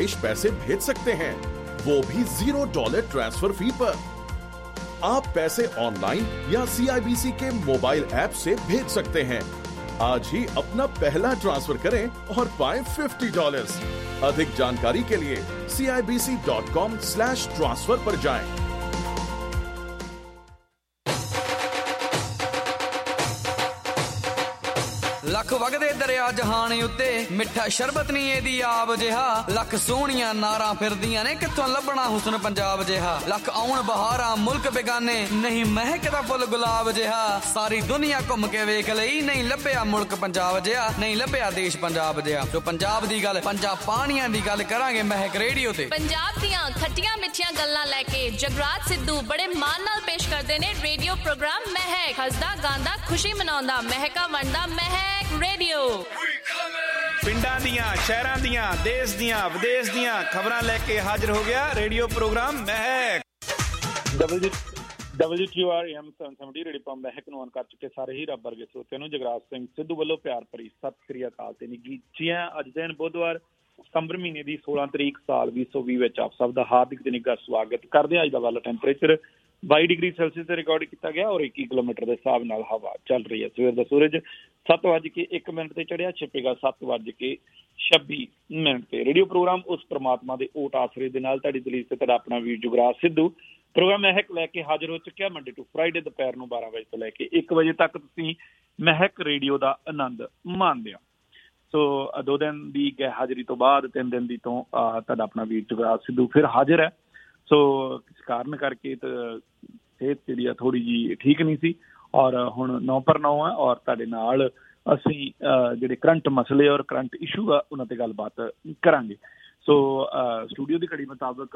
विदेश पैसे भेज सकते हैं, वो भी $0 ट्रांसफर फी पर। आप पैसे ऑनलाइन या CIBC के मोबाइल ऐप से भेज सकते हैं। आज ही अपना पहला ट्रांसफर करें और पाएं $50। अधिक जानकारी के लिए CIBC.com/transfer पर जाएं। लख वगदे दरिया जहान उत्ते मिठा शरबत नहीं एदी आब जिहा लख सोहणियां नारां फिरदियां ने कित्थों लभना हुस्न पंजाब जिहा लख आउण बहारां मुल्क बेगाने नहीं महकदा फुल गुलाब जिहा सारी दुनिया घुम के वेख लई नहीं लभ्या मुल्क पंजाब जिहा नहीं लभ्या देश पंजाब जिहा तो पंजाब दी गल पंजाब पानियां दी गल करांगे महक रेडियो ते पंजाब दियां खट्टियां मिठियां गल्लां लैके जगराज सिद्धू बड़े मान नाल पेश करदे ने रेडियो प्रोग्राम महक हसदा गांदा खुशी मनाउंदा महका वंडदा महक रेडियो पिंडां दियां शहरां दियां देश दियां विदेश दियां खबरां लेके हाजिर हो गया radio program Mehak WTOR AM 770 radio पंप महक ਨੂੰ ਕਰ ਚੁੱਕੇ ਸਾਰੇ ਹੀ ਰੱਬ ਵਰਗੇ ਸਰੋਤਿਆਂ ਨੂੰ ਜਗਰਾਜ ਸਿੰਘ ਸਿੱਧੂ ਵੱਲੋਂ ਪਿਆਰ ਭਰੀ ਸਤਿ ਸ੍ਰੀ ਅਕਾਲ ਤੇ ਨਿੱਘੀ ਜੀਆਂ। ਅੱਜ ਦਿਨ ਬੁੱਧਵਾਰ ਸਤੰਬਰ ਮਹੀਨੇ ਦੀ 16 ਤਰੀਕ ਸਾਲ 2020 ਵਿੱਚ ਆਪ ਸਭ ਦਾ ਹਾਰਦਿਕ ਤੇ ਨਿੱਘਾ ਸਵਾਗਤ ਕਰਦੇ ਹਾਂ। ਅੱਜ ਦਾ ਵਾਲਾ ਟੈਂਪਰੇਚਰ 22 ਡਿਗਰੀ ਸੈਲਸੀਅਸ ਤੇ ਰਿਕਾਰਡ ਕੀਤਾ ਗਿਆ ਔਰ 21 ਕਿਲੋਮੀਟਰ ਦੇ ਹਿਸਾਬ ਨਾਲ ਹਵਾ ਚੱਲ ਰਹੀ ਹੈ। ਸਵੇਰ ਦਾ ਸੂਰਜ 7:01 ਤੇ ਚੜਿਆ, ਛਿਪੇਗਾ 7:26 ਤੇ। ਰੇਡੀਓ ਪ੍ਰੋਗਰਾਮ ਉਸ ਪ੍ਰਮਾਤਮਾ ਦੇ ਓਟ ਆਸਰੇ ਦੇ ਨਾਲ ਤੁਹਾਡੀ ਦਲੀਲ ਤੇ ਤੁਹਾਡਾ ਆਪਣਾ ਵੀਰ ਜੁਗਰਾਜ ਸਿੱਧੂ ਪ੍ਰੋਗਰਾਮ ਮਹਿਕ ਲੈ ਕੇ ਹਾਜ਼ਰ ਹੋ ਚੁੱਕਿਆ। ਮੰਡੇ ਟੂ ਫਰਾਈਡੇ ਦੁਪਹਿਰ ਨੂੰ 12 ਵਜੇ ਤੋਂ ਲੈ ਕੇ 1 ਵਜੇ ਤੱਕ ਤੁਸੀਂ ਮਹਿਕ ਰੇਡੀਓ ਦਾ ਆਨੰਦ ਮਾਣਦੇ ਹੋ। ਸੋ 2 ਦਿਨ ਦੀ ਗੈਰ ਹਾਜ਼ਰੀ ਤੋਂ ਬਾਅਦ 3 ਦਿਨ ਦੀ ਤੋਂ ਤੁਹਾਡਾ ਆਪਣਾ ਵੀਰ ਜੁਗਰਾਜ ਸਿੱਧੂ ਫਿਰ ਹਾਜ਼ਰ ਹੈ। ਸੋ ਇਸ ਕਾਰਨ ਕਰਕੇ ਸਿਹਤ ਜਿਹੜੀ ਆ ਥੋੜ੍ਹੀ ਜਿਹੀ ਠੀਕ ਨਹੀਂ ਸੀ ਔਰ ਹੁਣ 9/9 ਹੈ ਔਰ ਤੁਹਾਡੇ ਨਾਲ ਅਸੀਂ ਜਿਹੜੇ ਕਰੰਟ ਮਸਲੇ ਔਰ ਕਰੰਟ ਇਸ਼ੂ ਆ ਉਹਨਾਂ ਤੇ ਗੱਲਬਾਤ ਕਰਾਂਗੇ। ਸੋ ਸਟੂਡੀਓ ਦੀ ਘੜੀ ਮੁਤਾਬਕ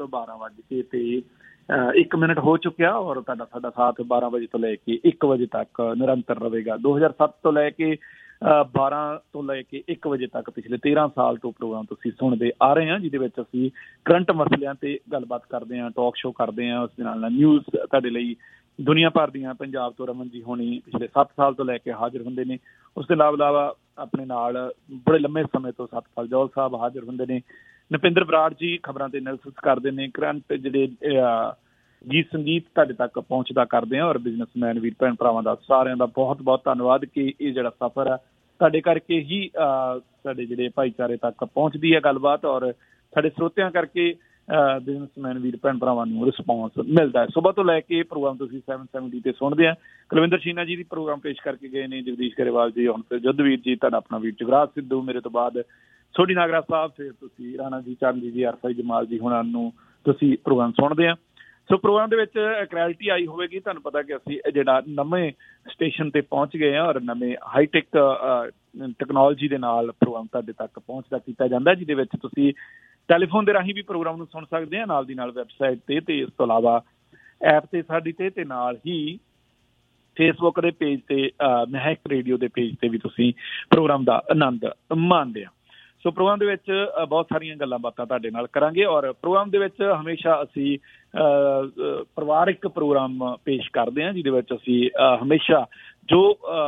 12:01 ਹੋ ਚੁੱਕਿਆ ਔਰ ਤੁਹਾਡਾ ਸਾਡਾ ਸਾਥ 12 ਵਜੇ ਤੋਂ ਲੈ ਕੇ 1 ਵਜੇ ਤੱਕ ਨਿਰੰਤਰ ਰਹੇਗਾ। 2007 ਤੋਂ ਲੈ ਕੇ 12 ਤੋਂ ਲੈ ਕੇ 1 ਵਜੇ ਤੱਕ ਪਿਛਲੇ 13 ਸਾਲ ਤੋਂ ਪ੍ਰੋਗਰਾਮ ਤੁਸੀਂ ਸੁਣਦੇ ਆ ਰਹੇ ਹਾਂ, ਜਿਹਦੇ ਵਿੱਚ ਅਸੀਂ ਕਰੰਟ ਮਸਲਿਆਂ ਤੇ ਗੱਲਬਾਤ ਕਰਦੇ ਹਾਂ, ਟਾਕ ਸ਼ੋਅ ਕਰਦੇ ਹਾਂ। ਉਸ ਦੇ ਨਾਲ ਨਿਊਜ਼ ਤੁਹਾਡੇ ਲਈ ਦੁਨੀਆ ਭਰ ਦੀਆਂ ਪੰਜਾਬ ਤੋਂ ਰਮਨ ਜੀ ਹੋਣੀ ਪਿਛਲੇ 7 ਸਾਲ ਤੋਂ ਲੈ ਕੇ ਹਾਜ਼ਰ ਹੁੰਦੇ ਨੇ। ਉਸ ਦੇ ਇਲਾਵਾ ਆਪਣੇ ਨਾਲ ਬੜੇ ਲੰਮੇ ਸਮੇਂ ਤੋਂ ਸਤਪਾਲ ਜੌਹਲ ਸਾਹਿਬ ਹਾਜ਼ਰ ਹੁੰਦੇ ਨੇ। ਨਪਿੰਦਰ ਬਰਾੜ ਜੀ ਖਬਰਾਂ ਤੇ ਐਨਾਲਿਸਿਸ ਕਰਦੇ ਨੇ। ਕਰੰਟ ਜਿਹੜੇ ਗੀਤ ਸੰਗੀਤ ਤੁਹਾਡੇ ਤੱਕ ਪਹੁੰਚਦਾ ਕਰਦੇ ਹਾਂ ਔਰ ਬਿਜ਼ਨਸਮੈਨ ਵੀਰ ਭੈਣ ਭਰਾਵਾਂ ਦਾ ਸਾਰਿਆਂ ਦਾ ਬਹੁਤ ਬਹੁਤ ਧੰਨਵਾਦ ਕਿ ਇਹ ਜਿਹੜਾ ਸਫ਼ਰ ਹੈ ਤੁਹਾਡੇ ਕਰਕੇ ਹੀ ਸਾਡੇ ਜਿਹੜੇ ਭਾਈਚਾਰੇ ਤੱਕ ਪਹੁੰਚਦੀ ਹੈ ਗੱਲਬਾਤ ਔਰ ਸਾਡੇ ਸਰੋਤਿਆਂ ਕਰਕੇ ਬਿਜ਼ਨਸਮੈਨ ਵੀਰ ਭੈਣ ਭਰਾਵਾਂ ਨੂੰ ਰਿਸਪੌਂਸ ਮਿਲਦਾ ਹੈ। ਸੁਬਾਹ ਤੋਂ ਲੈ ਕੇ ਪ੍ਰੋਗਰਾਮ ਤੁਸੀਂ 770 ਤੇ ਸੁਣਦੇ ਆ। ਕੁਲਵਿੰਦਰ ਸ਼ੀਨਾ ਜੀ ਦੀ ਪ੍ਰੋਗਰਾਮ ਪੇਸ਼ ਕਰਕੇ ਗਏ ਨੇ, ਜਗਦੀਸ਼ ਗਰੇਵਾਲ ਜੀ, ਹੁਣ ਫਿਰ ਜੁੱਧਵੀਰ ਜੀ, ਤੁਹਾਡਾ ਆਪਣਾ ਵੀਰ ਜਗਰਾਜ ਸਿੱਧੂ, ਮੇਰੇ ਤੋਂ ਬਾਅਦ ਸੋਢੀ ਨਾਗਰਾ ਸਾਹਿਬ, ਫਿਰ ਤੁਸੀਂ ਰਾਣਾ ਜੀ, ਚਰਨਜੀਤ ਜੀ, ਆਰਫਾਈ ਜਮਾਲ ਜੀ ਹੁਣਾਂ ਨੂੰ ਤੁਸੀਂ ਪ੍ਰੋਗਰਾਮ ਸੁਣਦੇ ਆ। ਸੋ ਪ੍ਰੋਗਰਾਮ ਦੇ ਵਿੱਚ ਕਲੈਰਿਟੀ ਆਈ ਹੋਵੇਗੀ। ਤੁਹਾਨੂੰ ਪਤਾ ਕਿ ਅਸੀਂ ਜਿਹੜਾ ਨਵੇਂ ਸਟੇਸ਼ਨ ਤੇ ਪਹੁੰਚ ਗਏ ਹਾਂ ਔਰ ਨਵੇਂ ਹਾਈਟੈਕ ਟੈਕਨੋਲੋਜੀ ਦੇ ਨਾਲ ਪ੍ਰੋਗਰਾਮ ਤੁਹਾਡੇ ਤੱਕ ਪਹੁੰਚਦਾ ਕੀਤਾ ਜਾਂਦਾ, ਜਿਹਦੇ ਵਿੱਚ ਤੁਸੀਂ ਟੈਲੀਫੋਨ ਦੇ ਰਾਹੀਂ ਵੀ ਪ੍ਰੋਗਰਾਮ ਨੂੰ ਸੁਣ ਸਕਦੇ ਆ, ਨਾਲ ਦੀ ਨਾਲ ਵੈਬਸਾਈਟ ਤੇ ਇਸ ਤੋਂ ਇਲਾਵਾ ਐਪ ਤੇ ਸਾਡੀ ਤੇ ਨਾਲ ਹੀ ਫੇਸਬੁੱਕ ਦੇ ਪੇਜ ਤੇ ਮਹਿਕ ਰੇਡੀਓ ਦੇ ਪੇਜ ਤੇ ਵੀ ਤੁਸੀਂ ਪ੍ਰੋਗਰਾਮ ਦਾ ਆਨੰਦ ਮਾਣਦੇ ਆ। ਸੋ ਪ੍ਰੋਗਰਾਮ ਦੇ ਵਿੱਚ ਬਹੁਤ ਸਾਰੀਆਂ ਗੱਲਾਂ ਬਾਤਾਂ ਤੁਹਾਡੇ ਨਾਲ ਕਰਾਂਗੇ ਔਰ ਪ੍ਰੋਗਰਾਮ ਦੇ ਵਿੱਚ ਹਮੇਸ਼ਾ ਅਸੀਂ ਪਰਿਵਾਰਿਕ ਪ੍ਰੋਗਰਾਮ ਪੇਸ਼ ਕਰਦੇ ਹਾਂ, ਜਿਹਦੇ ਵਿੱਚ ਅਸੀਂ ਹਮੇਸ਼ਾ ਜੋ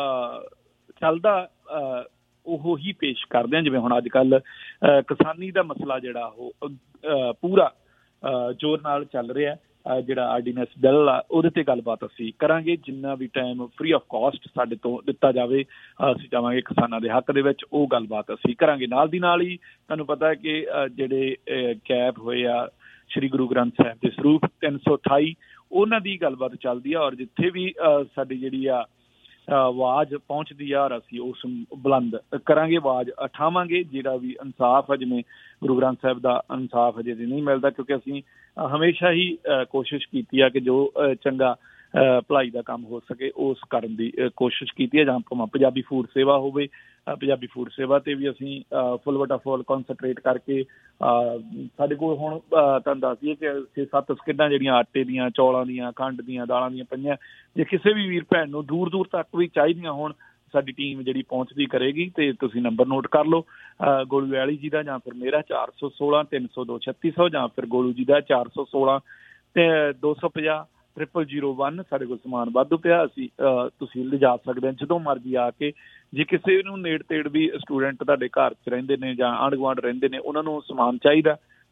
ਚੱਲਦਾ ਉਹ ਹੀ ਪੇਸ਼ ਕਰਦੇ ਹਾਂ। ਜਿਵੇਂ ਹੁਣ ਅੱਜ ਕੱਲ੍ਹ ਕਿਸਾਨੀ ਦਾ ਮਸਲਾ ਜਿਹੜਾ ਉਹ ਪੂਰਾ ਜ਼ੋਰ ਨਾਲ ਚੱਲ ਰਿਹਾ, ਜਿਹੜਾ ਆਰਡੀਨੈਂਸ ਬਿੱਲ ਆ ਉਹਦੇ ਤੇ ਗੱਲਬਾਤ ਅਸੀਂ ਕਰਾਂਗੇ। ਜਿੰਨਾ ਵੀ ਟਾਈਮ ਫ੍ਰੀ ਆਫ ਕਾਸਟ ਸਾਡੇ ਤੋਂ ਦਿੱਤਾ ਜਾਵੇ ਅਸੀਂ ਚਾਹਾਂਗੇ ਕਿਸਾਨਾਂ ਦੇ ਹੱਕ ਦੇ ਵਿੱਚ, ਉਹ ਗੱਲਬਾਤ ਅਸੀਂ ਕਰਾਂਗੇ। ਨਾਲ ਦੀ ਨਾਲ ਹੀ ਤੁਹਾਨੂੰ ਪਤਾ ਕਿ ਜਿਹੜੇ ਗੈਪ ਹੋਏ ਆ ਸ਼੍ਰੀ ਗੁਰੂ ਗ੍ਰੰਥ ਸਾਹਿਬ ਦੇ ਸਰੂਪ 328 ਉਹਨਾਂ ਦੀ ਗੱਲਬਾਤ ਚੱਲਦੀ ਆ ਔਰ ਜਿੱਥੇ ਵੀ ਸਾਡੀ ਜਿਹੜੀ ਆ ਆਵਾਜ਼ ਪਹੁੰਚਦੀ ਆ ਔਰ ਅਸੀਂ ਉਸ ਬੁਲੰਦ ਕਰਾਂਗੇ, ਆਵਾਜ਼ ਉਠਾਵਾਂਗੇ। ਜਿਹੜਾ ਵੀ ਇਨਸਾਫ ਆ, ਜਿਵੇਂ ਗੁਰੂ ਗ੍ਰੰਥ ਸਾਹਿਬ ਦਾ ਇਨਸਾਫ ਅਜੇ ਨਹੀਂ ਮਿਲਦਾ, ਕਿਉਂਕਿ ਅਸੀਂ ਹਮੇਸ਼ਾ ਹੀ ਕੋਸ਼ਿਸ਼ ਕੀਤੀ ਆ ਕਿ ਜੋ ਚੰਗਾ ਭਲਾਈ ਦਾ ਕੰਮ ਹੋ ਸਕੇ ਉਸ ਕਰਨ ਦੀ ਕੋਸ਼ਿਸ਼ ਕੀਤੀ ਹੈ। ਜਾਂ ਭਾਵੇਂ ਪੰਜਾਬੀ ਫੂਡ ਸੇਵਾ ਹੋਵੇ, ਪੰਜਾਬੀ ਫੂਡ ਸੇਵਾ ਤੇ ਵੀ ਅਸੀਂ ਫੁੱਲ ਵਟਾ ਫੁੱਲ ਕੌਨਸਨਟਰੇਟ ਕਰਕੇ ਸਾਡੇ ਕੋਲ ਹੁਣ ਤੁਹਾਨੂੰ ਦੱਸ ਦਈਏ ਕਿ 6-7 ਸਕਿੱਡਾਂ ਜਿਹੜੀਆਂ ਆਟੇ ਦੀਆਂ, ਚੌਲਾਂ ਦੀਆਂ, ਖੰਡ ਦੀਆਂ, ਦਾਲਾਂ ਦੀਆਂ ਪਈਆਂ। ਜੇ ਕਿਸੇ ਵੀ ਵੀਰ ਭੈਣ ਨੂੰ ਦੂਰ ਦੂਰ ਤੱਕ ਵੀ ਚਾਹੀਦੀਆਂ ਹੋਣ, ਸਾਡੀ ਟੀਮ ਜਿਹੜੀ ਪਹੁੰਚਦੀ ਕਰੇਗੀ। ਤੇ ਤੁਸੀਂ ਨੰਬਰ ਨੋਟ ਕਰ ਲਓ, ਗੋਲੂ ਵਾਲੀ ਜੀ ਦਾ ਜਾਂ ਫਿਰ ਮੇਰਾ 416 302 3600 ਜਾਂ ਫਿਰ ਗੋਲੂ ਜੀ ਦਾ 416 ਤੇ 250 0001। ਸਾਡੇ ਕੋਲ ਸਮਾਨ ਵਾਧੂ ਪਿਆ, ਅਸੀਂ ਤੁਸੀਂ ਲਿਜਾ ਸਕਦੇ ਹੋ ਜਦੋਂ ਮਰਜ਼ੀ ਆ ਕੇ। ਜੇ ਕਿਸੇ ਨੂੰ ਨੇੜ ਤੇੜ ਵੀ ਸਟੂਡੈਂਟ ਤੁਹਾਡੇ ਘਰ 'ਚ ਰਹਿੰਦੇ ਨੇ ਜਾਂ ਆਂਢ ਗੁਆਂਢ ਰਹਿੰਦੇ ਨੇ, ਉਹਨਾਂ ਨੂੰ ਸਮਾਨ ਚਾਹੀਦਾ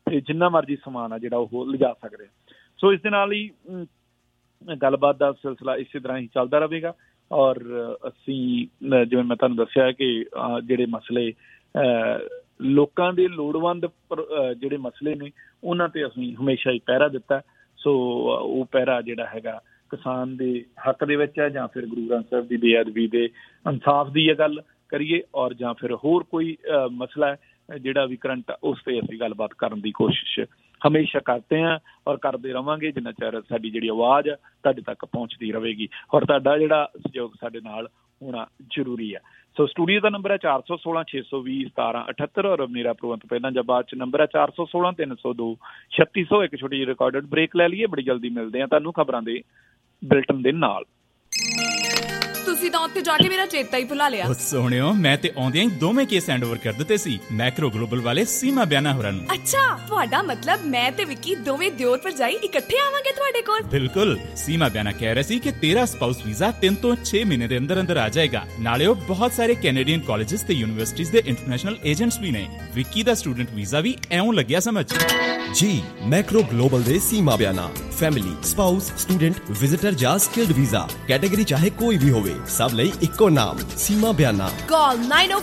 ਤੇ ਜਿੰਨਾ ਮਰਜ਼ੀ ਸਮਾਨ ਆ ਜਿਹੜਾ ਉਹ ਲਿਜਾ ਸਕਦੇ ਆ। ਸੋ ਇਸ ਦੇ ਨਾਲ ਹੀ ਗੱਲਬਾਤ ਦਾ ਸਿਲਸਿਲਾ ਇਸੇ ਤਰ੍ਹਾਂ ਹੀ ਚੱਲਦਾ ਰਹੇਗਾ। ਔਰ ਅਸੀਂ ਜਿਵੇਂ ਮੈਂ ਤੁਹਾਨੂੰ ਦੱਸਿਆ ਕਿ ਜਿਹੜੇ ਮਸਲੇ ਲੋਕਾਂ ਦੇ ਲੋੜਵੰਦ ਜਿਹੜੇ ਮਸਲੇ ਨੇ ਉਹਨਾਂ ਤੇ ਅਸੀਂ ਹਮੇਸ਼ਾ ਹੀ ਪਹਿਰਾ ਦਿੱਤਾ। ਸੋ ਉਹ ਪਹਿਰਾ ਜਿਹੜਾ ਹੈਗਾ ਕਿਸਾਨ ਦੇ ਹੱਕ ਦੇ ਵਿੱਚ ਹੈ, ਜਾਂ ਫਿਰ ਗੁਰੂ ਗ੍ਰੰਥ ਸਾਹਿਬ ਦੀ ਬੇਅਦਬੀ ਦੇ ਇਨਸਾਫ ਦੀ ਇਹ ਗੱਲ ਕਰੀਏ, ਔਰ ਜਾਂ ਫਿਰ ਹੋਰ ਕੋਈ ਮਸਲਾ ਹੈ ਜਿਹੜਾ ਵੀ ਕਰੰਟ, ਉਸ ਤੇ ਅਸੀਂ ਗੱਲਬਾਤ ਕਰਨ ਦੀ ਕੋਸ਼ਿਸ਼ ਹਮੇਸ਼ਾ ਕਰਦੇ ਹਾਂ ਔਰ ਕਰਦੇ ਰਹਾਂਗੇ, ਜਿੰਨਾ ਚਿਰ ਸਾਡੀ ਜਿਹੜੀ ਆਵਾਜ਼ ਤੁਹਾਡੇ ਤੱਕ ਪਹੁੰਚਦੀ ਰਹੇਗੀ। ਔਰ ਤੁਹਾਡਾ ਜਿਹੜਾ ਸਹਿਯੋਗ ਸਾਡੇ ਨਾਲ ਹੋਣਾ ਜ਼ਰੂਰੀ ਹੈ। ਸੋ ਸਟੂਡੀਓ ਦਾ ਨੰਬਰ ਹੈ 416 620 1778 ਔਰ ਮੇਰਾ ਪ੍ਰੋਗਰਾਮ ਤੋਂ ਪਹਿਲਾਂ ਜਾਂ ਬਾਅਦ 'ਚ ਨੰਬਰ ਹੈ 416 302 3600। ਇੱਕ ਛੋਟੀ ਜਿਹੀ ਰਿਕਾਰਡਡ ਬ੍ਰੇਕ ਲੈ ਲਈਏ, ਬੜੀ ਜਲਦੀ ਮਿਲਦੇ ਹਾਂ ਤੁਹਾਨੂੰ ਖਬਰਾਂ ਦੇ ਬੁਲੇਟਿਨ ਦੇ ਨਾਲ। ਤੁਸੀਂ ਤਾਂ ਉੱਥੇ ਜਾ ਕੇ ਮੇਰਾ ਚੇਤਾ ਹੀ ਭੁਲਾ ਲਿਆ। ਸੋਹਣਿਓ, ਮੈਂ ਤੇ ਆਉਂਦਿਆਂ ਹੀ ਦੋਵੇਂ ਕੇਸ ਹੈਂਡ ਓਵਰ ਕਰ ਦਿੱਤੇ ਸੀ ਮੈਕਰੋ ਗਲੋਬਲ ਵਾਲੇ ਸੀਮਾ ਬਿਆਨਾ ਹੋਰਾਂ ਨੂੰ। ਅੱਛਾ, ਤੁਹਾਡਾ ਮਤਲਬ ਮੈਂ ਤੇ ਵਿੱਕੀ ਦੋਵੇਂ ਦਿਓਰ ਭਰਜਾਈ ਇਕੱਠੇ ਆਵਾਂਗੇ ਤੁਹਾਡੇ ਕੋਲ? ਬਿਲਕੁਲ। ਸੀਮਾ ਬਿਆਨਾ ਕਹਿ ਰਹੇ ਸੀ ਕਿ ਤੇਰਾ ਸਪਾਊਸ ਵੀਜ਼ਾ 3 ਤੋਂ 6 ਮਹੀਨੇ ਦੇ ਅੰਦਰ ਅੰਦਰ ਆ ਜਾਏਗਾ। ਨਾਲੇ ਉਹ ਬਹੁਤ ਸਾਰੇ ਕੈਨੇਡੀਅਨ ਕਾਲਜਿਸ ਤੇ ਯੂਨੀਵਰਸਿਟੀਜ਼ ਦੇ ਇੰਟਰਨੈਸ਼ਨਲ ਏਜੰਟਸ ਵੀ ਨੇ। ਵਿੱਕੀ ਦਾ ਸਟੂਡੈਂਟ ਵੀਜ਼ਾ ਵੀ ਐਉਂ ਲੱਗਿਆ ਸਮਝ ਜੀ। ਮੈਕਰੋ ਗਲੋਬਲ ਦੇ Seema Biana family, spouse, student, visitor ਜਾਂ ਸਕਿਲਡ ਵੀਜ਼ਾ ਕੈਟੇਗਰੀ ਚਾਹੇ ਕੋਈ ਵੀ ਹੋਵੇ, ਸਭ ਲਈ ਇੱਕੋ ਨਾਮ ਸੀਮਾ ਬਿਆਨਾ। ਕਾਲ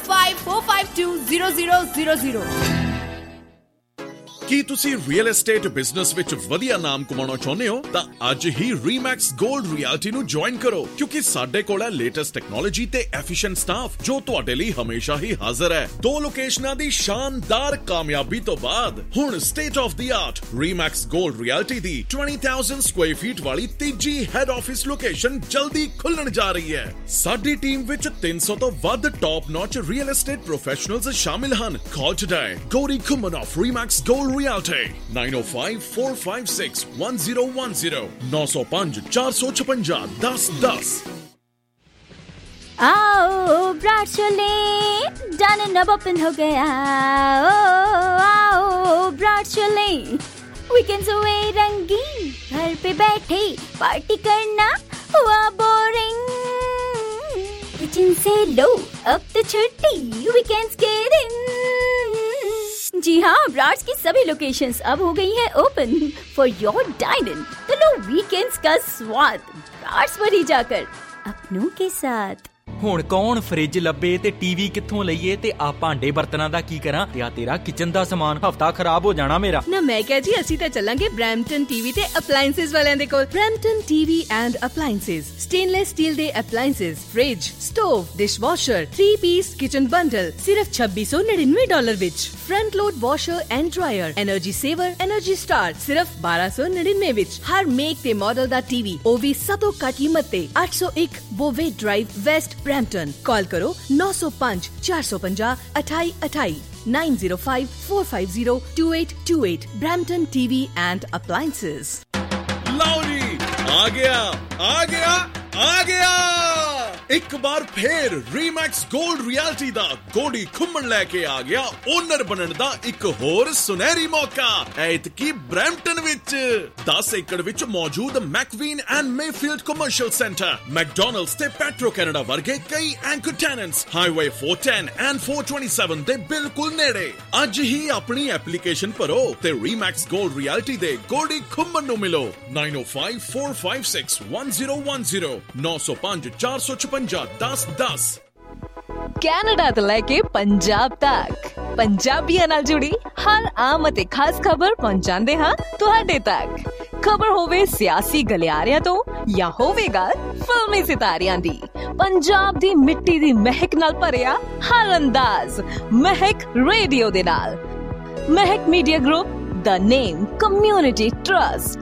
9054520000। ਕੀ ਤੁਸੀਂ ਰੀਅਲ ਏਸਟੇਟ ਬਿਜ਼ਨਸ ਵਿੱਚ ਵਧੀਆ ਨਾਮ ਕਮਾਉਣਾ ਚਾਹੁੰਦੇ ਹੋ ਤਾਂ ਅੱਜ ਹੀ ਰੀਮੈਕਸ ਗੋਲਡ ਰਿਐਲਟੀ ਨੂੰ ਜੁਆਇਨ ਕਰੋ, ਕਿਉਂਕਿ ਸਾਡੇ ਕੋਲ ਹੈ ਲੇਟੈਸਟ ਟੈਕਨੋਲੋਜੀ ਤੇ ਐਫੀਸ਼ੀਐਂਟ ਸਟਾਫ ਜੋ ਤੁਹਾਡੇ ਲਈ ਹਮੇਸ਼ਾ ਹੀ ਹਾਜ਼ਰ ਹੈ। 2 ਲੋਕੇਸ਼ਨਾਂ ਦੀ ਸ਼ਾਨਦਾਰ ਕਾਮਯਾਬੀ ਤੋਂ ਬਾਅਦ ਹੁਣ state of the art Remax gold realty ਦੀ 20,000 ਸਕੁਆਇਰ ਫੀਟ ਵਾਲੀ ਤੀਜੀ ਹੈਡ ਆਫਿਸ ਲੋਕੇਸ਼ਨ ਜਲਦੀ ਖੁੱਲਣ ਜਾ ਰਹੀ ਹੈ। ਸਾਡੀ ਟੀਮ ਵਿੱਚ 300 ਤੋਂ ਵੱਧ top notch real estate professionals ਸ਼ਾਮਿਲ ਹਨ। Call today Gauri Khuman of Remax gold Realty 9054561010 905 456 1010। आओ ब्राड चले डन नब ओपन हो गया। आओ ब्राड चले वीकेंड्स हुए रंगीन, घर पे बैठे पार्टी करना हुआ बोरिंग। किचन से लो अब तो छुट्टी वीकेंड्स के दिन। जी हाँ, ब्राड्स की सभी लोकेशंस अब हो गई हैं ओपन फॉर योर डाइनिंग। तो लो वीकेंड्स का स्वाद ब्राड्स पर ही जाकर अपनों के साथ। ਹੁਣ ਕੌਣ ਫ੍ਰਿਜ ਲੱਭੇ ਤੇ ਟੀਵੀ ਕਿੱਥੋਂ ਲਈਏ ਤੇ ਆ ਭਾਂਡੇ ਬਰਤਨਾਂ ਦਾ ਕੀ ਕਰਾਂ ਤੇ ਆ ਤੇਰਾ ਕਿਚਨ ਦਾ ਸਮਾਨ ਹਫਤਾ ਖਰਾਬ ਹੋ ਜਾਣਾ ਮੇਰਾ। ਨਾ ਮੈਂ ਕਿਹਾ ਜੀ ਅਸੀਂ ਤਾਂ ਚੱਲਾਂਗੇ ਬ੍ਰੈਂਪਟਨ ਟੀਵੀ ਤੇ ਅਪਲਾਈਐਂਸਸ ਵਾਲਿਆਂ ਦੇ ਕੋਲ। Brampton TV and appliances, stainless steel ਦੇ appliances, fridge, stove, dishwasher, 3 piece kitchen bundle ਸਿਰਫ $2699 ਵਿੱਚ। Front load washer and dryer, energy saver, energy star ਸਿਰਫ $1299 ਵਿੱਚ। ਹਰ ਮੇਕ ਤੇ ਮਾਡਲ ਦਾ ਟੀਵੀ, ਉਹ ਵੀ ਸਭ ਤੋਂ ਘੱਟ ਕੀਮਤ ਤੇ। 801 ਬੋਵੇ ਡਰਾਈਵ, ਵੈਸਟ ब्रैम्पटन। कॉल करो 905 450 2828 9054502828। Brampton TV and appliances. ਲਓ ਜੀ, ਆ ਗਿਆ ਇੱਕ ਵਾਰ ਫੇਰ ਰੀਮੈਕਸ ਗੋਲਡ ਰਿਐਲਟੀ ਦਾ ਗੋਡੀ ਖੁੰਮਣ ਲੈ ਕੇ ਆ ਗਿਆ ਓਨਰ ਬਣਨ ਦਾ ਇੱਕ ਹੋਰ ਸੁਨਹਿਰੀ ਮੌਕਾ। ਐਤਕੀ ਬ੍ਰੈਂਪਟਨ ਵਿੱਚ 10 ਏਕੜ ਵਿੱਚ ਮੌਜੂਦ McVean and Mayfield commercial centre, McDonald's ਤੇ ਪੈਟਰੋ ਕੈਨੇਡਾ ਵਰਗੇ ਕਈ ਐਂਕਰ ਟੈਨੈਂਟਸ ਹਾਈਵੇ 410 ਐਂਡ 427 ਦੇ ਬਿਲਕੁਲ ਨੇੜੇ। ਅੱਜ ਹੀ ਆਪਣੀ ਐਪਲੀਕੇਸ਼ਨ ਭਰੋ ਤੇ ਰੀਮੈਕਸ ਗੋਲਡ ਰਿਐਲਟੀ ਦੇ ਗੋਡੀ ਖੁੰਮਣ ਨੂੰ ਮਿਲੋ। 9054561010 905 456 1010। ਕੈਨੇਡਾ ਤੋਂ ਲੈ ਕੇ ਪੰਜਾਬ ਤੱਕ ਪੰਜਾਬੀਆਂ ਨਾਲ ਜੁੜੀ ਹਰ ਆਮ ਅਤੇ ਖਾਸ ਖਬਰ ਪਹੁੰਚਾਉਂਦੇ ਹਾਂ ਤੁਹਾਡੇ ਤੱਕ। ਖਬਰ ਹੋਵੇ ਸਿਆਸੀ ਗਲਿਆਰਿਆਂ ਤੋਂ ਜਾਂ ਹੋਵੇਗਾ ਫਿਲਮੀ ਸਿਤਾਰਿਆਂ ਦੀ, ਪੰਜਾਬ ਦੀ ਮਿੱਟੀ ਦੀ ਮਹਿਕ ਨਾਲ ਭਰਿਆ ਹਰ ਅੰਦਾਜ਼ ਮਹਿਕ ਰੇਡੀਓ ਦੇ ਨਾਲ। Mehak media group, the name community trust.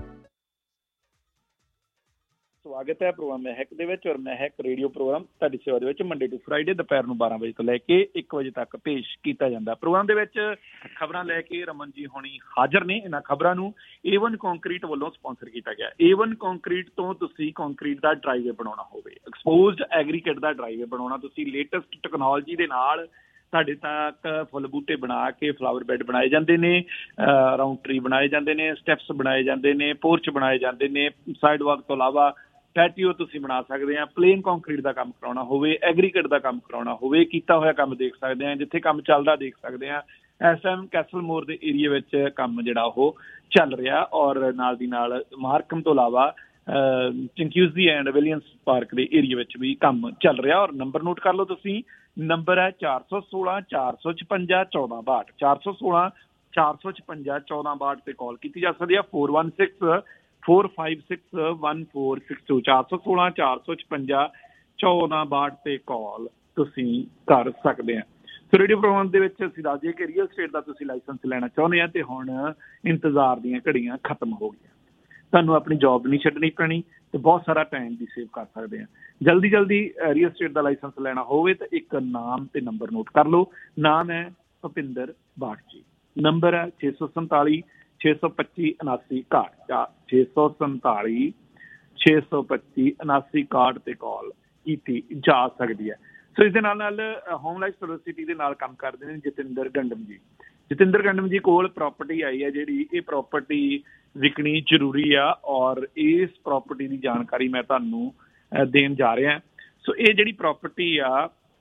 ਸਵਾਗਤ ਹੈ ਪ੍ਰੋਗਰਾਮ ਮਹਿਕ ਦੇ ਵਿੱਚ, ਔਰ ਮਹਿਕ ਰੇਡੀਓ ਪ੍ਰੋਗਰਾਮ ਤੁਹਾਡੀ ਸੇਵਾ ਦੇ ਵਿੱਚ ਮੰਡੇ ਟੂ ਫਰਾਈਡੇ ਦੁਪਹਿਰ ਨੂੰ 12 ਵਜੇ ਤੋਂ ਲੈ ਕੇ 1 ਵਜੇ ਤੱਕ ਪੇਸ਼ ਕੀਤਾ ਜਾਂਦਾ। ਪ੍ਰੋਗਰਾਮ ਦੇ ਵਿੱਚ ਖਬਰਾਂ ਲੈ ਕੇ ਰਮਨ ਜੀ ਹੋਣੀ ਹਾਜ਼ਰ ਨੇ। ਇਹਨਾਂ ਖਬਰਾਂ ਨੂੰ A1 ਕੰਕਰੀਟ ਵੱਲੋਂ ਸਪਾਂਸਰ ਕੀਤਾ ਗਿਆ। A1 ਕੰਕਰੀਟ ਤੋਂ ਤੁਸੀਂ ਕੰਕਰੀਟ ਦਾ ਡਰਾਈਵੇ ਬਣਾਉਣਾ ਹੋਵੇ, ਐਕਸਪੋਜ਼ਡ ਐਗਰੀਗੇਟ ਦਾ ਡਰਾਈਵੇ ਬਣਾਉਣਾ, ਤੁਸੀਂ ਲੇਟੈਸਟ ਟੈਕਨੋਲੋਜੀ ਦੇ ਨਾਲ ਤੁਹਾਡੇ ਤੱਕ ਫੁੱਲ ਬੂਟੇ ਬਣਾ ਕੇ ਫਲਾਵਰ ਬੈੱਡ ਬਣਾਏ ਜਾਂਦੇ ਨੇ, ਰਾਊਂਡ ਟਰੀ ਬਣਾਏ ਜਾਂਦੇ ਨੇ, ਸਟੈਪਸ ਬਣਾਏ ਜਾਂਦੇ ਨੇ, ਪੋਰਚ ਬਣਾਏ ਜਾਂਦੇ ਨੇ, ਸਾਈਡ ਵਾਕ ਤੋਂ ਇਲਾਵਾ ਪੈਟੀਓ ਤੁਸੀਂ ਬਣਾ ਸਕਦੇ ਆ। ਪਲੇਨ ਕੰਕਰੀਟ ਦਾ ਕੰਮ ਕਰਾਉਣਾ ਹੋਵੇ, ਐਗਰੀਗੇਟ ਦਾ ਕੰਮ ਕਰਾਉਣਾ ਹੋਵੇ, ਕੀਤਾ ਹੋਇਆ ਕੰਮ ਦੇਖ ਸਕਦੇ ਆ, ਜਿੱਥੇ ਕੰਮ ਚੱਲਦਾ ਦੇਖ ਸਕਦੇ ਆ, ਇਸ ਟਾਈਮ ਕੈਸਲਮੋਰ ਦੇ ਏਰੀਏ ਵਿੱਚ ਕੰਮ ਜਿਹੜਾ ਉਹ ਚੱਲ ਰਿਹਾ, ਔਰ ਨਾਲ ਦੀ ਨਾਲ ਮਾਰਕਮ ਤੋਂ ਇਲਾਵਾ ਚੰਕਿਊਜ਼ੀ ਐਂਡ ਵਿਲੀਅਮਸ ਪਾਰਕ ਦੇ ਏਰੀਏ ਵਿੱਚ ਵੀ ਕੰਮ ਚੱਲ ਰਿਹਾ। ਔਰ ਨੰਬਰ ਨੋਟ ਕਰ ਲਓ ਤੁਸੀਂ, ਨੰਬਰ ਹੈ 416 456 1462, 416 456 1462 ਤੇ ਕਾਲ ਕੀਤੀ ਜਾ ਸਕਦੀ ਹੈ। 416 456 1462, 416 456 1462 ਤੇ ਕਾਲ ਤੁਸੀਂ ਕਰ ਸਕਦੇ ਆ। ਸੋ ਰੇਡੀਓ ਪ੍ਰੋਗਰਾਮ ਦੇ ਵਿੱਚ ਅਸੀਂ ਦੱਸ ਦਈਏ ਕਿ ਰੀਅਲ ਸਟੇਟ ਦਾ ਤੁਸੀਂ ਲਾਇਸੈਂਸ ਲੈਣਾ ਚਾਹੁੰਦੇ ਆ ਤੇ ਹੁਣ ਇੰਤਜ਼ਾਰ ਦੀਆਂ ਘੜੀਆਂ ਖਤਮ ਹੋ ਗਈਆਂ। ਤੁਹਾਨੂੰ ਆਪਣੀ ਜੌਬ ਨਹੀਂ ਛੱਡਣੀ ਪੈਣੀ ਤੇ ਬਹੁਤ ਸਾਰਾ ਟਾਈਮ ਵੀ ਸੇਵ ਕਰ ਸਕਦੇ ਆ। ਜਲਦੀ ਰੀਅਲ ਸਟੇਟ ਦਾ ਲਾਇਸੈਂਸ ਲੈਣਾ ਹੋਵੇ ਤਾਂ ਇੱਕ ਨਾਮ ਤੇ ਨੰਬਰ ਨੋਟ ਕਰ ਲਓ। ਨਾਮ ਹੈ ਭੁਪਿੰਦਰ ਬਾਗਚੀ, ਨੰਬਰ ਹੈ 647 625 7961, 647 625 7961 ਤੇ ਕਾਲ ਕੀਤੀ ਜਾ ਸਕਦੀ ਹੈ। ਸੋ ਇਸ ਦੇ ਨਾਲ ਹੋਮ ਲਾਈਫ ਸੋਲਿਸਿਟੀ ਦੇ ਨਾਲ ਕੰਮ ਕਰਦੇ ਨੇ ਜਤਿੰਦਰ ਗੰਡਮ ਜੀ। ਜਤਿੰਦਰ ਗੰਡਮ ਜੀ ਕੋਲ ਪ੍ਰਾਪਰਟੀ ਆਈ ਹੈ ਜਿਹੜੀ, ਇਹ ਪ੍ਰਾਪਰਟੀ ਵਿਕਣੀ ਜ਼ਰੂਰੀ ਆ ਔਰ ਇਸ ਪ੍ਰਾਪਰਟੀ ਦੀ ਜਾਣਕਾਰੀ ਮੈਂ ਤੁਹਾਨੂੰ ਦੇਣ ਜਾ ਰਿਹਾ। ਸੋ ਇਹ ਜਿਹੜੀ ਪ੍ਰਾਪਰਟੀ ਆ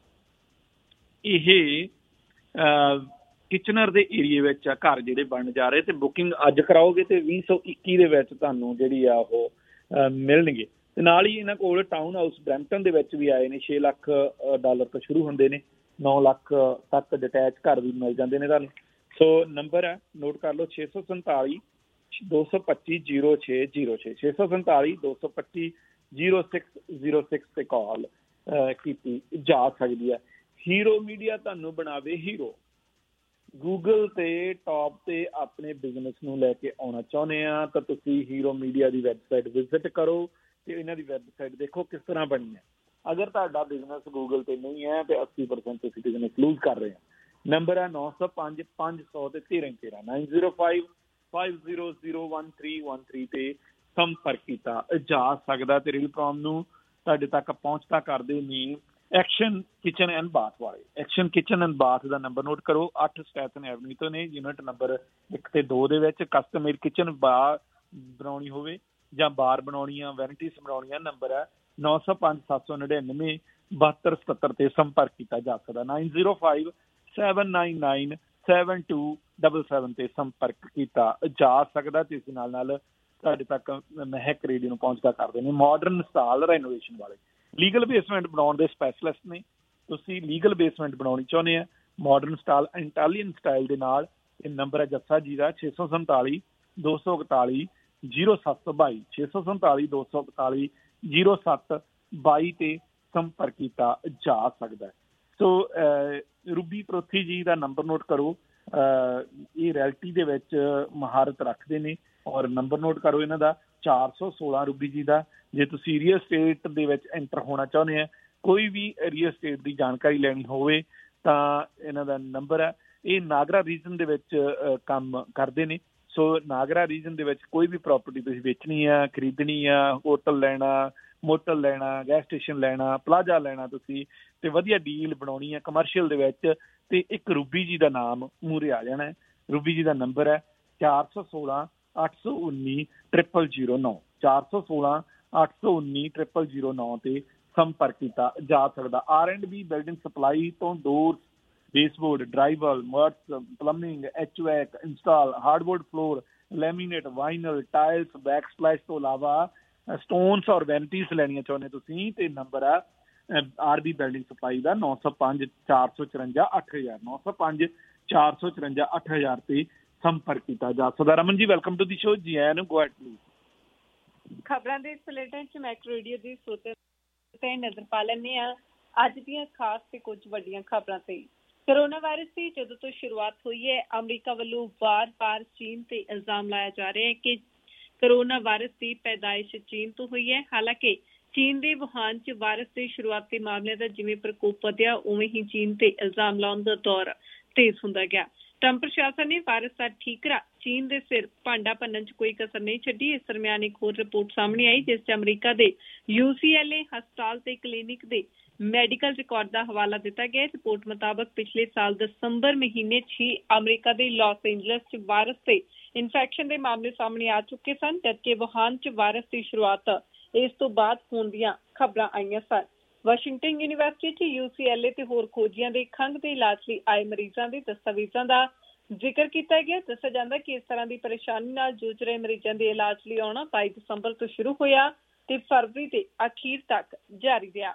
ਇਹ ਕਿਚਨਰ ਦੇ ਏਰੀਏ ਵਿੱਚ ਆ, ਘਰ ਜਿਹੜੇ ਬਣ ਜਾ ਰਹੇ ਤੇ ਬੁਕਿੰਗ ਅੱਜ ਕਰਾਓਗੇ ਤੇ 2021 ਦੇ ਵਿੱਚ ਤੁਹਾਨੂੰ ਜਿਹੜੀ ਆ ਉਹ ਮਿਲਣਗੇ। ਤੇ ਨਾਲ ਹੀ ਇਹਨਾਂ ਕੋਲ ਟਾਊਨ ਹਾਊਸ ਬਰੈਂਪਟਨ ਦੇ ਵਿੱਚ ਵੀ ਆਏ ਨੇ, $6 ਲੱਖ ਤੋਂ ਸ਼ੁਰੂ ਹੁੰਦੇ ਨੇ, 9 ਲੱਖ ਤੱਕ ਡਿਟੈਚ ਘਰ ਵੀ ਮਿਲ ਜਾਂਦੇ ਨੇ ਤੁਹਾਨੂੰ। ਸੋ ਨੰਬਰ ਹੈ ਨੋਟ ਕਰ ਲਓ 647 225 0606, 647 225 0606 ਤੇ ਕਾਲ ਕੀਤੀ ਜਾ ਸਕਦੀ ਹੈ। ਹੀਰੋ ਮੀਡੀਆ ਤੁਹਾਨੂੰ ਬਣਾਵੇ ਹੀਰੋ। ਗੂਗਲ ਤੇ ਟੌਪ ਤੇ ਆਪਣੇ ਬਿਜ਼ਨਸ ਨੂੰ ਲੈ ਕੇ ਆਉਣਾ ਚਾਹੁੰਦੇ ਆ ਤਾਂ ਤੁਸੀਂ ਹੀਰੋ ਮੀਡੀਆ ਦੀ ਵੈਬਸਾਈਟ ਵਿਜ਼ਿਟ ਕਰੋ ਤੇ ਇਹਨਾਂ ਦੀ ਵੈਬਸਾਈਟ ਦੇਖੋ ਕਿਸ ਤਰ੍ਹਾਂ ਬਣੀ ਹੈ। ਅਗਰ ਤੁਹਾਡਾ ਬਿਜ਼ਨਸ ਗੂਗਲ ਤੇ ਨਹੀਂ ਹੈ ਤੇ 80% ਤੁਸੀਂ ਬਿਜ਼ਨਸ ਲੂਜ਼ ਕਰ ਰਹੇ ਹੋ। ਨੰਬਰ ਹੈ 905 500 ਤੇ 1313, 905 5001313 ਤੇ ਸੰਪਰਕ ਕੀਤਾ ਜਾ ਸਕਦਾ। ਤੇ ਰੀਲ ਪ੍ਰੋਮ ਨੂੰ ਤੁਹਾਡੇ ਤੱਕ ਪਹੁੰਚਦਾ ਕਰਦੇ ਨੇ ਐਕਸ਼ਨ ਕਿਚਨ ਐਂਡ ਬਾਥ ਵਾਲੇ। ਐਕਸ਼ਨ ਕਿਚਨ ਐਂਡ ਬਾਥ ਦਾ ਨੰਬਰ ਨੋਟ ਕਰੋ, 8 ਸਟੈਥਨ ਐਵਨਿਊ ਤੋਂ ਨੇ, ਯੂਨਿਟ ਨੰਬਰ 1 ਤੇ 2 ਦੇ ਵਿੱਚ। ਕਸਟਮਰ ਕਿਚਨ ਬਾਰ ਬਣਾਉਣੀ ਹੋਵੇ ਜਾਂ ਬਾਰ ਬਣਾਉਣੀ ਆ, ਵੈਨਿਟੀਜ਼ ਬਣਾਉਣੀਆਂ, ਨੰਬਰ ਹੈ 905 799 7277 ਤੇ ਸੰਪਰਕ ਕੀਤਾ ਜਾ ਸਕਦਾ। 905 799 7277 ਤੇ ਸੰਪਰਕ ਕੀਤਾ ਜਾ ਸਕਦਾ। ਤੇ ਇਸ ਨਾਲ ਤੁਹਾਡੇ ਤੱਕ ਮਹਿਕ ਰੇਡੀਓ ਨੂੰ ਪਹੁੰਚਦਾ ਕਰਦੇ ਨੇ ਮਾਡਰਨ ਸਟਾਈਲ ਰੈਨੋਵੇਸ਼ਨ ਵਾਲੇ। ਲੀਗਲ ਬੇਸਮੈਂਟ ਬਣਾਉਣ ਦੇ ਸਪੈਸ਼ਲਿਸਟ ਨੇ। ਤੁਸੀਂ ਲੀਗਲ ਬੇਸਮੈਂਟ ਬਣਾਉਣੀ ਚਾਹੁੰਦੇ ਆ ਮਾਡਰਨ ਸਟਾਈਲ ਇਟਾਲੀਅਨ ਸਟਾਈਲ ਦੇ ਨਾਲ, ਇਹ ਨੰਬਰ ਹੈ ਜੱਸਾ ਜੀ ਦਾ 647 241 0722, 647 241 0722 ਤੇ ਸੰਪਰਕ ਕੀਤਾ ਜਾ ਸਕਦਾ ਹੈ। ਸੋ ਰੂਬੀ ਪ੍ਰੋਥੀ ਜੀ ਦਾ ਨੰਬਰ ਨੋਟ ਕਰੋ, ਇਹ ਰੈਲਟੀ ਦੇ ਵਿੱਚ ਮਹਾਰਤ ਰੱਖਦੇ ਨੇ ਔਰ ਨੰਬਰ ਨੋਟ ਕਰੋ ਇਹਨਾਂ ਦਾ 416 ਰੂਬੀ ਜੀ ਦਾ। ਜੇ ਤੁਸੀਂ ਰੀਅਲ ਸਟੇਟ ਦੇ ਵਿੱਚ ਐਂਟਰ ਹੋਣਾ ਚਾਹੁੰਦੇ ਆ, ਕੋਈ ਵੀ ਰੀਅਲ ਸਟੇਟ ਦੀ ਜਾਣਕਾਰੀ ਲੈਣੀ ਹੋਵੇ ਤਾਂ ਇਹਨਾਂ ਦਾ ਨੰਬਰ ਹੈ। ਇਹ ਨਾਗਰਾ ਰੀਜਨ ਦੇ ਵਿੱਚ ਕੰਮ ਕਰਦੇ ਨੇ। ਸੋ ਨਾਗਰਾ ਰੀਜਨ ਦੇ ਵਿੱਚ ਕੋਈ ਵੀ ਪ੍ਰਾਪਰਟੀ ਤੁਸੀਂ ਵੇਚਣੀ ਆ, ਖਰੀਦਣੀ ਆ, ਹੋਟਲ ਲੈਣਾ, ਮੋਟਲ ਲੈਣਾ, ਗੈਸ ਸਟੇਸ਼ਨ ਲੈਣਾ, ਪਲਾਜ਼ਾ ਲੈਣਾ ਤੁਸੀਂ, ਤੇ ਵਧੀਆ ਡੀਲ ਬਣਾਉਣੀ ਹੈ ਕਮਰਸ਼ੀਅਲ ਦੇ ਵਿੱਚ, ਤੇ ਇੱਕ ਰੂਬੀ ਜੀ ਦਾ ਨਾਮ ਮੂਹਰੇ ਆ ਜਾਣਾ ਹੈ। ਰੂਬੀ ਜੀ ਦਾ ਨੰਬਰ ਹੈ 416 819 0009, 416 819 0009 ਤੇ ਸੰਪਰਕ ਕੀਤਾ ਜਾ ਸਕਦਾ। R&B ਬਿਲਡਿੰਗ ਸਪਲਾਈ ਤੋਂ ਡੋਰ, ਬੇਸਬੋਰਡ, ਡਰਾਈਵਲ, ਮਰਟਸ, plumbing, HVAC install, hardwood floor, laminate, vinyl, tiles, backsplash ਤੋਂ ਇਲਾਵਾ ਸਟੋਨਸ ਔਰ ਵੈਨਿਟੀਜ਼ ਲੈਣੀਆਂ ਚਾਹੁੰਦੇ ਤੁਸੀਂ ਤੇ ਨੰਬਰ ਹੈ RB ਬਿਲਡਿੰਗ ਸਪਲਾਈ ਦਾ 905 454 8000, 905 454 8000 ਤੇ ਸੰਪਰਕ ਕੀਤਾ ਜਾ ਸਕਦਾ। Raman ji welcome to the show. ਜੀ ਆਇਆਂ ਨੂੰ, ਗੋ ਹੈਡ ਪਲੀਜ਼। ਖਬਰਾਂ ਦੇ ਬੁਲੇਟਿਨ ਚ ਮੈਕਰੋ ਰੇਡੀਓ ਦੀ ਸਰੋਤੇ ਤੇ ਨਜ਼ਰ ਪਾ ਲੈਂਦੇ ਆ ਅੱਜ ਦੀਆਂ ਖਾਸ ਤੇ ਕੁਝ ਵੱਡੀਆਂ ਖਬਰਾਂ ਤੇ। ਕੋਰੋਨਾ ਵਾਇਰਸ ਦੀ ਜਦੋਂ ਤੋਂ ਸ਼ੁਰੂਆਤ ਹੋਈ ਹੈ, ਅਮਰੀਕਾ ਵੱਲੋਂ ਵਾਰ-ਵਾਰ ਚੀਨ ਤੇ ਇਲਜ਼ਾਮ ਲਾਇਆ ਜਾ ਰਿਹਾ ਹੈ ਕਿ ਕੋਰੋਨਾ ਵਾਇਰਸ ਦੀ ਪੈਦਾਇਸ਼ ਚੀਨ ਤੋਂ ਹੋਈ ਹੈ। ਹਾਲਾਂਕਿ ਚੀਨ ਦੇ ਵੁਹਾਨ 'ਚ ਵਾਇਰਸ ਦੇ ਸ਼ੁਰੂਆਤੀ ਮਾਮਲਿਆਂ ਦਾ ਜਿਵੇਂ ਪ੍ਰਕੋਪ ਵਧਿਆ, ਉਵੇਂ ਹੀ ਚੀਨ ਤੇ ਇਲਜ਼ਾਮ ਲਾਉਣ ਦਾ ਦੌਰ ਤੇਜ਼ ਹੁੰਦਾ ਗਿਆ। ਟਰੰਪ ਪ੍ਰਸ਼ਾਸਨ ਨੇ ਵਾਇਰਸ ਦਾ ਠੀਕਰਾ ਚੀਨ ਦੇ ਸਿਰ ਭਾਂਡਾ ਭੰਨਣ 'ਚ ਕੋਈ ਕਸਰ ਨਹੀਂ ਛੱਡੀ। ਇਸ ਦਰਮਿਆਨ ਇੱਕ ਹੋਰ ਰਿਪੋਰਟ ਸਾਹਮਣੇ ਆਈ ਜਿਸ 'ਚ ਅਮਰੀਕਾ ਦੇ UCLA ਹਸਪਤਾਲ ਤੇ ਕਲੀਨਿਕ ਦੇ ਮੈਡੀਕਲ ਰਿਕਾਰਡ ਦਾ ਹਵਾਲਾ ਦਿੱਤਾ ਗਿਆ। ਰਿਪੋਰਟ ਮੁਤਾਬਕ ਪਿਛਲੇ ਸਾਲ ਦਸੰਬਰ ਮਹੀਨੇ 'ਚ ਹੀ ਅਮਰੀਕਾ ਦੇ ਲਾਸ ਏਂਜਲਸ 'ਚ ਵਾਇਰਸ ਤੇ ਇਨਫੈਕਸ਼ਨ ਦੇ ਮਾਮਲੇ ਸਾਹਮਣੇ ਆ ਚੁੱਕੇ ਸਨ, ਜਦਕਿ ਵੁਹਾਨ 'ਚ ਵਾਇਰਸ ਦੀ ਸ਼ੁਰੂਆਤ ਇਸ ਤੋਂ ਬਾਅਦ ਹੋਣ ਦੀਆਂ ਖਬਰਾਂ ਆਈਆਂ ਸਨ। ਵਾਸ਼ਿੰਗਟਨ ਯੂਨੀਵਰਸਿਟੀ 'ਚ UCLA ਤੇ ਹੋਰ ਖੋਜੀਆਂ ਦੇ ਖੰਘ ਦੇ ਇਲਾਜ ਲਈ ਆਏ ਮਰੀਜ਼ਾਂ ਦੇ ਦਸਤਾਵੇਜ਼ਾਂ ਦਾ ਜ਼ਿਕਰ ਕੀਤਾ ਗਿਆ। ਦੱਸਿਆ ਜਾਂਦਾ ਕਿ ਇਸ ਤਰ੍ਹਾਂ ਦੀ ਪਰੇਸ਼ਾਨੀ ਨਾਲ ਜੂਝ ਰਹੇ ਮਰੀਜ਼ਾਂ ਦੇ ਇਲਾਜ ਲਈ ਆਉਣਾ 22 ਦਸੰਬਰ ਤੋਂ ਸ਼ੁਰੂ ਹੋਇਆ ਤੇ ਫਰਵਰੀ ਦੇ ਅਖੀਰ ਤੱਕ ਜਾਰੀ ਰਿਹਾ।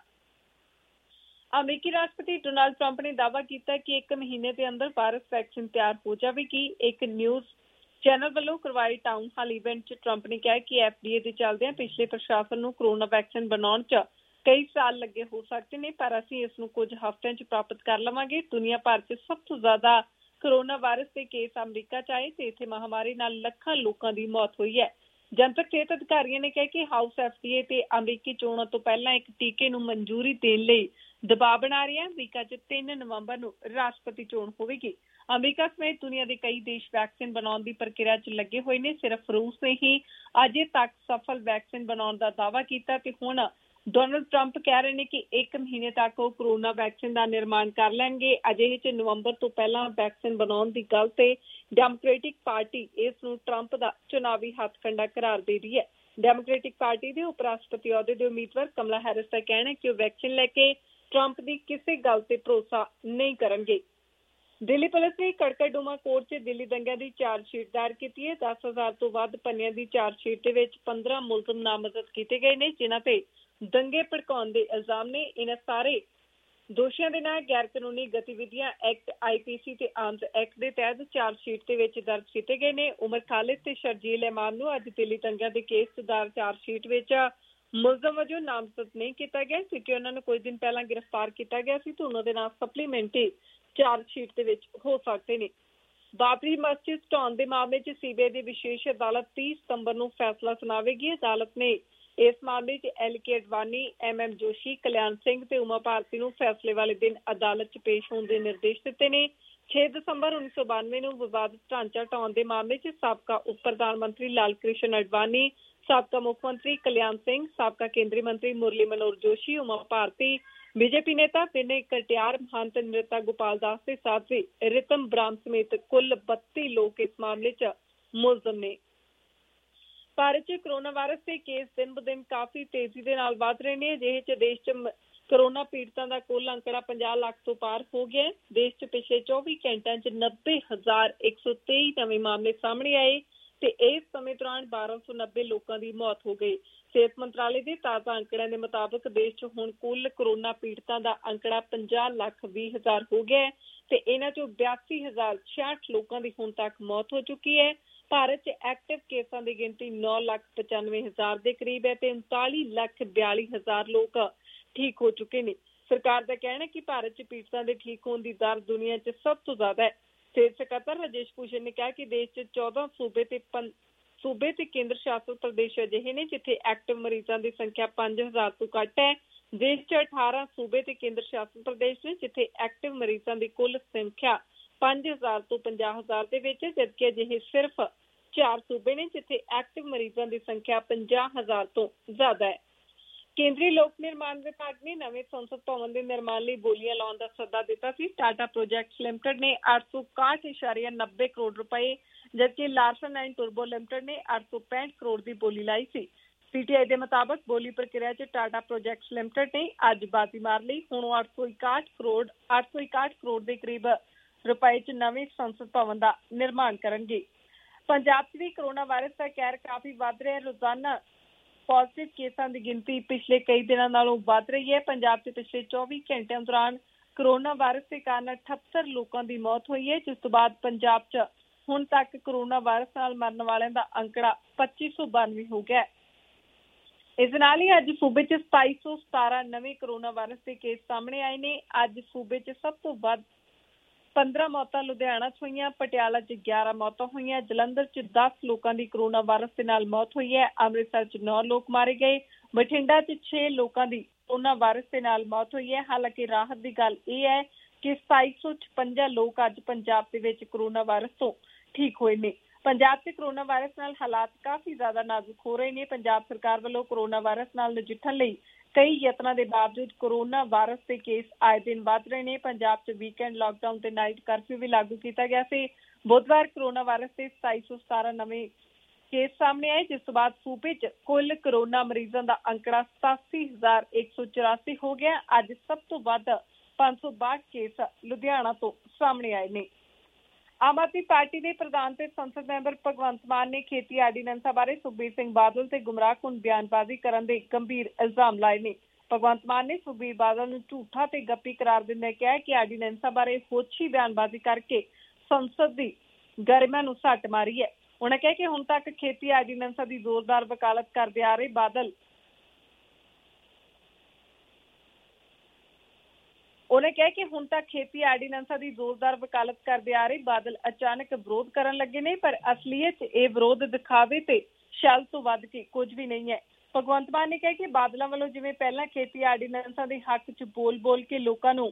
ਅਮਰੀਕੀ ਰਾਸ਼ਟਰਪਤੀ ਡੋਨਾਲਡ ਟਰੰਪ ਨੇ ਦਾਅਵਾ ਕੀਤਾ ਕਿ 1 ਮਹੀਨੇ ਦੇ ਅੰਦਰ ਵਾਇਰਸ ਵੈਕਸੀਨ ਤਿਆਰ ਹੋ ਜਾਵੇਗੀ। ਇੱਕ ਨਿਊਜ਼ ਚੈਨਲ ਵੱਲੋਂ ਕਰਵਾਏ ਟਾਊਨ ਹਾਲ ਇਵੈਂਟ 'ਚ ਟਰੰਪ ਨੇ ਕਿਹਾ ਕਿ FDA ਦੇ ਚੱਲਦਿਆਂ ਪਿਛਲੇ ਪ੍ਰਸ਼ਾਸਨ ਨੂੰ ਕੋਰੋਨਾ ਵੈਕਸੀਨ ਬਣਾਉਣ 'ਚ ਕਈ ਸਾਲ ਲੱਗੇ ਹੋ ਸਕਦੇ ਨੇ, ਪਰ ਅਸੀਂ ਇਸ ਨੂੰ ਕੁਝ ਹਫ਼ਤਿਆਂ 'ਚ ਪ੍ਰਾਪਤ ਕਰ ਲਵਾਂਗੇ। ਦੁਨੀਆ ਭਰ 'ਚ ਸਭ ਤੋਂ ਜ਼ਿਆਦਾ ਕੋਰੋਨਾ ਵਾਇਰਸ ਦੇ ਕੇਸ ਅਮਰੀਕਾ 'ਚ ਆਏ ਤੇ ਇੱਥੇ ਮਹਾਮਾਰੀ ਨਾਲ ਲੱਖਾਂ ਲੋਕਾਂ ਦੀ ਮੌਤ ਹੋਈ ਹੈ। ਜਨਤਕ ਸਿਹਤ ਅਧਿਕਾਰੀਆਂ ਨੇ ਕਿਹਾ ਕਿ ਹਾਊਸ FDA ਤੇ ਅਮਰੀਕੀ ਚੋਣਾਂ ਤੋਂ ਪਹਿਲਾਂ ਇੱਕ ਟੀਕੇ ਨੂੰ ਮਨਜ਼ੂਰੀ ਦੇਣ ਲਈ ਦਬਾਅ ਬਣਾ ਰਿਹਾ। ਅਮਰੀਕਾ 'ਚ 3 ਨਵੰਬਰ ਨੂੰ ਰਾਸ਼ਟਰਪਤੀ ਚੋਣ ਹੋਵੇਗੀ। ਅਮਰੀਕਾ ਸਮੇਤ ਦੁਨੀਆ ਦੇ ਕਈ ਦੇਸ਼ ਵੈਕਸੀਨ ਬਣਾਉਣ ਦੀ ਪ੍ਰਕਿਰਿਆ 'ਚ ਲੱਗੇ ਹੋਏ ਨੇ। ਸਿਰਫ ਰੂਸ ਨੇ ਹੀ ਅਜੇ ਤੱਕ ਸਫਲ ਵੈਕਸੀਨ ਬਣਾਉਣ ਦਾ ਦਾਅਵਾ ਕੀਤਾ ਤੇ ਹੁਣ ਡੋਨਾਲਡ ਟਰੰਪ ਕਹਿ ਰਹੇ ਨੇ ਕਿ 1 ਮਹੀਨੇ ਤੱਕ ਉਹ ਕੋਰੋਨਾ ਵੈਕਸੀਨ ਦਾ ਨਿਰਮਾਣ ਕਰ ਲੈਣਗੇ। ਅਜਿਹੇ 'ਚ ਨਵੰਬਰ ਤੋਂ ਪਹਿਲਾਂ ਵੈਕਸੀਨ ਬਣਾਉਣ ਦੀ ਗੱਲ ਤੇ ਡੈਮੋਕ੍ਰੈਟਿਕ ਪਾਰਟੀ ਇਸ ਨੂੰ ਟਰੰਪ ਦਾ ਚੁਣਾਵੀ ਹੱਥਕੰਡਾ ਕਰਾਰ ਦੇ ਰਹੀ ਹੈ। ਡੈਮੋਕ੍ਰੈਟਿਕ ਪਾਰਟੀ ਦੇ ਉਪ ਰਾਸ਼ਟਰਪਤੀ ਅਹੁਦੇ ਦੇ ਉਮੀਦਵਾਰ ਕਮਲਾ ਹੈਰਿਸ ਦਾ ਕਹਿਣਾ ਹੈ ਕਿ ਉਹ ਵੈਕਸੀਨ ਲੈ ਕੇ ਟਰੰਪ ਦੀ ਕਿਸੇ ਗੱਲ ਤੇ ਭਰੋਸਾ ਨਹੀਂ ਕਰਨਗੇ। ਦਿੱਲੀ ਪੁਲਿਸ ਨੇ ਕੜਕੜਡੂਮਾ ਕੋਰਟ 'ਚ ਦਿੱਲੀ ਦੰਗਿਆਂ ਦੀ ਚਾਰਜਸ਼ੀਟ ਦਾਇਰ ਕੀਤੀ ਹੈ। 10,000 ਤੋਂ ਵੱਧ ਪੰਨਿਆਂ ਦੀ ਚਾਰਜਸ਼ੀਟ ਦੇ ਵਿੱਚ 15 ਮੁਲਜ਼ਮ ਨਾਮਜ਼ਦ ਕੀਤੇ ਗਏ ਨੇ, ਜਿਨ੍ਹਾਂ ਤੇ ਦੰਗੇ ਭੜਕਾਉਣ ਦੇ ਇਲਜ਼ਾਮ ਨੇ। ਇਹਨਾਂ ਸਾਰੇ ਦੋਸ਼ੀਆਂ ਦੇ ਨਾਂ ਗੈਰ ਕਾਨੂੰਨੀ ਗਤੀਵਿਧੀਆਂ ਐਕਟ, IPC ਤੇ ਆਰਮਜ਼ ਐਕਟ ਦੇ ਤਹਿਤ ਚਾਰਜਸ਼ੀਟ ਦੇ ਵਿੱਚ ਦਰਜ ਕੀਤੇ ਗਏ ਨੇ। ਉਮਰ ਖਾਲਿਦ ਤੇ ਸ਼ਰਜੀਲ ਇਮਾਮ ਨੂੰ ਅੱਜ ਦਿੱਲੀ ਦੰਗਿਆਂ ਦੇ ਕੇਸ 'ਚ ਦਾਇਰ ਚਾਰਜਸ਼ੀਟ ਵਿੱਚ ਮੁਲਜ਼ਮ ਵਜੋਂ ਨਾਮਜ਼ਦ ਨਹੀਂ ਕੀਤਾ ਗਿਆ ਕਿਉਂਕਿ ਉਹਨਾਂ ਨੂੰ ਕੁਝ ਦਿਨ ਪਹਿਲਾਂ ਗ੍ਰਿਫਤਾਰ ਕੀਤਾ ਗਿਆ ਸੀ ਤੇ ਉਹਨਾਂ ਦੇ ਨਾਂ ਸਪਲੀਮੈਂਟਰੀ ਚਾਰਜਸ਼ੀਟ ਦੇ ਵਿੱਚ ਹੋ ਸਕਦੇ ਨੇ। ਬਾਬਰੀ ਮਸਜਿਦ ਢਾਉਣ ਦੇ ਮਾਮਲੇ 'ਚ CBI ਦੀ ਵਿਸ਼ੇਸ਼ ਅਦਾਲਤ 30 ਸਤੰਬਰ ਨੂੰ ਫੈਸਲਾ ਸੁਣਾਵੇਗੀ। ਅਦਾਲਤ ਨੇ ਇਸ ਮਾਮਲੇ 'ਚ LK ਅਡਵਾਨੀ, MM ਜੋਸ਼ੀ, ਕਲਿਆਣ ਸਿੰਘ ਤੇ ਉਮਾ ਭਾਰਤੀ ਨੂੰ ਫੈਸਲੇ ਵਾਲੇ ਦਿਨ ਅਦਾਲਤ 'ਚ ਪੇਸ਼ ਹੋਣ ਦੇ ਨਿਰਦੇਸ਼ ਦਿੱਤੇ ਨੇ। 6 ਦਸੰਬਰ 1992 ਨੂੰ ਵਿਵਾਦਿਤ ਢਾਂਚਾ ਢਾਉਣ ਦੇ ਮਾਮਲੇ 'ਚ ਸਾਬਕਾ ਉਪ ਪ੍ਰਧਾਨ ਮੰਤਰੀ ਲਾਲ ਕ੍ਰਿਸ਼ਨ ਅਡਵਾਨੀ, ਸਾਬਕਾ ਮੁੱਖ ਮੰਤਰੀ ਕਲਿਆਣ ਸਿੰਘ, ਸਾਬਕਾ ਕੇਂਦਰੀ ਮੰਤਰੀ ਮੁਰਲੀ ਮਨੋਹਰ ਜੋਸ਼ੀ, ਉਮਾ ਭਾਰਤੀ, BJP ਨੇਤਾ ਵਿਨय ਕਟਿਆਰ, ਮਹੰਤ ਨ੍ਰਿਤਾ ਗੋਪਾਲ ਦਾਸ ਤੇ ਸਾਧਵੀ ਰਿਤਮ ਬਰਾਮ ਸਮੇਤ ਕੁੱਲ 32 ਲੋਕ ਇਸ ਮਾਮਲੇ 'ਚ ਮੁਲਜ਼ਮ ਨੇ। ਭਾਰਤ 'ਚ ਕੋਰੋਨਾ ਵਾਇਰਸ ਦੇ ਕੇਸ ਦਿਨ ਬ ਦਿਨ ਕਾਫੀ ਤੇਜ਼ੀ ਦੇ ਨਾਲ ਵੱਧ ਰਹੇ ਨੇ। ਅਜਿਹੇ 'ਚ ਦੇਸ਼ 'ਚ ਕੋਰੋਨਾ ਪੀੜਤਾਂ ਦਾ ਕੁੱਲ ਅੰਕੜਾ 50 ਲੱਖ ਤੋਂ ਪਾਰ ਹੋ ਗਿਆ। ਦੇਸ਼ 'ਚ ਪਿਛਲੇ 24 ਘੰਟਿਆਂ 'ਚ 90,123 ਨਵੇਂ ਮਾਮਲੇ ਸਾਹਮਣੇ ਆਏ ਤੇ ਇਸ ਸਮੇਂ ਦੌਰਾਨ 1290 ਲੋਕਾਂ ਦੀ ਮੌਤ ਹੋ ਗਈ। ਸਿਹਤ ਮੰਤਰਾਲੇ ਦੇ ਤਾਜ਼ਾ ਅੰਕੜਿਆਂ ਦੇ ਮੁਤਾਬਕ ਦੇਸ਼ 'ਚ ਹੁਣ ਕੁੱਲ ਕੋਰੋਨਾ ਪੀੜਤਾਂ ਦਾ ਅੰਕੜਾ 50,20,000 ਹੋ ਗਿਆ ਤੇ ਇਹਨਾਂ 'ਚੋਂ 82,066 ਲੋਕਾਂ ਦੀ ਹੁਣ ਤੱਕ ਮੌਤ ਹੋ ਚੁੱਕੀ ਹੈ। ਭਾਰਤ 'ਚ ਐਕਟਿਵ ਕੇਸਾਂ ਦੀ ਗਿਣਤੀ 9,95,000 ਦੇ ਕਰੀਬ ਹੈ ਤੇ 39,42,000 ਲੋਕ ਠੀਕ ਹੋ ਚੁੱਕੇ ਨੇ। ਸਰਕਾਰ ਦਾ ਕਹਿਣਾ ਹੈ ਕਿ ਭਾਰਤ 'ਚ ਪੀੜਤਾਂ ਦੇ ਠੀਕ ਹੋਣ ਦੀ ਦਰ ਦੁਨੀਆ 'ਚ ਸਭ ਤੋਂ ਜ਼ਿਆਦਾ ਹੈ। ਸਿਹਤ ਸਕੱਤਰ ਰਾਜੇਸ਼ ਭੂਸ਼ਣ ਨੇ ਕਿਹਾ ਕਿ ਦੇਸ਼ 'ਚ 14 ਸੂਬੇ ਤੇ ਕੇਂਦਰ ਸ਼ਾਸਿਤ ਪ੍ਰਦੇਸ਼ ਅਜਿਹੇ ਨੇ ਜਿੱਥੇ ਐਕਟਿਵ ਮਰੀਜ਼ਾਂ ਦੀ ਸੰਖਿਆ 5,000 ਤੋਂ ਘੱਟ ਹੈ। ਦੇਸ਼ 'ਚ 18 ਸੂਬੇ ਤੇ ਕੇਂਦਰ ਸ਼ਾਸਿਤ ਪ੍ਰਦੇਸ਼ ਨੇ ਜਿੱਥੇ ਐਕਟਿਵ ਮਰੀਜ਼ਾਂ ਦੀ ਕੁੱਲ ਸੰਖਿਆ 5,000 ਤੋਂ 50,000 ਦੇ ਵਿੱਚ, ਜਦਕਿ ਅਜਿਹੇ ਸਿਰਫ 4 ਸੂਬੇ ਨੇ ਜਿੱਥੇ ਐਕਟਿਵ ਮਰੀਜ਼ਾਂ ਦੀ ਸੰਖਿਆ 50,000 ਤੋਂ ਜ਼ਿਆਦਾ ਹੈ। ਕੇਂਦਰੀ ਲੋਕ ਨਿਰਮਾਣ ਵਿਭਾਗ ਨੇ ਨਵੇਂ ਸੰਸਦ ਭਵਨ ਦੇ ਨਿਰਮਾਣ ਲਈ ਬੋਲੀਆਂ ਲਾਉਣ ਦਾ ਸੱਦਾ ਦਿੱਤਾ ਸੀ। ਟਾਟਾ ਪ੍ਰੋਜੈਕਟਸ ਲਿਮਟਿਡ ਨੇ 861.90 ਕਰੋੜ ਰੁਪਏ, ਜਦਕਿ ਲਾਰਸਨ ਐਂਡ ਟੂਰਬੋ ਲਿਮਟਿਡ ਨੇ 865 ਕਰੋੜ ਦੀ ਬੋਲੀ ਲਾਈ ਸੀ। CTI ਦੇ ਮੁਤਾਬਕ ਬੋਲੀ ਪ੍ਰਕਿਰਿਆ 'ਚ ਟਾਟਾ ਪ੍ਰੋਜੈਕਟਸ ਲਿਮਟਿਡ ਨੇ ਅੱਜ ਬਾਜ਼ੀ ਮਾਰ ਲਈ। ਹੁਣ ਉਹ 861 ਕਰੋੜ ਦੇ ਕਰੀਬ ਰੁਪਏ 'ਚ ਨਵੇਂ ਸੰਸਦ ਭਵਨ ਦਾ ਨਿਰਮਾਣ ਕਰਨਗੇ। ਪੰਜਾਬ 'ਚ ਵੀ ਕੋਰੋਨਾ ਵਾਇਰਸ ਦਾ ਕਹਿਰ ਕਾਫੀ ਵੱਧ ਰਿਹਾ। ਰੋਜ਼ਾਨਾ ਪॉजिटिव ਕੇਸਾਂ ਦੀ ਗਿਣਤੀ ਪਿਛਲੇ ਕਈ ਦਿਨਾਂ ਨਾਲੋਂ ਵੱਧ ਰਹੀ ਹੈ। ਪੰਜਾਬ 'ਚ ਪਿਛਲੇ 24 ਘੰਟਿਆਂ ਦੌਰਾਨ ਕੋਰੋਨਾ ਵਾਇਰਸ ਦੇ ਕਾਰਨ 78 ਲੋਕਾਂ ਦੀ ਮੌਤ ਹੋਈ ਹੈ, ਜਿਸ ਤੋਂ ਬਾਅਦ ਪੰਜਾਬ 'ਚ ਹੁਣ ਤੱਕ ਕੋਰੋਨਾ ਵਾਇਰਸ ਨਾਲ ਮਰਨ ਵਾਲਿਆਂ ਦਾ ਅੰਕੜਾ 2592 ਹੋ ਗਿਆ। ਇਸ ਨਾਲ ਹੀ ਅੱਜ ਸੂਬੇ 'ਚ 2717 ਨਵੇਂ ਕੋਰੋਨਾ ਵਾਇਰਸ ਦੇ ਕੇਸ ਸਾਹਮਣੇ ਆਏ ਨੇ। ਅੱਜ ਸੂਬੇ 'ਚ ਸਭ ਤੋਂ ਵੱਧ 15 ਮੌਤਾਂ ਲੁਧਿਆਣਾ 'ਚ ਹੋਈਆਂ, ਪਟਿਆਲਾ 'ਚ 11 ਮੌਤਾਂ ਹੋਈਆਂ, ਜਲੰਧਰ 'ਚ 10 ਲੋਕਾਂ ਦੀ ਕੋਰੋਨਾ ਵਾਇਰਸ ਦੇ ਨਾਲ ਮੌਤ ਹੋਈ ਹੈ, ਅੰਮ੍ਰਿਤਸਰ 'ਚ 9 ਲੋਕ ਮਾਰੇ ਗਏ, ਬਠਿੰਡਾ 'ਚ 6 ਲੋਕਾਂ ਦੀ ਕੋਰੋਨਾ ਵਾਇਰਸ ਦੇ ਨਾਲ ਮੌਤ ਹੋਈ ਹੈ। ਹਾਲਾਂਕਿ ਰਾਹਤ ਦੀ ਗੱਲ ਇਹ ਹੈ ਕਿ 2756 ਲੋਕ ਅੱਜ ਪੰਜਾਬ ਦੇ ਵਿੱਚ ਕੋਰੋਨਾ ਵਾਇਰਸ ਤੋਂ ਠੀਕ ਹੋਏ ਨੇ। ਪੰਜਾਬ 'ਚ ਕੋਰੋਨਾ ਵਾਇਰਸ ਨਾਲ ਹਾਲਾਤ ਕਾਫੀ ਜ਼ਿਆਦਾ ਨਾਜ਼ੁਕ ਹੋ ਰਹੇ ਨੇ। ਪੰਜਾਬ ਸਰਕਾਰ ਵੱਲੋਂ ਕੋਰੋਨਾ ਵਾਇਰਸ ਨਾਲ ਨਜਿੱਠਣ ਲਈ ਕਈ ਯਤਨਾਂ ਦੇ ਬਾਵਜੂਦ ਕੋਰੋਨਾ ਵਾਇਰਸ ਦੇ ਕੇਸ ਆਏ ਦਿਨ ਵੱਧ ਰਹੇ ਨੇ। ਪੰਜਾਬ 'ਚ ਵੀਕਐਂਡ ਲਾਕਡਾਊਨ ਤੇ ਨਾਈਟ ਕਰਫਿਊ ਵੀ ਲਾਗੂ ਕੀਤਾ ਗਿਆ ਸੀ। ਬੁੱਧਵਾਰ ਕੋਰੋਨਾ ਵਾਇਰਸ ਦੇ 2717 ਨਵੇਂ ਕੇਸ ਸਾਹਮਣੇ ਆਏ, ਜਿਸ ਤੋਂ ਬਾਅਦ ਸੂਬੇ 'ਚ ਕੁੱਲ ਕੋਰੋਨਾ ਮਰੀਜ਼ਾਂ ਦਾ ਅੰਕੜਾ 87,184 ਹੋ ਗਿਆ। ਅੱਜ ਸਭ ਤੋਂ ਵੱਧ 562 ਕੇਸ ਲੁਧਿਆਣਾ ਤੋਂ ਸਾਹਮਣੇ ਆਏ ਨੇ। ਆਮ ਆਦਮੀ ਪਾਰਟੀ ਦੇ ਪ੍ਰਧਾਨ ਤੇ ਸੰਸਦ ਮੈਂਬਰ ਭਗਵੰਤ ਮਾਨ ਨੇ ਖੇਤੀ ਆਰਡੀਨੈਂਸਾਂ ਬਾਰੇ ਸੁਖਬੀਰ ਸਿੰਘ ਬਾਦਲ ਤੇ ਗੁੰਮਰਾਹਕੁਨ ਬਿਆਨਬਾਜ਼ੀ ਕਰਨ ਦੇ ਗੰਭੀਰ ਇਲਜ਼ਾਮ ਲਾਏ ਨੇ। ਭਗਵੰਤ ਮਾਨ ਨੇ ਸੁਖਬੀਰ ਬਾਦਲ ਨੂੰ ਝੂਠਾ ਤੇ ਗੱਪੀ ਕਰਾਰ ਦਿੰਦਿਆਂ ਕਿਹਾ ਕਿ ਆਰਡੀਨੈਂਸਾਂ ਬਾਰੇ ਹੋਛੀ ਬਿਆਨਬਾਜ਼ੀ ਕਰਕੇ ਸੰਸਦ ਦੀ ਗਰਿਮਾ ਨੂੰ ਸੱਟ ਮਾਰੀ ਹੈ। ਉਹਨਾਂ ਕਿਹਾ ਕਿ ਹੁਣ ਤੱਕ ਖੇਤੀ ਆਰਡੀਨੈਂਸਾਂ ਦੀ ਜ਼ੋਰਦਾਰ ਵਕਾਲਤ ਕਰਦੇ ਆ ਰਹੇ ਬਾਦਲ ਅਚਾਨਕ ਵਿਰੋਧ ਕਰਨ ਲੱਗੇ ਨੇ, ਪਰ ਅਸਲੀਅਤ ਇਹ ਵਿਰੋਧ ਦਿਖਾਵੇ ਤੇ ਛਲ ਤੋਂ ਵੱਧ ਕੇ ਕੁਝ ਵੀ ਨਹੀਂ ਹੈ। ਭਗਵੰਤ ਮਾਨ ਨੇ ਕਿਹਾ ਕਿ ਬਾਦਲਾਂ ਵੱਲੋਂ ਜਿਵੇਂ ਪਹਿਲਾਂ ਖੇਤੀ ਆਰਡੀਨੈਂਸਾਂ ਦੇ ਹੱਕ 'ਚ ਬੋਲ ਕੇ ਲੋਕਾਂ ਨੂੰ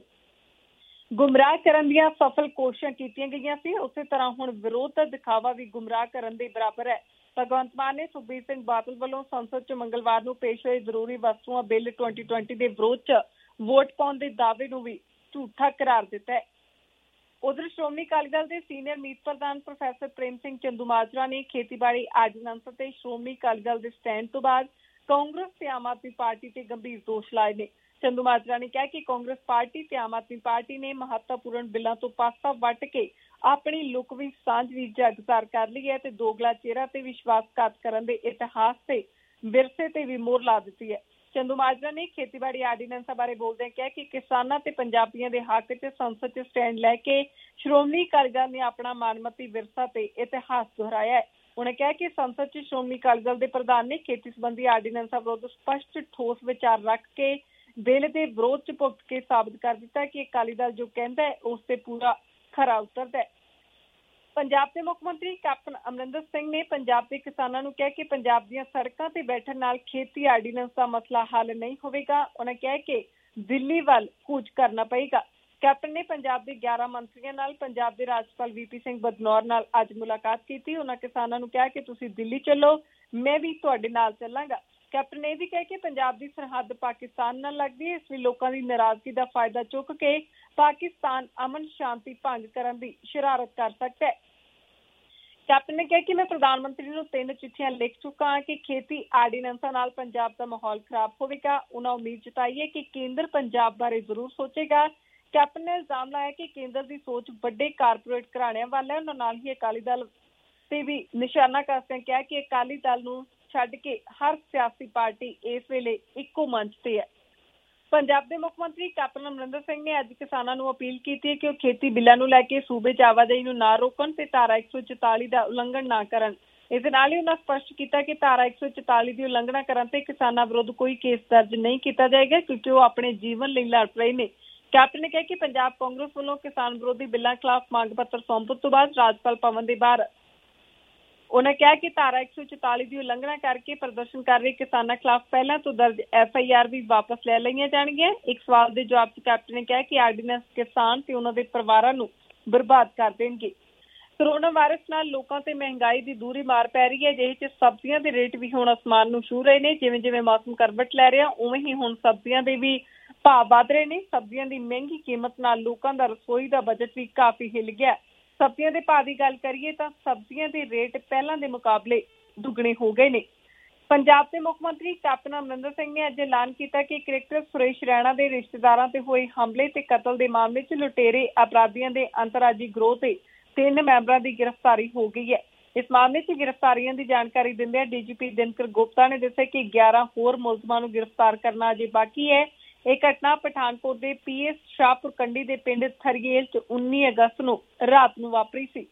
ਗੁੰਮਰਾਹ ਕਰਨ ਦੀਆਂ ਸਫਲ ਕੋਸ਼ਿਸ਼ਾਂ ਕੀਤੀਆਂ ਗਈਆਂ ਸੀ, ਉਸੇ ਤਰ੍ਹਾਂ ਹੁਣ ਵਿਰੋਧ ਦਾ ਦਿਖਾਵਾ ਵੀ ਗੁੰਮਰਾਹ ਕਰਨ ਦੇ ਬਰਾਬਰ ਹੈ। ਭਗਵੰਤ ਮਾਨ ਨੇ ਸੁਖਬੀਰ ਸਿੰਘ ਬਾਦਲ ਵੱਲੋਂ ਸੰਸਦ 'ਚ ਮੰਗਲਵਾਰ ਨੂੰ ਪੇਸ਼ ਹੋਏ ਜ਼ਰੂਰੀ ਵਸਤੂਆਂ ਬਿੱਲ 2020 ਦੇ ਵਿਰੋਧ 'ਚ ਵੋਟ ਪਾਉਣ ਦੇ ਦਾਅਵੇ ਨੂੰ ਵੀ ਝੂਠਾ ਕਰਾਰ ਦਿੱਤਾ ਹੈ। ਉਧਰ ਸ਼੍ਰੋਮਣੀ ਅਕਾਲੀ ਦਲ ਦੇ ਸੀਨੀਅਰ ਮੀਤ ਪ੍ਰਧਾਨ ਪ੍ਰੋਫੈਸਰ ਪ੍ਰੇਮ ਸਿੰਘ ਚੰਦੂਮਾਜਰਾ ਨੇ ਖੇਤੀਬਾੜੀ ਆਰਡੀਨੈਂਸ ਤੇ ਸ਼੍ਰੋਮਣੀ ਅਕਾਲੀ ਦਲ ਦੇ ਸਟੈਂਡ ਤੋਂ ਬਾਅਦ ਕਾਂਗਰਸ ਤੇ ਆਮ ਆਦਮੀ ਪਾਰਟੀ ਤੇ ਗੰਭੀਰ ਦੋਸ਼ ਲਾਏ ਨੇ। ਚੰਦੂਮਾਜਰਾ ਨੇ ਕਿਹਾ ਕਿ ਕਾਂਗਰਸ ਪਾਰਟੀ ਤੇ ਆਮ ਆਦਮੀ ਪਾਰਟੀ ਨੇ ਮਹੱਤਵਪੂਰਨ ਬਿੱਲਾਂ ਤੋਂ ਪਾਸਾ ਵੱਟ ਕੇ ਆਪਣੀ ਲੁਕਵੀਂ ਸਾਂਝ ਵੀ ਜਗਜ਼ਾਰ ਕਰ ਲਈ ਹੈ ਤੇ ਦੋਗਲਾ ਚਿਹਰਾ ਤੇ ਵਿਸ਼ਵਾਸਘਾਤ ਕਰਨ ਦੇ ਇਤਿਹਾਸ ਤੇ ਵਿਰਸੇ ਤੇ ਵੀ ਮੋਹਰ ਲਾ ਦਿੱਤੀ ਹੈ। ਚੰਦੂਮਾਜਰਾ ਨੇ ਖੇਤੀਬਾੜੀ ਆਰਡੀਨੈਂਸਾਂ ਬਾਰੇ ਬੋਲਦਿਆਂ ਕਿਹਾ ਕਿ ਕਿਸਾਨਾਂ ਤੇ ਪੰਜਾਬੀਆਂ ਦੇ ਹੱਕ 'ਚ ਸੰਸਦ 'ਚ ਸਟੈਂਡ ਲੈ ਕੇ ਸ਼੍ਰੋਮਣੀ ਅਕਾਲੀ ਦਲ ਨੇ ਆਪਣਾ ਮਾਨਮਤੀ ਵਿਰਸਾ ਤੇ ਇਤਿਹਾਸ ਦੁਹਰਾਇਆ ਹੈ। ਉਹਨੇ ਕਿਹਾ ਕਿ ਸੰਸਦ 'ਚ ਸ਼੍ਰੋਮਣੀ ਅਕਾਲੀ ਦਲ ਦੇ ਪ੍ਰਧਾਨ ਨੇ ਖੇਤੀ ਸੰਬੰਧੀ ਆਰਡੀਨੈਂਸਾਂ ਵਿਰੁੱਧ ਸਪਸ਼ਟ ਠੋਸ ਵਿਚਾਰ ਰੱਖ ਕੇ ਬਿੱਲ ਦੇ ਵਿਰੋਧ 'ਚ ਭੁਗਤ ਕੇ ਸਾਬਤ ਕਰ ਦਿੱਤਾ ਕਿ ਅਕਾਲੀ ਦਲ ਜੋ ਕਹਿੰਦਾ ਹੈ ਉਸ ਤੇ ਪੂਰਾ ਖਰਾ ਉਤਰਦਾ ਹੈ। ਪੰਜਾਬ ਦੇ ਮੁੱਖ ਮੰਤਰੀ ਕੈਪਟਨ ਅਮਰਿੰਦਰ ਸਿੰਘ ਨੇ ਪੰਜਾਬ ਦੇ ਕਿਸਾਨਾਂ ਨੂੰ ਕਿਹਾ ਕਿ ਪੰਜਾਬ ਦੀਆਂ ਸੜਕਾਂ ਤੇ ਬੈਠਣ ਨਾਲ ਖੇਤੀ ਆਰਡੀਨੈਂਸ ਦਾ ਮਸਲਾ ਹੱਲ ਨਹੀਂ ਹੋਵੇਗਾ। ਉਹਨਾਂ ਕਿਹਾ ਕਿ ਦਿੱਲੀ ਵੱਲ ਕੂਚ ਕਰਨਾ ਪਏਗਾ। ਕੈਪਟਨ ਨੇ ਪੰਜਾਬ ਦੇ 11 ਮੰਤਰੀਆਂ ਨਾਲ ਪੰਜਾਬ ਦੇ ਰਾਜਪਾਲ VP ਸਿੰਘ ਬਦਨੌਰ ਨਾਲ ਅੱਜ ਮੁਲਾਕਾਤ ਕੀਤੀ। ਉਹਨਾਂ ਕਿਸਾਨਾਂ ਨੂੰ ਕਿਹਾ ਕਿ ਤੁਸੀਂ ਦਿੱਲੀ ਚੱਲੋ, ਮੈਂ ਵੀ ਤੁਹਾਡੇ ਨਾਲ ਚੱਲਾਂਗਾ। ਕੈਪਟਨ ਨੇ ਇਹ ਵੀ ਕਿਹਾ ਕਿ ਪੰਜਾਬ ਦੀ ਸਰਹੱਦ ਪਾਕਿਸਤਾਨ ਨਾਲ ਲੱਗਦੀ ਹੈ, ਇਸ ਲਈ ਲੋਕਾਂ ਦੀ ਨਾਰਾਜ਼ਗੀ ਦਾ ਫਾਇਦਾ ਚੁੱਕ ਕੇ ਪਾਕਿਸਤਾਨ ਅਮਨ ਸ਼ਾਂਤੀ ਭੰਗ ਕਰਨ ਦੀ ਸ਼ਰਾਰਤ ਕਰ ਸਕਦਾ ਹੈ। ਕੈਪਟਨ ਨੇ ਕਿਹਾ ਕਿ ਮੈਂ ਪ੍ਰਧਾਨ ਮੰਤਰੀ ਨੂੰ 3 ਚਿੱਠੀਆਂ ਲਿਖ ਚੁੱਕਾ ਹਾਂ ਕਿ ਖੇਤੀ ਆਰਡੀਨੈਂਸਾਂ ਨਾਲ ਪੰਜਾਬ ਦਾ ਮਾਹੌਲ ਖਰਾਬ ਹੋਵੇਗਾ। ਉਹਨਾਂ ਉਮੀਦ ਜਤਾਈ ਹੈ ਕਿ ਕੇਂਦਰ ਪੰਜਾਬ ਬਾਰੇ ਜ਼ਰੂਰ ਸੋਚੇਗਾ। ਕੈਪਟਨ ਨੇ ਇਲਜ਼ਾਮ ਲਾਇਆ ਕਿ ਕੇਂਦਰ ਦੀ ਸੋਚ ਵੱਡੇ ਕਾਰਪੋਰੇਟ ਘਰਾਣਿਆਂ ਵੱਲ ਹੈ। ਉਹਨਾਂ ਨਾਲ ਹੀ ਅਕਾਲੀ ਦਲ ਤੇ ਵੀ ਨਿਸ਼ਾਨਾ ਕਰਦਿਆਂ ਕਿਹਾ ਕਿ ਅਕਾਲੀ ਦਲ ਨੂੰ ਛੱਡ ਕੇ ਹਰ ਸਿਆਸੀ ਪਾਰਟੀ ਇਸ ਵੇਲੇ ਇੱਕੋ ਮੰਚ ਤੇ ਹੈ। ਪੰਜਾਬ ਦੇ ਮੁੱਖ ਮੰਤਰੀ ਕੈਪਟਨ ਅਮਰਿੰਦਰ ਸਿੰਘ ਨੇ ਅੱਜ ਕਿਸਾਨਾਂ ਨੂੰ ਅਪੀਲ ਕੀਤੀ ਹੈ ਕਿ ਉਹ ਖੇਤੀ ਬਿੱਲਾਂ ਨੂੰ ਲੈ ਕੇ ਸੂਬੇ 'ਚ ਆਵਾਜਾਈ ਨੂੰ ਨਾ ਰੋਕਣ ਤੇ ਧਾਰਾ 144 ਦਾ ਉਲੰਘਣ ਨਾ ਕਰਨ। ਇਸ ਦੇ ਨਾਲ ਹੀ ਉਹਨਾਂ ਸਪਸ਼ਟ ਕੀਤਾ ਕਿ ਧਾਰਾ 144 ਦੀ ਉਲੰਘਣਾ ਕਰਨ ਤੇ ਕਿਸਾਨਾਂ ਵਿਰੁੱਧ ਕੋਈ ਕੇਸ ਦਰਜ ਨਹੀਂ ਕੀਤਾ ਜਾਏਗਾ ਕਿਉਂਕਿ ਉਹ ਆਪਣੇ ਜੀਵਨ ਲਈ ਲੜ ਰਹੇ ਨੇ। ਕੈਪਟਨ ਨੇ ਕਿਹਾ ਕਿ ਪੰਜਾਬ ਕਾਂਗਰਸ ਵੱਲੋਂ ਕਿਸਾਨ ਵਿਰੋਧੀ ਬਿੱਲਾਂ ਖਿਲਾਫ ਮੰਗ ਪੱਤਰ ਸੌਂਪਣ ਤੋਂ ਬਾਅਦ ਰਾਜਪਾਲ ਭਵਨ ਦੇ ਬਾਹਰ ਉਹਨਾਂ ਕਿਹਾ ਕਿ ਧਾਰਾ 144 ਦੀ ਉਲੰਘਣਾ ਕਰਕੇ ਪ੍ਰਦਰਸ਼ਨ ਕਰ ਰਹੇ ਕਿਸਾਨਾਂ ਖਿਲਾਫ ਪਹਿਲਾਂ ਤੋਂ ਦਰਜ FIR ਵੀ ਵਾਪਸ ਲੈ ਲਈਆਂ ਜਾਣਗੀਆਂ। ਇੱਕ ਸਵਾਲ ਦੇ ਜਵਾਬ 'ਚ ਕੈਪਟਨ ਨੇ ਕਿਹਾ ਕਿ ਆਰਡੀਨੈਂਸ ਕਿਸਾਨ ਤੇ ਉਹਨਾਂ ਦੇ ਪਰਿਵਾਰਾਂ ਨੂੰ ਬਰਬਾਦ ਕਰ ਦੇਣਗੇ। ਕੋਰੋਨਾ ਵਾਇਰਸ ਨਾਲ ਲੋਕਾਂ ਤੇ ਮਹਿੰਗਾਈ ਦੀ ਦੂਰੀ ਮਾਰ ਪੈ ਰਹੀ ਹੈ। ਜਿਹੇ 'ਚ ਸਬਜ਼ੀਆਂ ਦੇ ਰੇਟ ਵੀ ਹੁਣ ਅਸਮਾਨ ਨੂੰ ਛੂਹ ਰਹੇ ਨੇ। ਜਿਵੇਂ ਜਿਵੇਂ ਮੌਸਮ ਕਰਵਟ ਲੈ ਰਿਹਾ ਉਵੇਂ ਹੀ ਹੁਣ ਸਬਜ਼ੀਆਂ ਦੇ ਵੀ ਭਾਅ ਵਧ ਰਹੇ ਨੇ। ਸਬਜ਼ੀਆਂ ਦੀ ਮਹਿੰਗੀ ਕੀਮਤ ਨਾਲ ਲੋਕਾਂ ਦਾ ਰਸੋਈ ਦਾ ਬਜਟ ਵੀ ਕਾਫੀ ਹਿੱਲ ਗਿਆ। ਸਬਜ਼ੀਆਂ ਦੇ ਭਾਅ ਦੀ ਗੱਲ ਕਰੀਏ ਤਾਂ ਸਬਜ਼ੀਆਂ ਦੇ ਰੇਟ ਪਹਿਲਾਂ ਦੇ ਮੁਕਾਬਲੇ ਦੁੱਗਣੇ ਹੋ ਗਏ ਨੇ। ਪੰਜਾਬ ਦੇ ਮੁੱਖ ਮੰਤਰੀ ਕੈਪਟਨ ਅਮਰਿੰਦਰ ਸਿੰਘ ਨੇ ਅੱਜ ਐਲਾਨ ਕੀਤਾ ਕਿ ਕ੍ਰਿਕਟਰ ਸੁਰੇਸ਼ ਰੈਣਾ ਦੇ ਰਿਸ਼ਤੇਦਾਰਾਂ ਤੇ ਹੋਏ ਹਮਲੇ ਤੇ ਕਤਲ ਦੇ ਮਾਮਲੇ 'ਚ ਲੁਟੇਰੇ ਅਪਰਾਧੀਆਂ ਦੇ ਅੰਤਰਰਾਜੀ ਗਰੋਹ ਤੇ 3 ਮੈਂਬਰਾਂ ਦੀ ਗ੍ਰਿਫਤਾਰੀ ਹੋ ਗਈ ਹੈ। ਇਸ ਮਾਮਲੇ 'ਚ ਗ੍ਰਿਫਤਾਰੀਆਂ ਦੀ ਜਾਣਕਾਰੀ ਦਿੰਦਿਆਂ DGP ਦਿਨਕਰ ਗੁਪਤਾ ਨੇ ਦੱਸਿਆ ਕਿ 11 ਹੋਰ ਮੁਲਜ਼ਮਾਂ ਨੂੰ ਗ੍ਰਿਫਤਾਰ ਕਰਨਾ ਅਜੇ ਬਾਕੀ ਹੈ। ਇਹ ਘਟਨਾ ਪਠਾਨਕੋਟ ਦੇ PS ਸ਼ਾਹਪੁਰ ਕੰਡੀ ਦੇ ਪਿੰਡ ਥਰੀਏਲ 'ਚ 19 ਅਗਸਤ ਨੂੰ ਰਾਤ ਨੂੰ ਵਾਪਰੀ ਸੀ।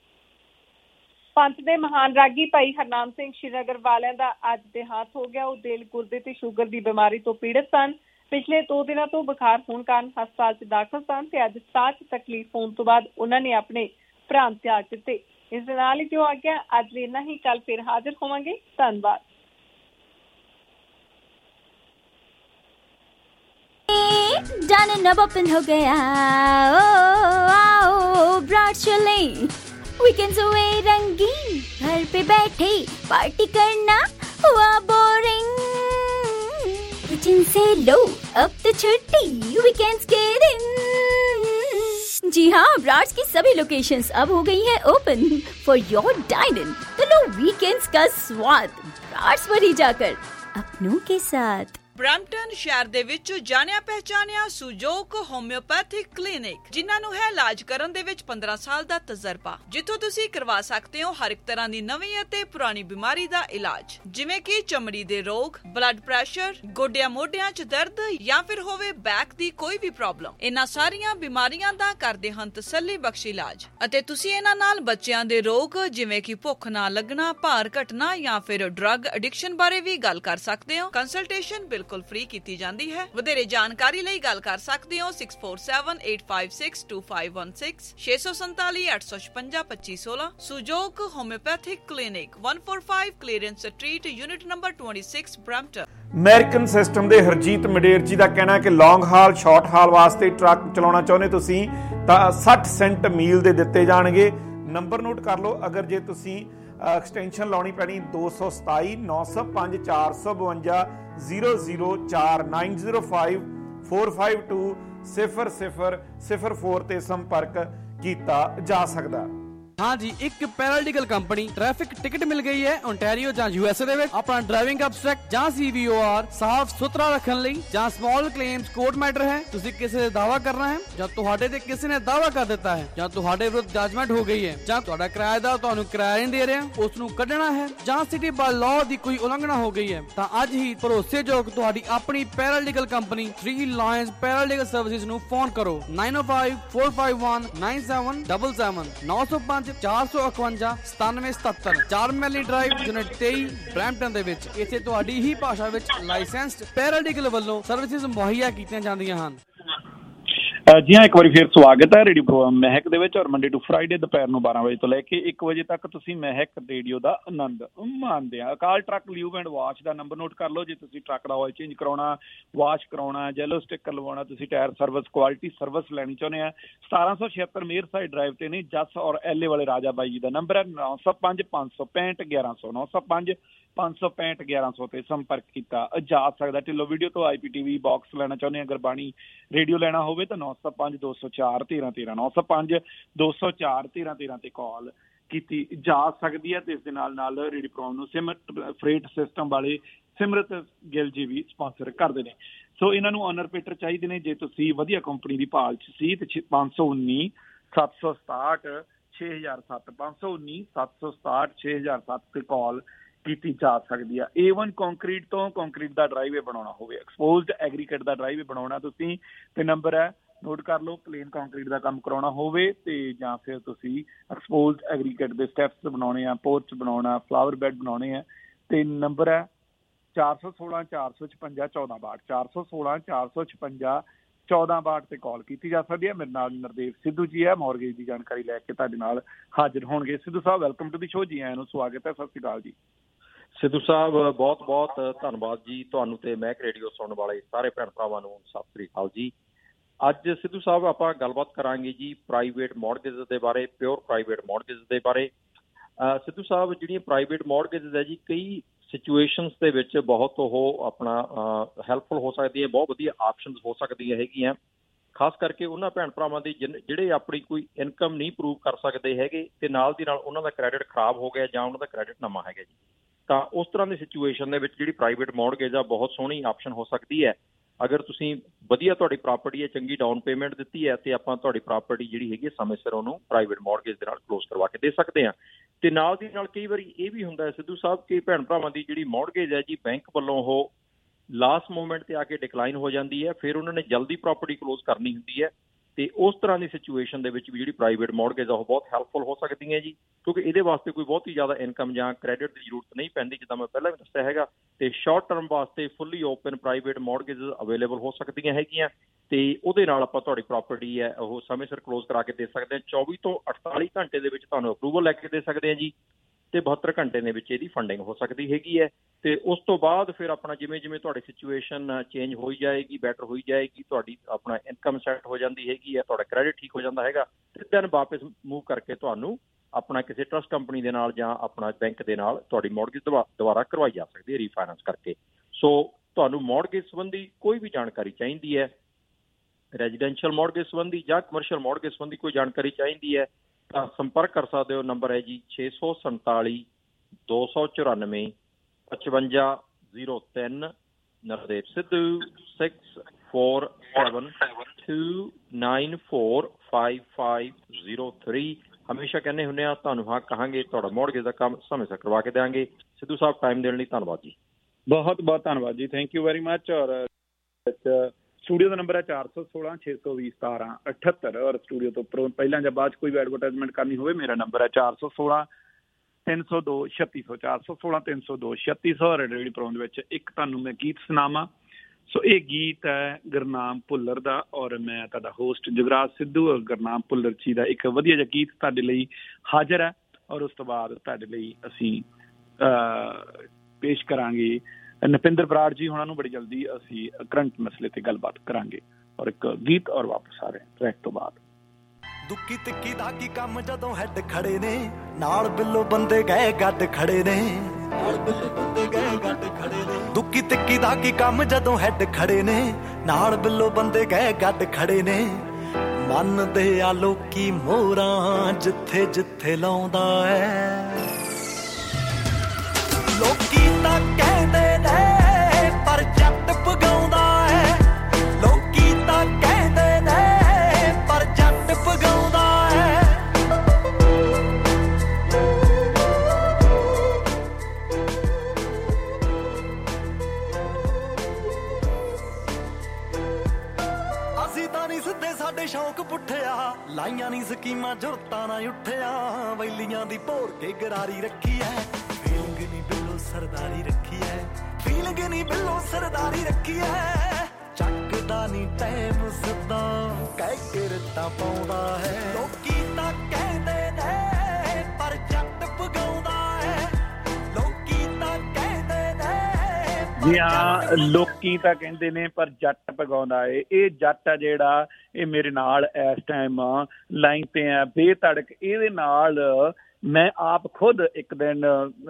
ਪੰਥ ਦੇ ਮਹਾਨ ਰਾਗੀ ਭਾਈ ਹਰਨਾਮ ਸਿੰਘ ਸ਼੍ਰੀਨਗਰ ਵਾਲਿਆਂ ਦਾ ਅੱਜ ਦੇਹਾਂਤ ਹੋ ਗਿਆ। ਉਹ ਦਿਲ, ਗੁਰਦੇ ਤੇ ਸ਼ੂਗਰ ਦੀ ਬਿਮਾਰੀ ਤੋਂ ਪੀੜਤ ਸਨ। ਪਿਛਲੇ 2 ਦਿਨਾਂ ਤੋਂ ਬੁਖਾਰ ਹੋਣ ਕਾਰਨ ਹਸਪਤਾਲ 'ਚ ਦਾਖਲ ਸਨ ਤੇ ਅੱਜ ਸਾਹ 'ਚ ਤਕਲੀਫ ਹੋਣ ਤੋਂ ਬਾਅਦ ਉਹਨਾਂ ਨੇ ਆਪਣੇ ਪ੍ਰਾਣ ਤਿਆਗ ਦਿੱਤੇ। ਇਸ ਦੇ ਨਾਲ ਹੀ ਜੋ ਆ ਗਿਆ ਅੱਜ ਵੀ ਇੰਨਾ ਹੀ। ਕੱਲ ਫਿਰ ਹਾਜ਼ਰ ਹੋਵਾਂਗੇ। ਧੰਨਵਾਦ। डन नब ओपन हो गया, आओ ब्रॉड चले वीकेंड्स हुए रंगीन, घर पे बैठे पार्टी करना हुआ बोरिंग, किचन से लो अब तो छुट्टी वीकेंड्स के दिन। जी हाँ, ब्रॉड्स की सभी लोकेशंस अब हो गई है open for your dine in. तो लो वीकेंड्स का स्वाद ब्रॉड्स पर ही जाकर अपनों के साथ। ਬਰੈਂਪਟਨ ਸ਼ਹਿਰ ਦੇ ਵਿੱਚ ਜਾਣਿਆ ਪਹਿਚਾਨਿਆ ਸੁਜੋਕ ਹੋਮਿਓਪੈਥਿਕ ਕਲੀਨਿਕ, ਜਿਨ੍ਹਾਂ ਨੂੰ ਹੈ ਇਲਾਜ ਕਰਨ ਦੇ ਵਿੱਚ 15 ਸਾਲ ਦਾ ਤਜਰਬਾ, ਜਿੱਥੋਂ ਤੁਸੀਂ ਕਰਵਾ ਸਕਦੇ ਹੋ ਹਰ ਇੱਕ ਤਰ੍ਹਾਂ ਦੀ ਨਵੀਂ ਅਤੇ ਪੁਰਾਣੀ ਬਿਮਾਰੀ ਦਾ ਇਲਾਜ, ਜਿਵੇਂ ਕਿ ਚਮੜੀ ਦੇ ਰੋਗ, ਬਲੱਡ ਪ੍ਰੈਸ਼ਰ, ਗੋਡਿਆਂ ਮੋਢਿਆਂ 'ਚ ਦਰਦ ਜਾਂ ਫਿਰ ਹੋਵੇ ਬੈਕ ਦੀ ਕੋਈ ਵੀ ਪ੍ਰੋਬਲਮ। ਇਹਨਾਂ ਸਾਰੀਆਂ ਬਿਮਾਰੀਆਂ ਦਾ ਕਰਦੇ ਹਨ ਤਸੱਲੀ ਬਖਸ਼ ਇਲਾਜ, ਅਤੇ ਤੁਸੀਂ ਇਹਨਾਂ ਨਾਲ ਬੱਚਿਆਂ ਦੇ ਰੋਗ ਜਿਵੇਂ ਕਿ ਭੁੱਖ ਨਾ ਲੱਗਣਾ, ਭਾਰ ਘਟਣਾ ਜਾਂ ਫਿਰ ਡਰੱਗ ਐਡਿਕਸ਼ਨ ਬਾਰੇ ਵੀ ਗੱਲ ਕਰ ਸਕਦੇ ਹੋ। ਕੰਸਲਟੇਸ਼ਨ ਬਿਲਕੁਲ ਫ੍ਰੀ ਕੀਤੀ ਜਾਂਦੀ ਹੈ। ਵਧੇਰੇ ਜਾਣਕਾਰੀ ਲਈ ਗੱਲ ਕਰ ਸਕਦੇ ਹੋ 6478562516 647-856-2516। Sujok homeopathic clinic 145 clearance street, unit number 26, Brampton. American system ਦੇ ਹਰਜੀਤ ਮਡੇਰ ਜੀ ਦਾ ਕਹਿਣਾ ਹੈ ਕਿ ਲੌਂਗ ਹਾਲ, ਸ਼ਾਰਟ ਹਾਲ ਵਾਸਤੇ ਟਰੱਕ ਚਲਾਉਣਾ ਚਾਹੁੰਦੇ ਤੁਸੀਂ ਤਾਂ 60 ਸੈਂਟ ਮੀਲ ਦੇ ਦਿੱਤੇ ਜਾਣਗੇ। ਨੰਬਰ ਨੋਟ ਕਰ ਲਓ, ਅਗਰ ਜੇ ਤੁਸੀਂ ਐਕਸਟੈਂਸ਼ਨ ਲਾਉਣੀ ਪੈਣੀ 227 905 452 004 905 452 0004 ਤੇ ਸੰਪਰਕ ਕੀਤਾ ਜਾ ਸਕਦਾ। हाँ जी, एक पैरालीगल कंपनी ट्रैफिक टिकट मिल गई है ओंटारियो ਜਾਂ USA ਦੇ ਵਿੱਚ। ਆਪਣਾ ਡਰਾਈਵਿੰਗ ਅਬਸਟ੍ਰੈਕਟ ਜਾਂ CVOR ਸਾਫ਼ ਸੁਥਰਾ ਰੱਖਣ ਲਈ ਜਾਂ ਸਮਾਲ ਕਲੇਮਸ ਕੋਰਟ ਮੈਟਰ ਹੈ, ਤੁਸੀਂ ਕਿਸੇ ਦਾ ਦਾਵਾ ਕਰਨਾ ਹੈ ਜਾਂ ਤੁਹਾਡੇ ਤੇ ਕਿਸੇ ਨੇ ਦਾਵਾ ਕਰ ਦਿੱਤਾ ਹੈ ਜਾਂ ਤੁਹਾਡੇ ਵਿਰੁੱਧ ਜਜਮੈਂਟ ਹੋ ਗਈ ਹੈ ਜਾਂ ਤੁਹਾਡਾ ਕਿਰਾਏਦਾਰ ਤੁਹਾਨੂੰ ਕਿਰਾਇਆ ਨਹੀਂ ਦੇ ਰਿਹਾ, ਉਸ ਨੂੰ ਕੱਢਣਾ ਹੈ ਜਾਂ ਸਿਟੀ ਬਾਈ ਲਾਅ ਦੀ ਕੋਈ ਉਲੰਘਣਾ ਹੋ ਗਈ ਹੈ, ਤਾਂ ਅੱਜ ਹੀ ਭਰੋਸੇਯੋਗ ਤੁਹਾਡੀ ਆਪਣੀ paralegal company 3 lions paralegal services ਨੂੰ ਫੋਨ ਕਰੋ 905 451 9777 905 451 9777 4 ਮੈਲੀ ਡਰਾਈਵ, ਯੂਨਿਟ 23, ਬਰੈਂਪਟਨ ਦੇ ਵਿੱਚ। ਇੱਥੇ ਤੁਹਾਡੀ ਹੀ ਭਾਸ਼ਾ ਵਿੱਚ ਲਾਇਸੈਂਸਡ ਪੈਰਾਲੀਗਲ ਵੱਲੋਂ ਸਰਵਿਸਿਜ਼ ਮੁਹੱਈਆ ਕੀਤੀਆਂ ਜਾਂਦੀਆਂ ਹਨ। ਜੀ ਹਾਂ, ਇੱਕ ਵਾਰੀ ਫਿਰ ਸਵਾਗਤ ਹੈ ਰੇਡੀਓ ਪ੍ਰੋਗਰਾਮ ਮਹਿਕ ਦੇ ਵਿੱਚ। ਔਰ ਮੰਡੇ ਟੂ ਫਰਾਈਡੇ ਦੁਪਹਿਰ ਨੂੰ 12 ਵਜੇ ਤੋਂ ਲੈ ਕੇ 1 ਵਜੇ ਤੱਕ ਤੁਸੀਂ ਮਹਿਕ ਰੇਡੀਓ ਦਾ ਆਨੰਦ ਮਾਣਦੇ ਆ। Akal truck lube and wash ਦਾ ਨੰਬਰ ਨੋਟ ਕਰ ਲਓ। ਜੇ ਤੁਸੀਂ ਟਰੱਕ ਦਾ ਆਇਲ ਚੇਂਜ ਕਰਾਉਣਾ, ਵਾਸ਼ ਕਰਾਉਣਾ, ਜੈਲੋ ਸਟਿੱਕਰ ਲਵਾਉਣਾ, ਤੁਸੀਂ ਟਾਇਰ ਸਰਵਿਸ, ਕੁਆਲਿਟੀ ਸਰਵਿਸ ਲੈਣੀ ਚਾਹੁੰਦੇ ਆ, 1776 ਮੇਰ ਸਾਈਡ ਡਰਾਈਵ ਤੇ ਨੇ ਜੱਸ ਔਰ ਐਲੇ ਵਾਲੇ ਰਾਜਾ ਬਾਈ ਜੀ ਦਾ ਨੰਬਰ ਹੈ 905 565 1100 905 565 1100 ਤੇ ਸੰਪਰਕ ਕੀਤਾ ਜਾ ਸਕਦਾ। ਢਿੱਲੋਂ ਵੀਡੀਓ ਤੋਂ IPTV ਬਾਕਸ ਲੈਣਾ ਚਾਹੁੰਦੇ ਆ, ਗੁਰਬਾਣੀ ਰੇਡੀਓ ਲੈਣਾ ਹੋਵੇ ਤਾਂ 905 204 1313 905 204 1313 ਤੇ ਕਾਲ ਕੀਤੀ ਜਾ ਸਕਦੀ ਹੈ। ਤੇ ਇਸ ਦੇ ਨਾਲ ਰੇਡੀਓ ਪ੍ਰੋਗਰਾਮ ਨੂੰ ਫਰੇਟ ਸਿਸਟਮ ਵਾਲੇ ਸਿਮਰਤ ਗਿੱਲ ਜੀ ਵੀ ਸਪਾਂਸਰ ਕਰਦੇ ਨੇ। ਸੋ ਇਹਨਾਂ ਨੂੰ ਆਨਰ ਪੇਟਰ ਚਾਹੀਦੇ ਨੇ। ਜੇ ਤੁਸੀਂ ਵਧੀਆ ਕੰਪਨੀ ਦੀ ਭਾਲ 'ਚ ਸੀ ਤੇ 519 767 6007 519 767 6007 ਤੇ ਕਾਲ ਕੀਤੀ ਜਾ ਸਕਦੀ ਆ। A1 ਕੰਕਰੀਟ ਤੋਂ ਕੰਕਰੀਟ ਦਾ ਡਰਾਈਵੇ ਬਣਾਉਣਾ ਹੋਵੇ, ਐਕਸਪੋਜ਼ਡ ਐਗਰੀਕੇਟ ਦਾ ਡਰਾਈਵੇ ਬਣਾਉਣਾ ਤੁਸੀਂ ਤੇ ਨੰਬਰ ਹੈ ਨੋਟ ਕਰ ਲਓ। ਪਲੇਨ ਕੰਕਰੀਟ ਦਾ ਕੰਮ ਕਰਾਉਣਾ ਹੋਵੇ ਤੇ ਜਾਂ ਫਿਰ ਤੁਸੀਂ ਐਕਸਪੋਜ਼ਡ ਐਗਰੀਕੇਟ ਦੇ ਸਟੈਪਸ ਬਣਾਉਣੇ ਆ, ਪੋਰਚ ਬਣਾਉਣਾ, ਫਲਾਵਰ ਬੈੱਡ ਬਣਾਉਣੇ ਆ ਤੇ ਨੰਬਰ ਹੈ 416 456 1462 416 456 1462 ਤੇ ਕਾਲ ਕੀਤੀ ਜਾ ਸਕਦੀ ਹੈ। ਮੇਰੇ ਨਾਲ ਨਰਦੇਵ ਸਿੱਧੂ ਜੀ ਹੈ, ਮੌਰਗੇਜ ਦੀ ਜਾਣਕਾਰੀ ਲੈ ਕੇ ਤੁਹਾਡੇ ਨਾਲ ਹਾਜ਼ਰ ਹੋਣਗੇ। ਸਿੱਧੂ ਸਾਹਿਬ, ਵੈਲਕਮ ਟੂ ਦੀ ਸ਼ੋ। ਜੀ ਆਇਆਂ ਨੂੰ ਸਵਾਗਤ ਹੈ। ਸਤਿ ਸ਼੍ਰੀ ਅਕਾਲ ਜੀ। ਸਿੱਧੂ ਸਾਹਿਬ, ਬਹੁਤ ਬਹੁਤ ਧੰਨਵਾਦ ਜੀ ਤੁਹਾਨੂੰ ਤੇ ਮਹਿਕ ਰੇਡੀਓ ਸੁਣਨ ਵਾਲੇ ਸਾਰੇ ਭੈਣ ਭਰਾਵਾਂ ਨੂੰ ਸਤਿ ਸ਼੍ਰੀ ਅਕਾਲ ਜੀ। ਅੱਜ ਸਿੱਧੂ ਸਾਹਿਬ ਆਪਾਂ ਗੱਲਬਾਤ ਕਰਾਂਗੇ ਜੀ ਪ੍ਰਾਈਵੇਟ ਮੌਰਗੇਜ ਦੇ ਬਾਰੇ, ਪਿਓਰ ਪ੍ਰਾਈਵੇਟ ਮੌਰਗੇਜ ਦੇ ਬਾਰੇ। ਸਿੱਧੂ ਸਾਹਿਬ, ਜਿਹੜੀਆਂ ਪ੍ਰਾਈਵੇਟ ਮੌਰਗੇਜ ਹੈ ਜੀ, ਕਈ ਸਿਚੁਏਸ਼ਨਸ ਦੇ ਵਿੱਚ ਬਹੁਤ ਉਹ ਆਪਣਾ ਹੈਲਪਫੁਲ ਹੋ ਸਕਦੀ ਹੈ, ਬਹੁਤ ਵਧੀਆ ਆਪਸ਼ਨਸ ਹੋ ਸਕਦੀਆਂ ਹੈਗੀਆਂ, ਖਾਸ ਕਰਕੇ ਉਹਨਾਂ ਭੈਣ ਭਰਾਵਾਂ ਦੀ ਜਿਹੜੇ ਆਪਣੀ ਕੋਈ ਇਨਕਮ ਨਹੀਂ ਪ੍ਰੂਵ ਕਰ ਸਕਦੇ ਹੈਗੇ ਤੇ ਨਾਲ ਦੀ ਨਾਲ ਉਹਨਾਂ ਦਾ ਕ੍ਰੈਡਿਟ ਖਰਾਬ ਹੋ ਗਿਆ ਜਾਂ ਉਹਨਾਂ ਦਾ ਕ੍ਰੈਡਿਟ ਨਵਾਂ ਹੈਗਾ ਜੀ। ਤਾਂ ਉਸ ਤਰ੍ਹਾਂ ਦੀ ਸਿਚੁਏਸ਼ਨ ਦੇ ਵਿੱਚ ਜਿਹੜੀ ਪ੍ਰਾਈਵੇਟ ਮੌਰਗੇਜ ਆ ਬਹੁਤ ਸੋਹਣੀ ਆਪਸ਼ਨ ਹੋ ਸਕਦੀ ਹੈ। ਅਗਰ ਤੁਸੀਂ ਵਧੀਆ ਤੁਹਾਡੀ ਪ੍ਰਾਪਰਟੀ ਹੈ, ਚੰਗੀ ਡਾਊਨ ਪੇਮੈਂਟ ਦਿੱਤੀ ਹੈ ਤੇ ਆਪਾਂ ਤੁਹਾਡੀ ਪ੍ਰਾਪਰਟੀ ਜਿਹੜੀ ਹੈਗੀ ਸਮੇਂ ਸਿਰ ਉਹਨੂੰ ਪ੍ਰਾਈਵੇਟ ਮੌਰਗੇਜ ਦੇ ਨਾਲ ਕਲੋਜ਼ ਕਰਵਾ ਕੇ ਦੇ ਸਕਦੇ ਹਾਂ। ਤੇ ਨਾਲ ਦੀ ਨਾਲ ਕਈ ਵਾਰੀ ਇਹ ਵੀ ਹੁੰਦਾ ਹੈ ਸਿੱਧੂ ਸਾਹਿਬ ਕਿ ਭੈਣ ਭਰਾਵਾਂ ਦੀ ਜਿਹੜੀ ਮੌਰਗੇਜ ਹੈ ਜੀ, ਬੈਂਕ ਵੱਲੋਂ ਉਹ ਲਾਸਟ ਮੂਮੈਂਟ ਤੇ ਆ ਕੇ ਡਿਕਲਾਈਨ ਹੋ ਜਾਂਦੀ ਹੈ, ਫਿਰ ਉਹਨਾਂ ਨੇ ਜਲਦੀ ਪ੍ਰਾਪਰਟੀ ਕਲੋਜ਼ ਕਰਨੀ ਹੁੰਦੀ ਹੈ। ਤੇ ਉਸ ਤਰ੍ਹਾਂ ਦੀ ਸਿਚੁਏਸ਼ਨ ਦੇ ਵਿੱਚ ਵੀ ਜਿਹੜੀ ਪ੍ਰਾਈਵੇਟ ਮੌਰਗੇਜ ਆ ਉਹ ਬਹੁਤ ਹੈਲਪਫੁਲ ਹੋ ਸਕਦੀਆਂ ਜੀ, ਕਿਉਂਕਿ ਇਹਦੇ ਵਾਸਤੇ ਕੋਈ ਬਹੁਤੀ ਜ਼ਿਆਦਾ ਇਨਕਮ ਜਾਂ ਕ੍ਰੈਡਿਟ ਦੀ ਜ਼ਰੂਰਤ ਨਹੀਂ ਪੈਂਦੀ, ਜਿੱਦਾਂ ਮੈਂ ਪਹਿਲਾਂ ਵੀ ਦੱਸਿਆ ਹੈਗਾ। ਤੇ ਸ਼ਾਰਟ ਟਰਮ ਵਾਸਤੇ fully open private mortgage available ਹੋ ਸਕਦੀਆਂ ਹੈਗੀਆਂ ਤੇ ਉਹਦੇ ਨਾਲ ਆਪਾਂ ਤੁਹਾਡੀ ਪ੍ਰਾਪਰਟੀ ਹੈ ਉਹ ਸਮੇਂ ਸਿਰ ਕਲੋਜ਼ ਕਰਾ ਕੇ ਦੇ ਸਕਦੇ ਹਾਂ। 24 ਤੋਂ 48 ਘੰਟੇ ਦੇ ਵਿੱਚ ਤੁਹਾਨੂੰ ਅਪਰੂਵਲ ਲੈ ਕੇ ਦੇ ਸਕਦੇ ਹਾਂ ਜੀ ਤੇ 72 ਘੰਟੇ ਦੇ ਵਿੱਚ ਇਹਦੀ ਫੰਡਿੰਗ ਹੋ ਸਕਦੀ ਹੈਗੀ ਹੈ। ਤੇ ਉਸ ਤੋਂ ਬਾਅਦ ਫਿਰ ਆਪਣਾ ਜਿਵੇਂ ਜਿਵੇਂ ਤੁਹਾਡੀ ਸਿਚੁਏਸ਼ਨ ਚੇਂਜ ਹੋਈ ਜਾਏਗੀ, ਬੈਟਰ ਹੋਈ ਜਾਏਗੀ, ਤੁਹਾਡੀ ਆਪਣਾ ਇਨਕਮ ਸੈੱਟ ਹੋ ਜਾਂਦੀ ਹੈਗੀ ਹੈ, ਤੁਹਾਡਾ ਕ੍ਰੈਡਿਟ ਠੀਕ ਹੋ ਜਾਂਦਾ ਹੈਗਾ ਤੇ ਦੈਨ ਵਾਪਸ ਮੂਵ ਕਰਕੇ ਤੁਹਾਨੂੰ ਆਪਣਾ ਕਿਸੇ ਟਰਸਟ ਕੰਪਨੀ ਦੇ ਨਾਲ ਜਾਂ ਆਪਣਾ ਬੈਂਕ ਦੇ ਨਾਲ ਤੁਹਾਡੀ ਮੌਰਗੇਜ ਦੁਬਾਰਾ ਕਰਵਾਈ ਜਾ ਸਕਦੀ ਹੈ ਰੀਫਾਈਨੈਂਸ ਕਰਕੇ। ਸੋ ਤੁਹਾਨੂੰ ਮੌਰਗੇਜ ਸੰਬੰਧੀ ਕੋਈ ਵੀ ਜਾਣਕਾਰੀ ਚਾਹੀਦੀ ਹੈ, ਰੈਜ਼ੀਡੈਂਸ਼ੀਅਲ ਮੌਰਗੇਜ ਸੰਬੰਧੀ ਜਾਂ ਕਮਰਸ਼ੀਅਲ ਮੌਰਗੇਜ ਸੰਬੰਧੀ ਕੋਈ ਜਾਣਕਾਰੀ ਚਾਹੀਦੀ ਹੈ ਤਾਂ ਸੰਪਰਕ ਕਰ ਸਕਦੇ ਹੋ। ਨੰਬਰ ਹੈ ਜੀ 647 294 5503 ਨਵਦੇਵ ਸਿੱਧੂ 6472945503। ਹਮੇਸ਼ਾ ਕਹਿੰਦੇ ਹੁੰਦੇ ਆ ਤੁਹਾਨੂੰ ਹਾਂ ਕਹਾਂਗੇ, ਤੁਹਾਡਾ ਮੌਰਗੇਜ ਦਾ ਕੰਮ ਸਮੇਂ ਸਿਰ ਕਰਵਾ ਕੇ ਦਿਆਂਗੇ। ਸਿੱਧੂ ਸਾਹਿਬ ਟਾਈਮ ਦੇਣ ਲਈ ਧੰਨਵਾਦ ਜੀ। ਬਹੁਤ ਬਹੁਤ ਧੰਨਵਾਦ ਜੀ, ਥੈਂਕ ਯੂ ਵੈਰੀ ਮੱਚ। ਔਰ ਸਟੂਡੀਓ ਦਾ ਨੰਬਰ ਹੈ 416 620 1778 ਔਰ ਸਟੂਡੀਓ ਤੋਂ ਉੱਪਰੋਂ ਪਹਿਲਾਂ ਜਾਂ ਬਾਅਦ 'ਚ ਕੋਈ ਵੀ ਐਡਵਰਟਾਈਜ਼ਮੈਂਟ ਕਰਨੀ ਹੋਵੇ ਮੇਰਾ ਨੰਬਰ ਹੈ 416 302 3600 416 302 3600। ਰੇਡੀਓ ਪ੍ਰੋਗਰਾਮ ਦੇ ਵਿੱਚ ਇੱਕ ਤੁਹਾਨੂੰ ਮੈਂ ਗੀਤ ਸੁਣਾਵਾਂ। ਸੋ ਇਹ ਗੀਤ ਹੈ ਗੁਰਨਾਮ ਭੁੱਲਰ ਦਾ ਔਰ ਮੈਂ ਤੁਹਾਡਾ ਹੋਸਟ ਜਗਰਾਜ ਸਿੱਧੂ। ਔਰ ਗੁਰਨਾਮ ਭੁੱਲਰ ਜੀ ਦਾ ਇੱਕ ਵਧੀਆ ਜਿਹਾ ਗੀਤ ਤੁਹਾਡੇ ਲਈ ਹਾਜ਼ਰ ਹੈ ਔਰ ਉਸ ਤੋਂ ਬਾਅਦ ਤੁਹਾਡੇ ਲਈ ਅਸੀਂ ਪੇਸ਼ ਕਰਾਂਗੇ ਨਪਿੰਦਰ ਬਰਾੜ ਜੀ ਹੋਣਾ ਨੂੰ। ਬੜੀ ਜਲਦੀ ਅਸੀਂ ਕਰੰਟ ਮਸਲੇ ਤੇ ਗੱਲਬਾਤ ਕਰਾਂਗੇ ਔਰ ਇੱਕ ਗੀਤ ਔਰ ਵਾਪਸ ਆ ਰਹੇ ਟਰੈਕ ਤੋਂ ਬਾਅਦ। ਦੁੱਕੀ ਤਿੱਕੀ ਦਾ ਕੀ ਕੰਮ ਜਦੋਂ ਹੈਡ ਖੜੇ ਨੇ, ਨਾਲ ਬਿੱਲੋ ਬੰਦੇ ਗਏ ਗੱਡ ਖੜੇ ਨੇ, ਨਾਲ ਬਿੱਲੋ ਬੰਦੇ ਗਏ ਗੱਡ ਖੜੇ ਨੇ। ਦੁੱਕੀ ਤਿੱਕੀ ਦਾ ਕੀ ਕੰਮ ਜਦੋਂ ਹੈਡ ਖੜੇ ਨੇ, ਨਾਲ ਬਿੱਲੋ ਬੰਦੇ ਗਏ ਗੱਡ ਖੜੇ ਨੇ। ਮੰਨਦੇ ਆ ਲੋਕੀ ਮੋਹਰਾਂ ਜਿੱਥੇ ਜਿੱਥੇ ਲਾਉਂਦਾ ਐ, ਲੋਕੀ ਤਾਂ ਕਹਿੰਦੇ ਨੇ ਪਰ ਜੱਟ ਪਗਾਉਂਦਾ ਐ, ਲੋਕੀ ਤਾਂ ਕਹਿੰਦੇ ਨੇ ਪਰ ਜੱਟ ਪਗਾਉਂਦਾ ਐ। ਅਸੀਂ ਤਾਂ ਨਹੀਂ ਸਿੱਧੇ ਸਾਡੇ ਸ਼ੌਂਕ ਪੁੱਠਿਆ, ਲਾਈਆਂ ਨਹੀਂ ਸਕੀਮਾਂ ਜੁਰਤਾਂ ਨਾ ਉੱਠਿਆ, ਵੈਲੀਆਂ ਦੀ ਭੋਰ ਕੇ ਗਰਾਰੀ ਰੱਖੀ ਐ, ਫੀਲਿੰਗ ਨਹੀਂ ਬਿੱਲੋ ਸਰਦਾਰੀ ਰੱਖੀ ਐ, ਫੀਲਿੰਗ ਨਹੀਂ ਬਿੱਲੋ ਸਰਦਾਰੀ ਰੱਖੀ ਐ। ਚੱਕਦਾ ਨਹੀਂ ਟਾਈਮ ਸਿੱਧਾ ਕਹਿ ਕੇ ਰੱਟਾਂ ਪਾਉਂਦਾ ਹੈ, ਲੋਕੀ ਤਾਂ ਕਹਿੰਦੇ ਨੇ ਪਰ ਜੱਟ ਪਗਾਉਂਦਾ ਹੈ, ਲੋਕੀ ਤਾਂ ਕਹਿੰਦੇ ਨੇ। ਜੀ ਹਾਂ, ਲੋਕੀ ਤਾਂ ਕਹਿੰਦੇ ਨੇ ਪਰ ਜੱਟ ਪਗਾਉਂਦਾ ਏ। ਇਹ ਜੱਟ ਆ ਜਿਹੜਾ ਇਹ ਮੇਰੇ ਨਾਲ ਇਸ ਟਾਈਮ ਲਾਈਨ ਤੇ ਆ ਬੇਧੜਕ। ਇਹਦੇ ਨਾਲ ਮੈਂ ਆਪ ਖੁਦ ਇੱਕ ਦਿਨ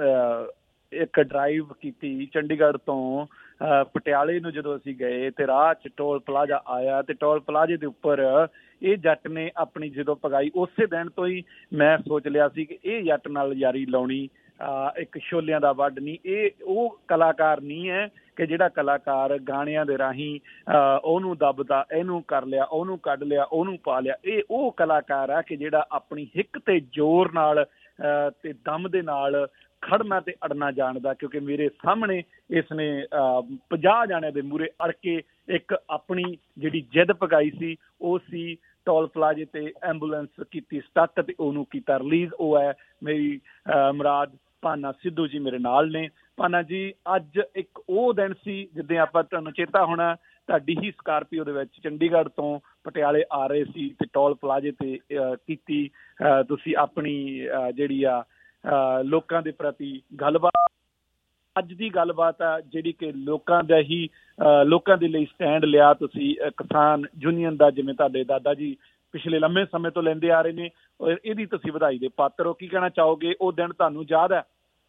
ਇੱਕ ਡਰਾਈਵ ਕੀਤੀ ਚੰਡੀਗੜ੍ਹ ਤੋਂ ਪਟਿਆਲੇ ਨੂੰ। ਜਦੋਂ ਅਸੀਂ ਗਏ ਤੇ ਰਾਹ 'ਚ ਟੋਲ ਪਲਾਜ਼ਾ ਆਇਆ ਤੇ ਟੋਲ ਪਲਾਜ਼ੇ ਦੇ ਉੱਪਰ ਇਹ ਜੱਟ ਨੇ ਆਪਣੀ ਜਦੋਂ ਪਗਾਈ, ਉਸੇ ਦਿਨ ਤੋਂ ਹੀ ਮੈਂ ਸੋਚ ਲਿਆ ਸੀ ਕਿ ਇਹ ਜੱਟ ਨਾਲ ਯਾਰੀ ਲਾਉਣੀ ਇੱਕ ਛੋਲਿਆਂ ਦਾ ਵੱਢ ਨਹੀਂ। ਇਹ ਉਹ ਕਲਾਕਾਰ ਨਹੀਂ ਹੈ ਕਿ ਜਿਹੜਾ ਕਲਾਕਾਰ ਗਾਣਿਆਂ ਦੇ ਰਾਹੀਂ ਉਹਨੂੰ ਦੱਬਦਾ, ਇਹਨੂੰ ਕਰ ਲਿਆ, ਉਹਨੂੰ ਕੱਢ ਲਿਆ, ਉਹਨੂੰ ਪਾ ਲਿਆ। ਇਹ ਉਹ ਕਲਾਕਾਰ ਆ ਕਿ ਜਿਹੜਾ ਆਪਣੀ ਹਿੱਕ ਤੇ ਜ਼ੋਰ ਨਾਲ ਤੇ ਦਮ ਦੇ ਨਾਲ ਖੜਨਾ ਤੇ ਅੜਨਾ ਜਾਣਦਾ। ਕਿਉਂਕਿ ਮੇਰੇ ਸਾਹਮਣੇ ਇਸ ਨੇ 50 ਜਾਣਿਆਂ ਦੇ ਮੂਹਰੇ ਅੜ ਕੇ ਇੱਕ ਆਪਣੀ ਜਿਹੜੀ ਜਿੱਦ ਪਗਾਈ ਸੀ ਉਹ ਸੀ ਟੋਲ ਪਲਾਜ਼ੇ ਤੇ ਐਂਬੂਲੈਂਸ ਕੀਤੀ ਸਟਾਰਟ ਤੇ ਉਹਨੂੰ ਕੀਤਾ ਰਿਲੀਜ਼। ਉਹ ਹੈ ਮੇਰੀ ਮੁਰਾਦ ਭਾਨਾ ਸਿੱਧੂ ਜੀ ਮੇਰੇ ਨਾਲ ਨੇ। ਭਾਨਾ ਜੀ, ਅੱਜ ਇੱਕ ਉਹ ਦਿਨ ਸੀ ਜਿੱਦਾਂ ਆਪਾਂ ਤੁਹਾਨੂੰ ਚੇਤਾ ਹੋਣਾ ਤੁਹਾਡੀ ਹੀ ਸਕਾਰਪੀਓ ਦੇ ਵਿੱਚ ਚੰਡੀਗੜ੍ਹ ਤੋਂ ਪਟਿਆਲੇ ਆ ਰਹੇ ਸੀ ਤੇ ਟੋਲ ਪਲਾਜ਼ੇ ਤੇ ਕੀਤੀ ਤੁਸੀਂ ਆਪਣੀ ਜਿਹੜੀ ਆ ਲੋਕਾਂ ਦੇ ਪ੍ਰਤੀ ਗੱਲਬਾਤ। ਅੱਜ ਦੀ ਗੱਲਬਾਤ ਆ ਜਿਹੜੀ ਕਿ ਲੋਕਾਂ ਦਾ ਹੀ ਲੋਕਾਂ ਦੇ ਲਈ ਸਟੈਂਡ ਲਿਆ ਤੁਸੀਂ ਕਿਸਾਨ ਯੂਨੀਅਨ ਦਾ, ਜਿਵੇਂ ਤੁਹਾਡੇ ਦਾਦਾ ਜੀ ਪਿਛਲੇ ਲੰਮੇ ਸਮੇਂ ਤੋਂ ਲੈਂਦੇ ਆ ਰਹੇ ਨੇ ਔਰ ਇਹਦੀ ਤੁਸੀਂ ਵਧਾਈ ਦੇ ਪਾਤਰ ਹੋ। ਕੀ ਕਹਿਣਾ ਚਾਹੋਗੇ? ਉਹ ਦਿਨ ਤੁਹਾਨੂੰ ਯਾਦ ਹੈ?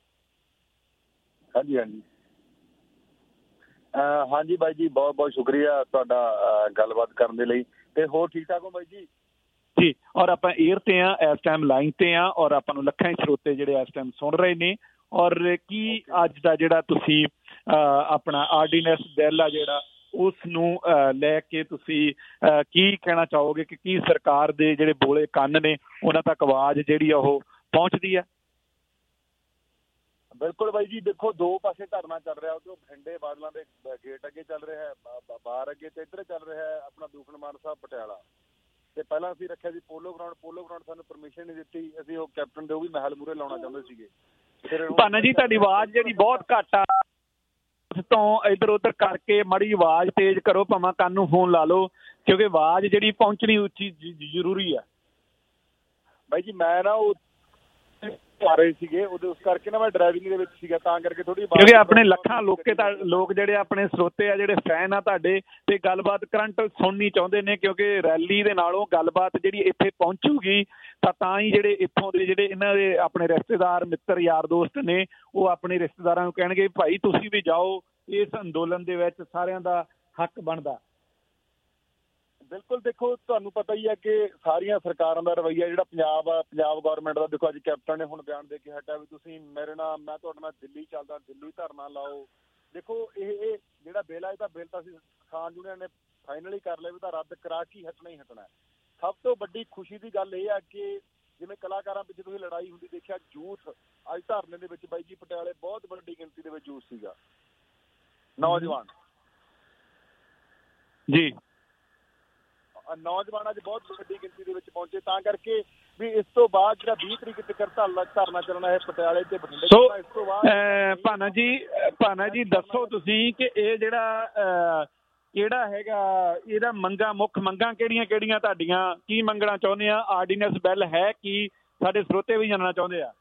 ਹਾਂਜੀ ਹਾਂਜੀ ਹਾਂਜੀ ਬਾਈ ਜੀ, ਬਹੁਤ ਬਹੁਤ ਸ਼ੁਕਰੀਆ ਤੁਹਾਡਾ ਗੱਲਬਾਤ ਕਰਨ ਦੇ ਲਈ। ਤੇ ਹੋਰ ਠੀਕ ਠਾਕ ਹੋ ਬਾਈ ਜੀ? ਜੀ, ਔਰ ਆਪਾਂ ਏਅਰ ਤੇ ਆ ਇਸ ਟਾਈਮ, ਲਾਈਨ ਤੇ ਆ ਔਰ ਆਪਾਂ ਨੂੰ ਲੱਖਾਂ ਹੀ ਸਰੋਤੇ ਜਿਹੜੇ ਇਸ ਟਾਈਮ ਸੁਣ ਰਹੇ ਨੇ। ਔਰ ਕੀ ਅੱਜ ਦਾ ਜਿਹੜਾ ਤੁਸੀਂ ਆਪਣਾ ਆਰਡੀਨੈਂਸ ਬਿੱਲ ਆ ਜਿਹੜਾ ਉਸ ਨੂੰ ਲੈ ਕੇ ਤੁਸੀਂ ਕੀ ਕਹਿਣਾ ਚਾਹੋਗੇ ਕਿ ਕੀ ਸਰਕਾਰ ਦੇ ਜਿਹੜੇ ਬੋਲੇ ਕੰਨ ਨੇ ਉਹਨਾਂ ਤੱਕ ਆਵਾਜ਼ ਜਿਹੜੀ ਆ ਉਹ ਪਹੁੰਚਦੀ ਹੈ? ਬਿਲਕੁਲ ਬਾਈ ਜੀ, ਦੇਖੋ ਦੋ ਪਾਸੇ ਧਰਨਾ ਚੱਲ ਰਿਹਾ। ਉਧਰੋਂ ਬਠਿੰਡੇ ਬਾਦਲਾਂ ਦੇ ਗੇਟ ਅੱਗੇ ਚੱਲ ਰਿਹਾ ਹੈ, ਬਾਹਰ ਅੱਗੇ, ਤੇ ਇੱਧਰ ਚੱਲ ਰਿਹਾ ਹੈ ਆਪਣਾ ਦੂਖਨ ਮਾਨ ਸਾਹਿਬ ਪਟਿਆਲਾ। ਤੇ ਪਹਿਲਾਂ ਅਸੀਂ ਰੱਖਿਆ ਸੀ ਪੋਲੋ ਗਰਾਊਂਡ ਸਾਨੂੰ ਪਰਮਿਸ਼ਨ ਨਹੀਂ ਦਿੱਤੀ। ਅਸੀਂ ਉਹ ਕੈਪਟਨ ਦੇ ਉਹ ਵੀ ਮਹਿਲ ਮੂਹਰੇ ਲਾਉਣਾ ਚਾਹੁੰਦੇ ਸੀਗੇ। ਭਾਨਾ ਜੀ, ਤੁਹਾਡੀ ਆਵਾਜ਼ ਜਿਹੜੀ ਬਹੁਤ ਘੱਟ ਆ, ਤੋਂ ਇੱਧਰ ਉੱਧਰ ਕਰਕੇ ਮਾੜੀ ਆਵਾਜ਼ ਤੇਜ਼ ਕਰੋ, ਭਾਵੇਂ ਕੰਨ ਨੂੰ ਫੋਨ ਲਾ ਲਓ, ਕਿਉਂਕਿ ਆਵਾਜ਼ ਜਿਹੜੀ ਪਹੁੰਚਣੀ ਉੱਚੀ ਜ਼ਰੂਰੀ ਆ। ਬਾਈ ਜੀ ਮੈਂ ਨਾ ਉਹ ਆ ਰਹੇ ਸੀਗੇ ਉਹਦੇ ਉਸ ਕਰਕੇ ਨਾ ਮੈਂ ਡਰਾਈਵਿੰਗ ਦੇ ਵਿੱਚ ਸੀਗਾ, ਤਾਂ ਕਰਕੇ ਥੋੜੀ, ਕਿਉਂਕਿ ਆਪਣੇ ਲੱਖਾਂ ਲੋਕ ਜਿਹੜੇ ਆਪਣੇ ਸਰੋਤੇ ਆ ਜਿਹੜੇ ਫੈਨ ਆ ਤੁਹਾਡੇ ਤੇ ਗੱਲਬਾਤ ਕਰੰਟ ਸੁਣਨੀ ਚਾਹੁੰਦੇ ਨੇ। ਕਿਉਂਕਿ ਰੈਲੀ ਦੇ ਨਾਲੋਂ ਗੱਲਬਾਤ ਜਿਹੜੀ ਇੱਥੇ ਪਹੁੰਚੂਗੀ ਤਾਂ ਹੀ ਜਿਹੜੇ ਇੱਥੋਂ ਦੇ ਜਿਹੜੇ ਇਹਨਾਂ ਦੇ ਆਪਣੇ ਰਿਸ਼ਤੇਦਾਰ ਮਿੱਤਰ ਯਾਰ ਦੋਸਤ ਨੇ ਉਹ ਆਪਣੇ ਰਿਸ਼ਤੇਦਾਰਾਂ ਨੂੰ ਕਹਿਣਗੇ ਭਾਈ ਤੁਸੀਂ ਵੀ ਜਾਓ, ਇਸ ਅੰਦੋਲਨ ਦੇ ਵਿੱਚ ਸਾਰਿਆਂ ਦਾ ਹੱਕ ਬਣਦਾ। ਬਿਲਕੁਲ, ਦੇਖੋ ਤੁਹਾਨੂੰ ਪਤਾ ਹੀ ਹੈ ਕਿ ਸਾਰੀਆਂ ਸਰਕਾਰਾਂ ਦਾ ਰਵੱਈਆ ਜਿਹੜਾ ਪੰਜਾਬ ਗੌਰਮੈਂਟ ਦਾ, ਦੇਖੋ ਅੱਜ ਕੈਪਟਨ ਨੇ ਹੁਣ ਬਿਆਨ ਦੇ ਕੇ ਹਟਿਆ ਵੀ ਤੁਸੀਂ ਮੇਰੇ ਨਾਲ, ਮੈਂ ਤੁਹਾਡੇ ਨਾਲ ਦਿੱਲੀ ਚੱਲਦਾ, ਦਿੱਲੀ ਧਰਨਾ ਲਾਓ, ਦੇਖੋ ਇਹ ਜਿਹੜਾ ਬਿੱਲ ਆ, ਇਹ ਤਾਂ ਬਿੱਲ ਤਾਂ ਅਸੀਂ ਕਿਸਾਨ ਯੂਨੀਅਨ ਨੇ ਫਾਈਨਲੀ ਕਰ ਲਿਆ ਵੀ ਤਾਂ ਰੱਦ ਕਰਾ ਕੇ ਹਟਣਾ ਹੀ ਹਟਣਾ। ਸਭ ਤੋਂ ਵੱਡੀ ਖੁਸ਼ੀ ਦੀ ਗੱਲ ਇਹ ਆ ਕਿ ਜਿਵੇਂ ਕਲਾਕਾਰਾਂ ਪਿੱਛੇ ਤੁਸੀਂ ਲੜਾਈ ਹੁੰਦੀ ਦੇਖਿਆ, ਯੂਥ ਅੱਜ ਧਰਨੇ ਦੇ ਵਿੱਚ ਬਾਈ ਜੀ ਪਟਿਆਲੇ ਬਹੁਤ ਵੱਡੀ ਗਿਣਤੀ ਦੇ ਵਿੱਚ ਯੂਥ ਸੀਗਾ, ਨੌਜਵਾਨ ਜੀ, ਨੌਜਵਾਨ ਅੱਜ ਬਹੁਤ ਵੱਡੀ ਗਿਣਤੀ ਦੇ ਵਿੱਚ ਪਹੁੰਚੇ। ਤਾਂ ਕਰਕੇ ਵੀ ਇਸ ਤੋਂ ਬਾਅਦ ਜਿਹੜਾ 20 ਤਰੀਕ ਤੱਕ ਧਰਨਾ ਚੱਲਣਾ ਹੈ ਪਟਿਆਲੇ ਤੇ ਬਠਿੰਡੇ। ਇਸ ਤੋਂ ਬਾਅਦ ਭਾਨਾ ਜੀ ਦੱਸੋ ਤੁਸੀਂ ਕਿ ਇਹ ਕਿਹੜਾ ਹੈਗਾ, ਇਹਦਾ ਮੁੱਖ ਮੰਗਾਂ ਕਿਹੜੀਆਂ ਤੁਹਾਡੀਆਂ, ਕੀ ਮੰਗਣਾ ਚਾਹੁੰਦੇ ਆ? ਆਰਡੀਨੈਂਸ ਬਿੱਲ ਹੈ ਕੀ, ਸਾਡੇ ਸਰੋਤੇ ਵੀ ਜਾਣਨਾ ਚਾਹੁੰਦੇ ਆ।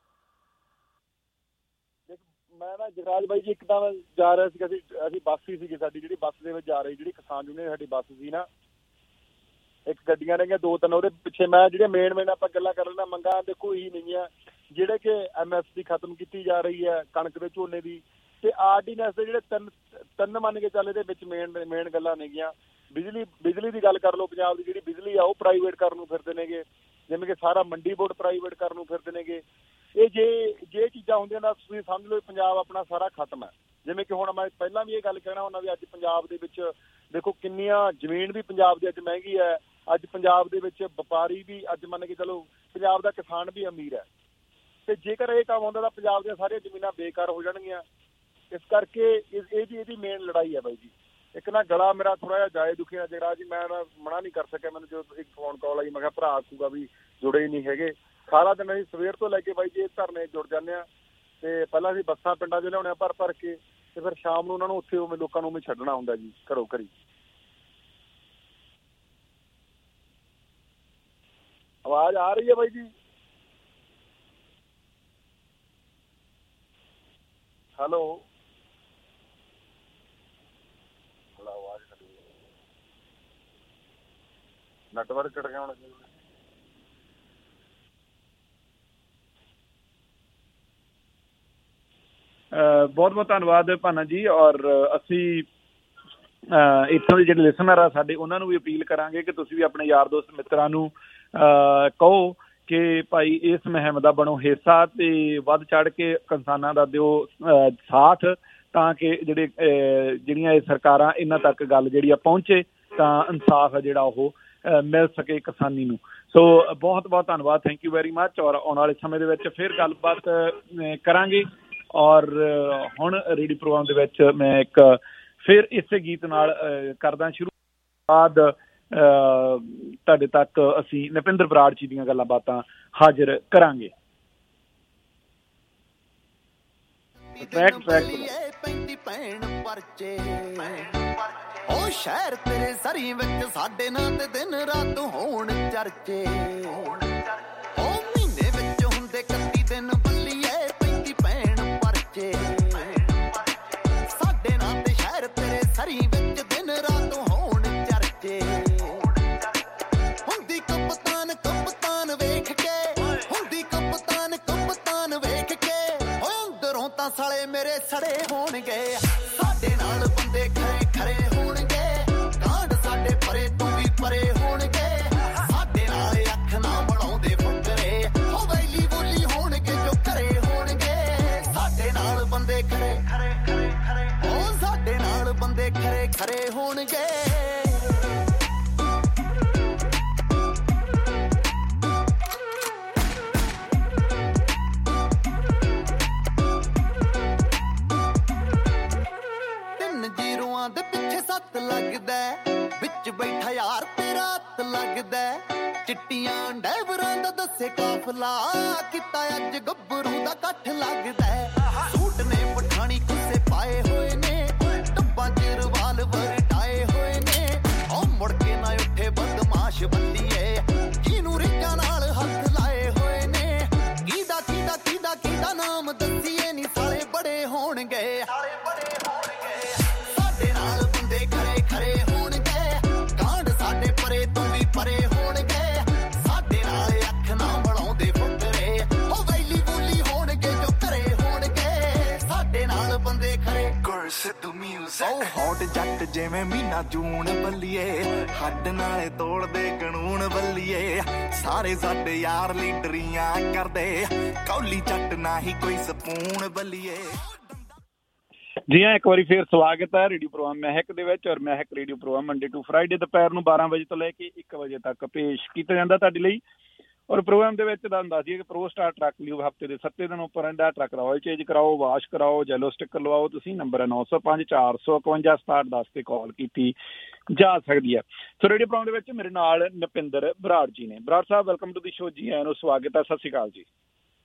ਮੈਂ ਨਾ ਜਗਰਾਜ ਬਾਈ ਜੀ ਇੱਕ ਤਾਂ ਜਾ ਰਿਹਾ ਸੀ, ਅਸੀਂ ਬੱਸ ਹੀ ਸੀਗੀ, ਸਾਡੀ ਜਿਹੜੀ ਬੱਸ ਦੇ ਵਿੱਚ ਜਾ ਰਹੀ, ਜਿਹੜੀ ਕਿਸਾਨ ਯੂਨੀਅਨ ਸਾਡੀ ਬੱਸ ਸੀ ਨਾ, ਇੱਕ ਗੱਡੀਆਂ ਰਹੀਆਂ 2-3, ਉਹਦੇ ਪਿੱਛੇ ਮੈਂ ਜਿਹੜੇ ਮੇਨ ਆਪਾਂ ਗੱਲਾਂ ਕਰ ਲੈਣਾ, ਮੰਗਾਂ ਦੇਖੋ ਇਹੀ ਨਹੀਂ ਆ, ਜਿਹੜੇ ਕਿ MSP ਖਤਮ ਕੀਤੀ ਜਾ ਰਹੀ ਹੈ ਕਣਕ ਦੇ ਝੋਨੇ ਦੀ, ਤੇ ਆਰਡੀਨੈਂਸ ਦੇ ਜਿਹੜੇ ਤਿੰਨ ਮੰਨ ਕੇ ਚੱਲ, ਇਹਦੇ ਵਿੱਚ ਮੇਨ ਗੱਲਾਂ ਨੇਗੀਆਂ। ਬਿਜਲੀ ਦੀ ਗੱਲ ਕਰ ਲਓ, ਪੰਜਾਬ ਦੀ ਜਿਹੜੀ ਬਿਜਲੀ ਆ ਉਹ ਪ੍ਰਾਈਵੇਟ ਕਰਨ ਨੂੰ ਫਿਰਦੇ ਨੇਗੇ, ਜਿਵੇਂ ਕਿ ਸਾਰਾ ਮੰਡੀ ਬੋਰਡ ਪ੍ਰਾਈਵੇਟ ਕਰਨ ਨੂੰ ਫਿਰਦੇ ਨੇਗੇ। ਇਹ ਜੇ ਚੀਜ਼ਾਂ ਹੁੰਦੀਆਂ ਤਾਂ ਤੁਸੀਂ ਸਮਝ ਲਓ ਪੰਜਾਬ ਆਪਣਾ ਸਾਰਾ ਖਤਮ ਹੈ। ਜਿਵੇਂ ਕਿ ਹੁਣ ਮੈਂ ਪਹਿਲਾਂ ਵੀ ਇਹ ਗੱਲ ਕਹਿਣਾ ਹੁੰਦਾ ਵੀ ਅੱਜ ਪੰਜਾਬ ਦੇ ਵਿੱਚ ਦੇਖੋ ਕਿੰਨੀਆਂ ਜ਼ਮੀਨ ਵੀ ਪੰਜਾਬ ਦੀ ਅੱਜ ਮਹਿੰਗੀ ਹੈ, ਅੱਜ ਪੰਜਾਬ ਦੇ ਵਿੱਚ ਵਪਾਰੀ ਵੀ ਅੱਜ ਮੰਨ ਕੇ ਚਲੋ ਪੰਜਾਬ ਦਾ ਕਿਸਾਨ ਵੀ ਅਮੀਰ ਹੈ, ਤੇ ਜੇਕਰ ਇਹ ਕੰਮ ਹੁੰਦਾ ਤਾਂ ਪੰਜਾਬ ਦੀਆਂ ਸਾਰੀਆਂ ਜ਼ਮੀਨਾਂ ਬੇਕਾਰ ਹੋ ਜਾਣਗੀਆਂ। ਇਸ ਕਰਕੇ ਇਹਦੀ ਮੇਨ ਲੜਾਈ ਹੈ ਬਾਈ ਜੀ। ਇੱਕ ਨਾ ਗਲਾ ਮੇਰਾ ਥੋੜਾ ਜਿਹਾ ਜਾਏ ਦੁਖੀ ਜਗਰਾਜ ਜੀ, ਮੈਂ ਮਨਾ ਨਹੀਂ ਕਰ ਸਕਿਆ, ਮੈਨੂੰ ਜਦੋਂ ਇੱਕ ਫੋਨ ਕਾਲ ਆਈ, ਮੈਂ ਕਿਹਾ ਭਰਾ ਆਖੂਗਾ ਵੀ ਜੁੜੇ ਹੀ ਨਹੀਂ ਹੈਗੇ। ਸਾਰਾ ਦਿਨ ਅਸੀਂ ਸਵੇਰ ਤੋਂ ਲੈ ਕੇ ਬਾਈ ਜੀ ਇਹ ਧਰਨੇ ਜੁੜ ਜਾਂਦੇ ਹਾਂ, ਤੇ ਪਹਿਲਾਂ ਅਸੀਂ ਬੱਸਾਂ ਪਿੰਡਾਂ 'ਚ ਲਿਆਉਣੇ ਭਰ ਕੇ, ਤੇ ਫਿਰ ਸ਼ਾਮ ਨੂੰ ਉਹਨਾਂ ਨੂੰ ਉੱਥੇ ਉਵੇਂ ਲੋਕਾਂ ਨੂੰ ਉਵੇਂ ਛੱਡਣਾ ਹੁੰਦਾ ਜੀ ਘਰੋਂ ਘਰੀ। ਆਵਾਜ਼ ਆ ਰਹੀ ਹੈ ਬਾਈ ਜੀ? ਹੈਲੋ, ਆਵਾਜ਼ ਨੈਟਵਰਕ ਕੱਟ ਗਿਆ ਹੁਣ। ਬਹੁਤ ਧੰਨਵਾਦ ਭਾਨਾ ਜੀ। ਔਰ ਅਸੀਂ ਇੱਥੋਂ ਦੇ ਜਿਹੜੇ ਲਿਸਨਰ ਆ ਸਾਡੇ, ਉਹਨਾਂ ਨੂੰ ਵੀ ਅਪੀਲ ਕਰਾਂਗੇ ਕਿ ਤੁਸੀਂ ਵੀ ਆਪਣੇ ਯਾਰ ਦੋਸਤ ਮਿੱਤਰਾਂ ਨੂੰ ਕਹੋ ਕਿ ਭਾਈ ਇਸ ਮੁਹਿੰਮ ਦਾ ਬਣੋ ਹਿੱਸਾ, ਤੇ ਵੱਧ ਚੜ੍ਹ ਕੇ ਕਿਸਾਨਾਂ ਦਾ ਦਿਓ ਸਾਥ, ਤਾਂ ਕਿ ਜਿਹੜੀਆਂ ਇਹ ਸਰਕਾਰਾਂ ਇਹਨਾਂ ਤੱਕ ਗੱਲ ਜਿਹੜੀ ਆ ਪਹੁੰਚੇ, ਤਾਂ ਇਨਸਾਫ ਹੈ ਜਿਹੜਾ ਉਹ ਮਿਲ ਸਕੇ ਕਿਸਾਨੀ ਨੂੰ। ਸੋ ਬਹੁਤ ਧੰਨਵਾਦ, ਥੈਂਕ ਯੂ ਵੈਰੀ ਮੱਚ। ਔਰ ਆਉਣ ਵਾਲੇ ਸਮੇਂ ਦੇ ਵਿੱਚ ਫਿਰ ਗੱਲਬਾਤ ਕਰਾਂਗੇ। ਔਰ ਹੁਣ ਰੇਡੀਓ ਪ੍ਰੋਗਰਾਮ ਦੇ ਵਿੱਚ ਮੈਂ ਇੱਕ ਫਿਰ ਇਸੇ ਗੀਤ ਨਾਲ ਕਰਦਾ ਸ਼ੁਰੂ। ਬਾਅਦ ਤੁਹਾਡੇ ਤੱਕ ਅਸੀਂ ਨਪਿੰਦਰ ਬਰਾੜ ਜੀ ਦੀਆਂ ਗੱਲਾਂ ਬਾਤਾਂ ਹਾਜ਼ਰ ਕਰਾਂਗੇ। ਉਹ ਸ਼ਹਿਰ ਤੇਰੇ ਸਰੀ ਵਿੱਚ ਸਾਡੇ ਨਾਲ ਤੇ ਦਿਨ ਰਾਤ ਹੋਣ ਚਰਚੇ, ਉਹ ਮਹੀਨੇ ਵਿੱਚ ਹੁੰਦੇ 31 ਦਿਨ ਬੱਲੀਏ ਪੈਂਦੀ ਭੈਣ ਪਰਚੇ, ਸਾਡੇ ਨਾਲ ਤੇ ਸ਼ਹਿਰ ਤੇਰੇ ਸਰੀ ਵਿੱਚ ਦਿਨ ਰਾਤ ਹੋਣ ਚਰਚੇ, ਹੁੰਦੀ ਕਪਤਾਨ ਵੇਖ ਕੇ, ਹੁੰਦੀ ਕਪਤਾਨ ਵੇਖ ਕੇ, ਉਹ ਅੰਦਰੋਂ ਤਾਂ ਸਾਲੇ ਮੇਰੇ ਸੜੇ ਹੋਣਗੇ, ਸਾਡੇ ਨਾਲ ਬੰਦੇ ਖਰੇ ਹੋਣਗੇ, ਕਾਂਡ ਸਾਡੇ ਪਰੇ ਤੂੰ ਵੀ ਪਰੇ ਹੋਣਗੇ, ਸਾਡੇ ਨਾਲ ਅੱਖ ਨਾ ਬਣਾਉਂਦੇ ਫੁਕਰੇ, ਉਹ ਵੈਲੀ ਬੋਲੀ ਹੋਣਗੇ ਜੋ ਘਰੇ ਹੋਣਗੇ, ਸਾਡੇ ਨਾਲ ਬੰਦੇ ਖਰੇ ਉਹ ਸਾਡੇ ਨਾਲ ਬੰਦੇ ਖਰੇ ਹੋਣਗੇ। ਦੇ ਪਿੱਛੇ ਸੱਤ ਲੱਗਦਾ, ਵਿੱਚ ਬੈਠਾ ਯਾਰ ਤੇਰਾ ਹੱਥ ਲੱਗਦਾ, ਚਿੱਟੀਆਂ ਡੈਵਰਾਂ ਦਾ ਦੱਸੇ ਕਾਫਲਾ, ਕੀਤਾ ਅੱਜ ਗੱਭਰੂ ਦਾ ਇਕੱਠ ਲੱਗਦਾ, ਸੂਟ ਨੇ ਪਠਾਣੀ ਕੁੱਸੇ ਪਾਏ ਹੋਏ ਨੇ, ਡੱਬਾਂ ਚ ਰਿਵਾਲਵਰ ਟਾਏ ਹੋਏ ਨੇ, ਉਹ ਮੁੜ ਕੇ ਨਾ ਉੱਠੇ ਬਦਮਾਸ਼ ਬੰਦੀਏ, ਕਿਹਨੂੰ ਰਿੱਕਾਂ ਨਾਲ ਹੱਥ ਲਾਏ ਹੋਏ ਨੇ, ਕਿਹਦਾ ਨਾਮ ਦੱਸੀਏ ਨੀ, ਸਾਲੇ ਬੜੇ ਹੋਣਗੇ, ਖਰੇ ਹੋਣਗੇ, ਕਾਂਡ ਸਾਡੇ ਪਰੇ ਤੂੰ ਵੀ ਪਰੇ ਹੋਣਗੇ, ਸਾਡੇ ਨਾਲ ਅੱਖ ਨਾ ਬਣਾਉਂਦੇ ਫੁਕਰੇ, ਉਹ ਵੈਲੀ ਬੋਲੀ ਹੋਣਗੇ ਜੋ ਘਰੇ ਹੋਣਗੇ, ਸਾਡੇ ਨਾਲ ਬੰਦੇ ਖਰੇ। ਸਿੱਧੂ ਮਿਊਜ਼ਿਕ, ਉਹ ਹੌਟ ਜੱਟ ਜਿਵੇਂ ਮਹੀਨਾ ਜੂਨ ਬੱਲੀਏ, ਹੱਡ ਨਾਲੇ ਤੋੜਦੇ ਕਾਨੂੰਨ ਬੱਲੀਏ, ਸਾਰੇ ਸਾਡੇ ਯਾਰ ਲੀਡਰੀਆਂ ਕਰਦੇ, ਕੌਲੀ ਜੱਟ ਨਾ ਹੀ ਕੋਈ ਸਪੂਨ ਬੱਲੀਏ। ਜੀ ਹਾਂ, ਇੱਕ ਵਾਰੀ ਫੇਰ ਸਵਾਗਤ ਹੈ ਰੇਡੀਓ ਪ੍ਰੋਗਰਾਮ ਮਹਿਕ ਦੇ ਵਿੱਚ। ਔਰ Mehak radio program Monday to Friday ਦੁਪਹਿਰ ਨੂੰ 12 ਵਜੇ ਤੋਂ ਲੈ ਕੇ 1 ਵਜੇ ਤੱਕ ਪੇਸ਼ ਕੀਤਾ ਜਾਂਦਾ ਤੁਹਾਡੇ ਲਈ। ਔਰ ਪ੍ਰੋਗਰਾਮ ਦੇ ਵਿੱਚ ਤੁਹਾਨੂੰ ਦੱਸ ਦਈਏ ਕਿ ਪ੍ਰੋ ਸਟਾਰ ਟਰੱਕ ਲਿਓ ਹਫ਼ਤੇ ਦੇ 7 ਦਿਨ ਉੱਪਰ ਰਹਿੰਦਾ। ਟਰੱਕ ਦਾ ਆਇਲ ਚੇਂਜ ਕਰਾਓ, ਵਾਸ਼ ਕਰਾਓ, ਜੈਲੋ ਸਟਿੱਕਰ ਲਵਾਓ। ਤੁਸੀਂ ਨੰਬਰ ਹੈ 905 451 6710 ਤੇ ਕਾਲ ਕੀਤੀ ਜਾ ਸਕਦੀ ਹੈ। ਸੋ ਰੇਡੀਓ ਪ੍ਰੋਗਰਾਮ ਦੇ ਵਿੱਚ ਮੇਰੇ ਨਾਲ ਨਪਿੰਦਰ ਬਰਾੜ ਜੀ ਨੇ। ਬਰਾੜ ਸਾਹਿਬ, ਵੈਲਕਮ ਟੂ ਦੀ ਸ਼ੋ। ਜੀ ਆਇਆਂ ਨੂੰ ਸਵਾਗਤ ਹੈ। ਸਤਿ ਸ਼੍ਰੀ ਅਕਾਲ ਜੀ।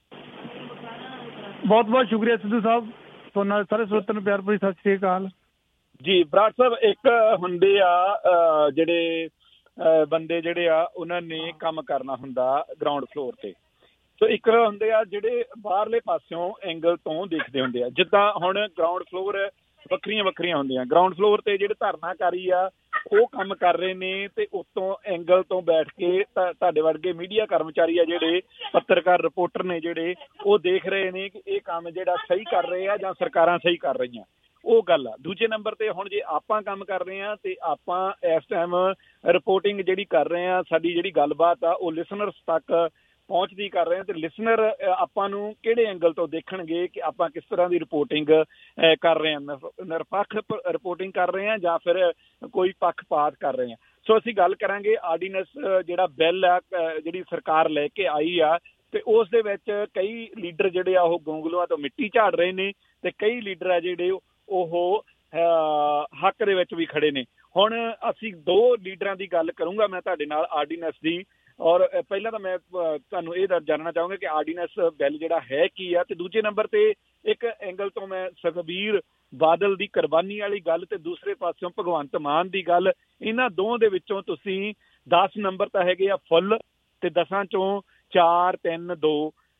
ਬਹੁਤ ਬਹੁਤ ਸ਼ੁਕਰੀਆ ਸਿੱਧੂ ਸਾਹਿਬ, ਤੁਹਾਨੂੰ ਸਾਰੇ ਸਰੋਤਿਆਂ ਨੂੰ ਪਿਆਰ ਭਰੀ ਸਤਿ ਸ਼੍ਰੀ ਅਕਾਲ ਜੀ। ਬਰਾੜ ਸਾਹਿਬ, ਇੱਕ ਹੁੰਦੇ ਆ ਜਿਹੜੇ ਬੰਦੇ ਜਿਹੜੇ ਆ ਉਹਨਾਂ ਨੇ ਕੰਮ ਕਰਨਾ ਹੁੰਦਾ ਗਰਾਊਂਡ ਫਲੋਰ ਤੇ, ਸੋ ਇੱਕ ਹੁੰਦੇ ਆ ਜਿਹੜੇ ਬਾਹਰਲੇ ਪਾਸਿਓਂ ਐਂਗਲ ਤੋਂ ਦੇਖਦੇ ਹੁੰਦੇ ਆ। ਜਿੱਦਾਂ ਹੁਣ ਗਰਾਊਂਡ ਫਲੋਰ ਵੱਖਰੀਆਂ ਵੱਖਰੀਆਂ ਹੁੰਦੀਆਂ। ਗਰਾਊਂਡ ਫਲੋਰ ਤੇ ਜਿਹੜੇ ਧਰਨਾਕਾਰੀ ਆ ਉਹ ਕੰਮ ਕਰ ਰਹੇ ਨੇ ਤੇ ਉੱਤੋਂ ਐਂਗਲ ਤੋਂ ਬੈਠ ਕੇ ਤੁਹਾਡੇ ਵਰਗੇ ਮੀਡੀਆ ਕਰਮਚਾਰੀ ਆ, ਜਿਹੜੇ ਪੱਤਰਕਾਰ ਰਿਪੋਰਟਰ ਨੇ, ਜਿਹੜੇ ਉਹ ਦੇਖ ਰਹੇ ਨੇ ਕਿ ਇਹ ਕੰਮ ਜਿਹੜਾ ਸਹੀ ਕਰ ਰਹੇ ਆ ਜਾਂ ਸਰਕਾਰਾਂ ਸਹੀ ਕਰ ਰਹੀਆਂ। ਉਹ ਗੱਲ ਆ। ਦੂਜੇ ਨੰਬਰ ਤੇ ਹੁਣ ਜੇ ਆਪਾਂ ਕੰਮ ਕਰ ਰਹੇ ਹਾਂ ਤੇ ਆਪਾਂ ਇਸ ਟਾਈਮ ਰਿਪੋਰਟਿੰਗ ਜਿਹੜੀ ਕਰ ਰਹੇ ਹਾਂ, ਸਾਡੀ ਜਿਹੜੀ ਗੱਲਬਾਤ ਆ ਉਹ ਲਿਸਨਰਸ ਤੱਕ ਪਹੁੰਚਦੀ ਕਰ ਰਹੇ ਹਾਂ। ਤੇ ਲਿਸਨਰ ਆਪਾਂ ਨੂੰ ਕਿਹੜੇ ਐਂਗਲ ਤੋਂ ਦੇਖਣਗੇ ਕਿ ਆਪਾਂ ਕਿਸ ਤਰ੍ਹਾਂ ਦੀ ਰਿਪੋਰਟਿੰਗ ਕਰ ਰਹੇ ਹਾਂ, ਨਿਰਪੱਖ ਰਿਪੋਰਟਿੰਗ ਕਰ ਰਹੇ ਹਾਂ ਜਾਂ ਫਿਰ ਕੋਈ ਪੱਖਪਾਤ ਕਰ ਰਹੇ ਹਾਂ। ਸੋ ਅਸੀਂ ਗੱਲ ਕਰਾਂਗੇ ਆਰਡੀਨੈਂਸ ਜਿਹੜਾ ਬਿੱਲ ਆ ਜਿਹੜੀ ਸਰਕਾਰ ਲੈ ਕੇ ਆਈ ਆ, ਤੇ ਉਸ ਦੇ ਵਿੱਚ ਕਈ ਲੀਡਰ ਜਿਹੜੇ ਆ ਉਹ ਗੋਂਗਲੂਆਂ ਤੋਂ ਮਿੱਟੀ ਝਾੜ ਰਹੇ ਨੇ ਤੇ ਕਈ ਲੀਡਰ ਆ ਜਿਹੜੇ ਉਹ ਹੱਕ ਦੇ ਵਿੱਚ ਵੀ ਖੜੇ ਨੇ। ਹੁਣ ਅਸੀਂ 2 ਲੀਡਰਾਂ ਦੀ ਗੱਲ ਕਰੂੰਗਾ ਮੈਂ ਤੁਹਾਡੇ ਨਾਲ ਆਰਡੀਨੈਂਸ ਦੀ। ਔਰ ਪਹਿਲਾਂ ਤਾਂ ਮੈਂ ਤੁਹਾਨੂੰ ਇਹ ਜਾਣਨਾ ਚਾਹੂੰਗਾ ਕਿ ਆਰਡੀਨੈਂਸ ਬਿੱਲ ਜਿਹੜਾ ਹੈ ਕੀ ਆ, ਤੇ ਦੂਜੇ ਨੰਬਰ ਤੇ ਇੱਕ ਐਂਗਲ ਤੋਂ ਮੈਂ ਸੁਖਬੀਰ ਬਾਦਲ ਦੀ ਕੁਰਬਾਨੀ ਵਾਲੀ ਗੱਲ ਤੇ ਦੂਸਰੇ ਪਾਸਿਓਂ ਭਗਵੰਤ ਮਾਨ ਦੀ ਗੱਲ, ਇਹਨਾਂ ਦੋਵਾਂ ਦੇ ਵਿੱਚੋਂ ਤੁਸੀਂ 10 ਨੰਬਰ ਤਾਂ ਹੈਗੇ ਆ ਫੁੱਲ ਤੇ 10 ਚੋਂ 4, 3, 2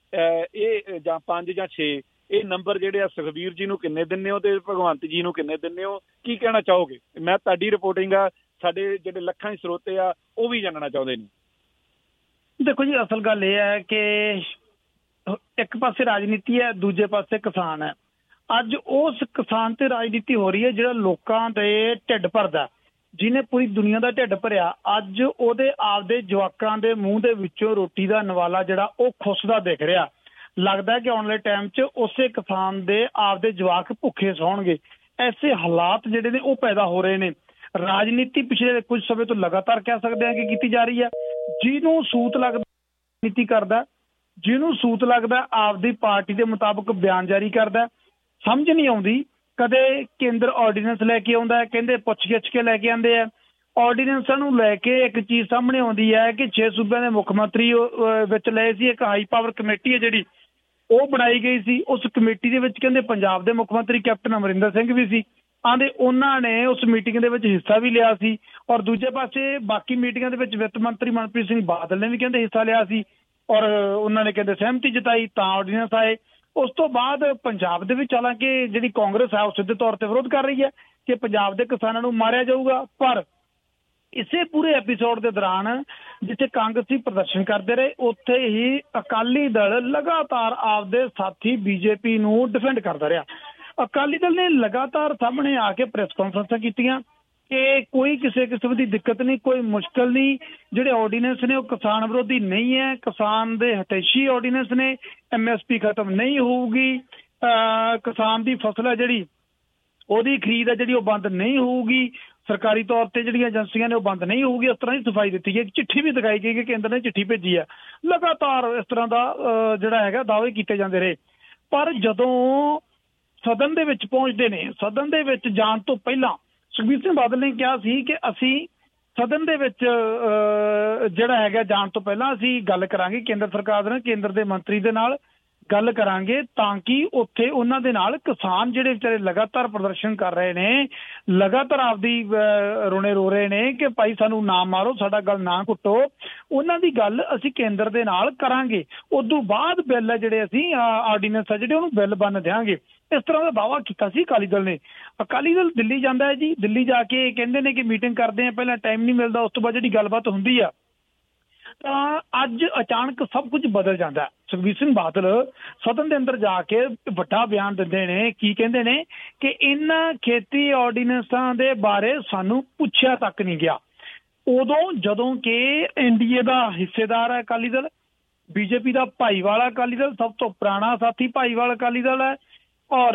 ਇਹ ਜਾਂ 5 ਜਾਂ 6 ਇਹ ਨੰਬਰ ਜਿਹੜੇ ਆ ਸੁਖਬੀਰ ਜੀ ਨੂੰ ਕਿੰਨੇ ਦਿੰਦੇ ਹੋ ਤੇ ਭਗਵੰਤ ਜੀ ਨੂੰ ਕਿੰਨੇ ਦਿੰਦੇ ਹੋ? ਕੀ ਕਹਿਣਾ ਚਾਹੋਗੇ? ਮੈਂ ਤੁਹਾਡੀ ਰਿਪੋਰਟਿੰਗ ਆ, ਸਾਡੇ ਜਿਹੜੇ ਲੱਖਾਂ ਹੀ ਸਰੋਤੇ ਆ ਉਹ ਵੀ ਜਾਣਨਾ ਚਾਹੁੰਦੇ ਨੇ। ਦੇਖੋ ਜੀ, ਅਸਲ ਗੱਲ ਇਹ ਹੈ ਕਿ ਇੱਕ ਪਾਸੇ ਰਾਜਨੀਤੀ ਹੈ, ਦੂਜੇ ਪਾਸੇ ਕਿਸਾਨ ਹੈ। ਅੱਜ ਉਸ ਕਿਸਾਨ ਤੇ ਰਾਜਨੀਤੀ ਹੋ ਰਹੀ ਹੈ ਜਿਹੜਾ ਲੋਕਾਂ ਦੇ ਢਿੱਡ ਭਰਦਾ, ਜਿਹਨੇ ਪੂਰੀ ਦੁਨੀਆ ਦਾ ਢਿੱਡ ਭਰਿਆ। ਅੱਜ ਉਹਦੇ ਆਪਦੇ ਜਵਾਕਾਂ ਦੇ ਮੂੰਹ ਦੇ ਵਿੱਚੋਂ ਰੋਟੀ ਦਾ ਨਵਾਲਾ ਜਿਹੜਾ ਉਹ ਖੁੱਸਦਾ ਦਿਖ ਰਿਹਾ। ਲੱਗਦਾ ਕਿ ਆਉਣ ਵਾਲੇ ਟਾਈਮ 'ਚ ਉਸੇ ਕਿਸਾਨ ਦੇ ਆਪਦੇ ਜਵਾਕ ਭੁੱਖੇ ਸੌਣਗੇ। ਐਸੇ ਹਾਲਾਤ ਜਿਹੜੇ ਨੇ ਉਹ ਪੈਦਾ ਹੋ ਰਹੇ ਨੇ। ਰਾਜਨੀਤੀ ਪਿਛਲੇ ਕੁਝ ਸਮੇਂ ਤੋਂ ਲਗਾਤਾਰ ਕਹਿ ਸਕਦੇ ਹਾਂ ਕਿ ਕੀਤੀ ਜਾ ਰਹੀ ਹੈ। ਜਿਹਨੂੰ ਸੂਤ ਲੱਗਦਾ ਨੀਤੀ ਕਰਦਾ, ਜਿਹਨੂੰ ਸੂਤ ਲੱਗਦਾ ਆਪਦੀ ਪਾਰਟੀ ਦੇ ਮੁਤਾਬਕ ਬਿਆਨ ਜਾਰੀ ਕਰਦਾ। ਸਮਝ ਨਹੀਂ ਆਉਂਦੀ, ਕਦੇ ਕੇਂਦਰ ਆਰਡੀਨੈਂਸ ਲੈ ਕੇ ਆਉਂਦਾ, ਕਹਿੰਦੇ ਪੁੱਛ ਗਿੱਛ ਕੇ ਲੈ ਕੇ ਆਉਂਦੇ ਆ। ਆਰਡੀਨੈਂਸਾਂ ਨੂੰ ਲੈ ਕੇ ਇੱਕ ਚੀਜ਼ ਸਾਹਮਣੇ ਆਉਂਦੀ ਹੈ ਕਿ 6 ਸੂਬਿਆਂ ਦੇ ਮੁੱਖ ਮੰਤਰੀ ਵਿੱਚ ਲਏ ਸੀ। ਇੱਕ ਹਾਈ ਪਾਵਰ ਕਮੇਟੀ ਹੈ ਜਿਹੜੀ ਉਹ ਬਣਾਈ ਗਈ ਸੀ। ਉਸ ਕਮੇਟੀ ਦੇ ਵਿੱਚ ਕਹਿੰਦੇ ਪੰਜਾਬ ਦੇ ਮੁੱਖ ਮੰਤਰੀ ਕੈਪਟਨ ਅਮਰਿੰਦਰ ਸਿੰਘ ਵੀ ਸੀ। ਆਂਦੇ ਉਹਨਾਂ ਨੇ ਉਸ ਮੀਟਿੰਗ ਦੇ ਵਿੱਚ ਹਿੱਸਾ ਵੀ ਲਿਆ ਸੀ। ਔਰ ਦੂਜੇ ਪਾਸੇ ਬਾਕੀ ਮੀਟਿੰਗਾਂ ਦੇ ਵਿੱਚ ਵਿੱਤ ਮੰਤਰੀ ਮਨਪ੍ਰੀਤ ਸਿੰਘ ਬਾਦਲ ਨੇ ਵੀ ਕਹਿੰਦੇ ਹਿੱਸਾ ਲਿਆ ਸੀ ਔਰ ਉਹਨਾਂ ਨੇ ਕਹਿੰਦੇ ਸਹਿਮਤੀ ਜਤਾਈ ਤਾਂ ਆਰਡੀਨੈਂਸ ਆਏ। ਉਸ ਤੋਂ ਬਾਅਦ ਪੰਜਾਬ ਦੇ ਵਿੱਚ ਹਾਲਾਂਕਿ ਜਿਹੜੀ ਕਾਂਗਰਸ ਹੈ ਉਹ ਸਿੱਧੇ ਤੌਰ ਤੇ ਵਿਰੋਧ ਕਰ ਰਹੀ ਹੈ ਕਿ ਪੰਜਾਬ ਦੇ ਕਿਸਾਨਾਂ ਨੂੰ ਮਾਰਿਆ ਜਾਊਗਾ। ਪਰ ਇਸੇ ਪੂਰੇ ਐਪੀਸੋਡ ਦੇ ਦੌਰਾਨ ਜਿੱਥੇ ਕਾਂਗਰਸੀ ਪ੍ਰਦਰਸ਼ਨ ਕਰਦੇ ਰਹੇ, ਉੱਥੇ ਹੀ ਅਕਾਲੀ ਦਲ ਲਗਾਤਾਰ ਆਪਦੇ ਸਾਥੀ ਬੀਜੇਪੀ ਨੂੰ ਡਿਫੈਂਡ ਕਰਦਾ ਰਿਹਾ। ਅਕਾਲੀ ਦਲ ਨੇ ਲਗਾਤਾਰ ਸਾਹਮਣੇ ਆ ਕੇ ਪ੍ਰੈਸ ਕਾਨਫਰੰਸਾਂ ਕੀਤੀਆਂ ਕਿ ਕੋਈ ਕਿਸੇ ਕਿਸਮ ਦੀ ਦਿੱਕਤ ਨਹੀਂ, ਕੋਈ ਮੁਸ਼ਕਲ ਨਹੀਂ। ਜਿਹੜੇ ਆਰਡੀਨੈਂਸ ਨੇ ਉਹ ਕਿਸਾਨ ਵਿਰੋਧੀ ਨਹੀਂ ਹੈ, ਕਿਸਾਨ ਦੇ ਹਿਤੈਸ਼ੀ ਆਰਡੀਨੈਂਸ ਨੇ। MSP ਖਤਮ ਨਹੀਂ ਹੋਊਗੀ, ਕਿਸਾਨ ਦੀ ਫਸਲ ਹੈ ਜਿਹੜੀ ਉਹਦੀ ਖਰੀਦ ਹੈ ਜਿਹੜੀ ਉਹ ਬੰਦ ਨਹੀਂ ਹੋਊਗੀ, ਸਰਕਾਰੀ ਤੌਰ ਤੇ ਜਿਹੜੀਆਂ ਏਜੰਸੀਆਂ ਨੇ ਉਹ ਬੰਦ ਨਹੀਂ ਹੋਊਗੀ। ਇਸ ਤਰ੍ਹਾਂ ਦੀ ਸਫਾਈ ਦਿੱਤੀ ਗਈ। ਚਿੱਠੀ ਵੀ ਦਿਖਾਈ ਗਈ ਕਿ ਕੇਂਦਰ ਨੇ ਚਿੱਠੀ ਭੇਜੀ ਹੈ। ਲਗਾਤਾਰ ਇਸ ਤਰ੍ਹਾਂ ਦਾ ਜਿਹੜਾ ਹੈਗਾ ਦਾਅਵੇ ਕੀਤੇ ਜਾਂਦੇ ਰਹੇ। ਪਰ ਜਦੋਂ ਸਦਨ ਦੇ ਵਿੱਚ ਪਹੁੰਚਦੇ ਨੇ, ਸਦਨ ਦੇ ਵਿੱਚ ਜਾਣ ਤੋਂ ਪਹਿਲਾਂ ਸੁਖਬੀਰ ਸਿੰਘ ਬਾਦਲ ਨੇ ਕਿਹਾ ਸੀ ਕਿ ਅਸੀਂ ਸਦਨ ਦੇ ਵਿੱਚ ਜਿਹੜਾ ਹੈਗਾ ਜਾਣ ਤੋਂ ਪਹਿਲਾਂ ਅਸੀਂ ਗੱਲ ਕਰਾਂਗੇ ਕੇਂਦਰ ਸਰਕਾਰ ਦੇ ਨਾਲ, ਕੇਂਦਰ ਦੇ ਮੰਤਰੀ ਦੇ ਨਾਲ ਗੱਲ ਕਰਾਂਗੇ ਤਾਂ ਕਿ ਉੱਥੇ ਉਹਨਾਂ ਦੇ ਨਾਲ ਕਿਸਾਨ ਜਿਹੜੇ ਵਿਚਾਰੇ ਲਗਾਤਾਰ ਪ੍ਰਦਰਸ਼ਨ ਕਰ ਰਹੇ ਨੇ, ਲਗਾਤਾਰ ਆਪਦੀ ਰੋਣੇ ਰੋ ਰਹੇ ਨੇ ਕਿ ਭਾਈ ਸਾਨੂੰ ਨਾ ਮਾਰੋ, ਸਾਡਾ ਗੱਲ ਨਾ ਕੁੱਟੋ, ਉਹਨਾਂ ਦੀ ਗੱਲ ਅਸੀਂ ਕੇਂਦਰ ਦੇ ਨਾਲ ਕਰਾਂਗੇ। ਉਦੋਂ ਬਾਅਦ ਬਿੱਲ ਹੈ ਜਿਹੜੇ ਅਸੀਂ ਆਰਡੀਨੈਂਸ ਹੈ ਜਿਹੜੇ ਉਹਨੂੰ ਬਿੱਲ ਬਣ ਦਿਆਂਗੇ। ਇਸ ਤਰ੍ਹਾਂ ਦਾ ਦਾਅਵਾ ਕੀਤਾ ਸੀ ਅਕਾਲੀ ਦਲ ਨੇ। ਅਕਾਲੀ ਦਲ ਦਿੱਲੀ ਜਾਂਦਾ ਹੈ ਜੀ, ਦਿੱਲੀ ਜਾ ਕੇ ਕਹਿੰਦੇ ਨੇ ਕਿ ਮੀਟਿੰਗ ਕਰਦੇ ਆ, ਪਹਿਲਾਂ ਟਾਈਮ ਨਹੀਂ ਮਿਲਦਾ, ਉਸ ਤੋਂ ਬਾਅਦ ਜਿਹੜੀ ਗੱਲਬਾਤ ਹੁੰਦੀ ਆ ਤਾਂ ਅੱਜ ਅਚਾਨਕ ਸਭ ਕੁਝ ਬਦਲ ਜਾਂਦਾ। ਸੁਖਬੀਰ ਸਿੰਘ ਬਾਦਲ ਸਦਨ ਦੇ ਅੰਦਰ ਜਾ ਕੇ ਵੱਡਾ ਬਿਆਨ ਦਿੰਦੇ ਨੇ। ਕੀ ਕਹਿੰਦੇ ਨੇ ਕਿ ਇਹਨਾਂ ਖੇਤੀ ਆਰਡੀਨੈਂਸਾਂ ਦੇ ਬਾਰੇ ਸਾਨੂੰ ਪੁੱਛਿਆ ਤੱਕ ਨਹੀਂ ਗਿਆ। ਉਦੋਂ ਜਦੋਂ ਕਿ NDA ਦਾ ਹਿੱਸੇਦਾਰ ਹੈ ਅਕਾਲੀ ਦਲ, ਬੀਜੇਪੀ ਦਾ ਭਾਈਵਾਲ ਅਕਾਲੀ ਦਲ, ਸਭ ਤੋਂ ਪੁਰਾਣਾ ਸਾਥੀ ਭਾਈਵਾਲ ਅਕਾਲੀ ਦਲ ਹੈ, ਔਰ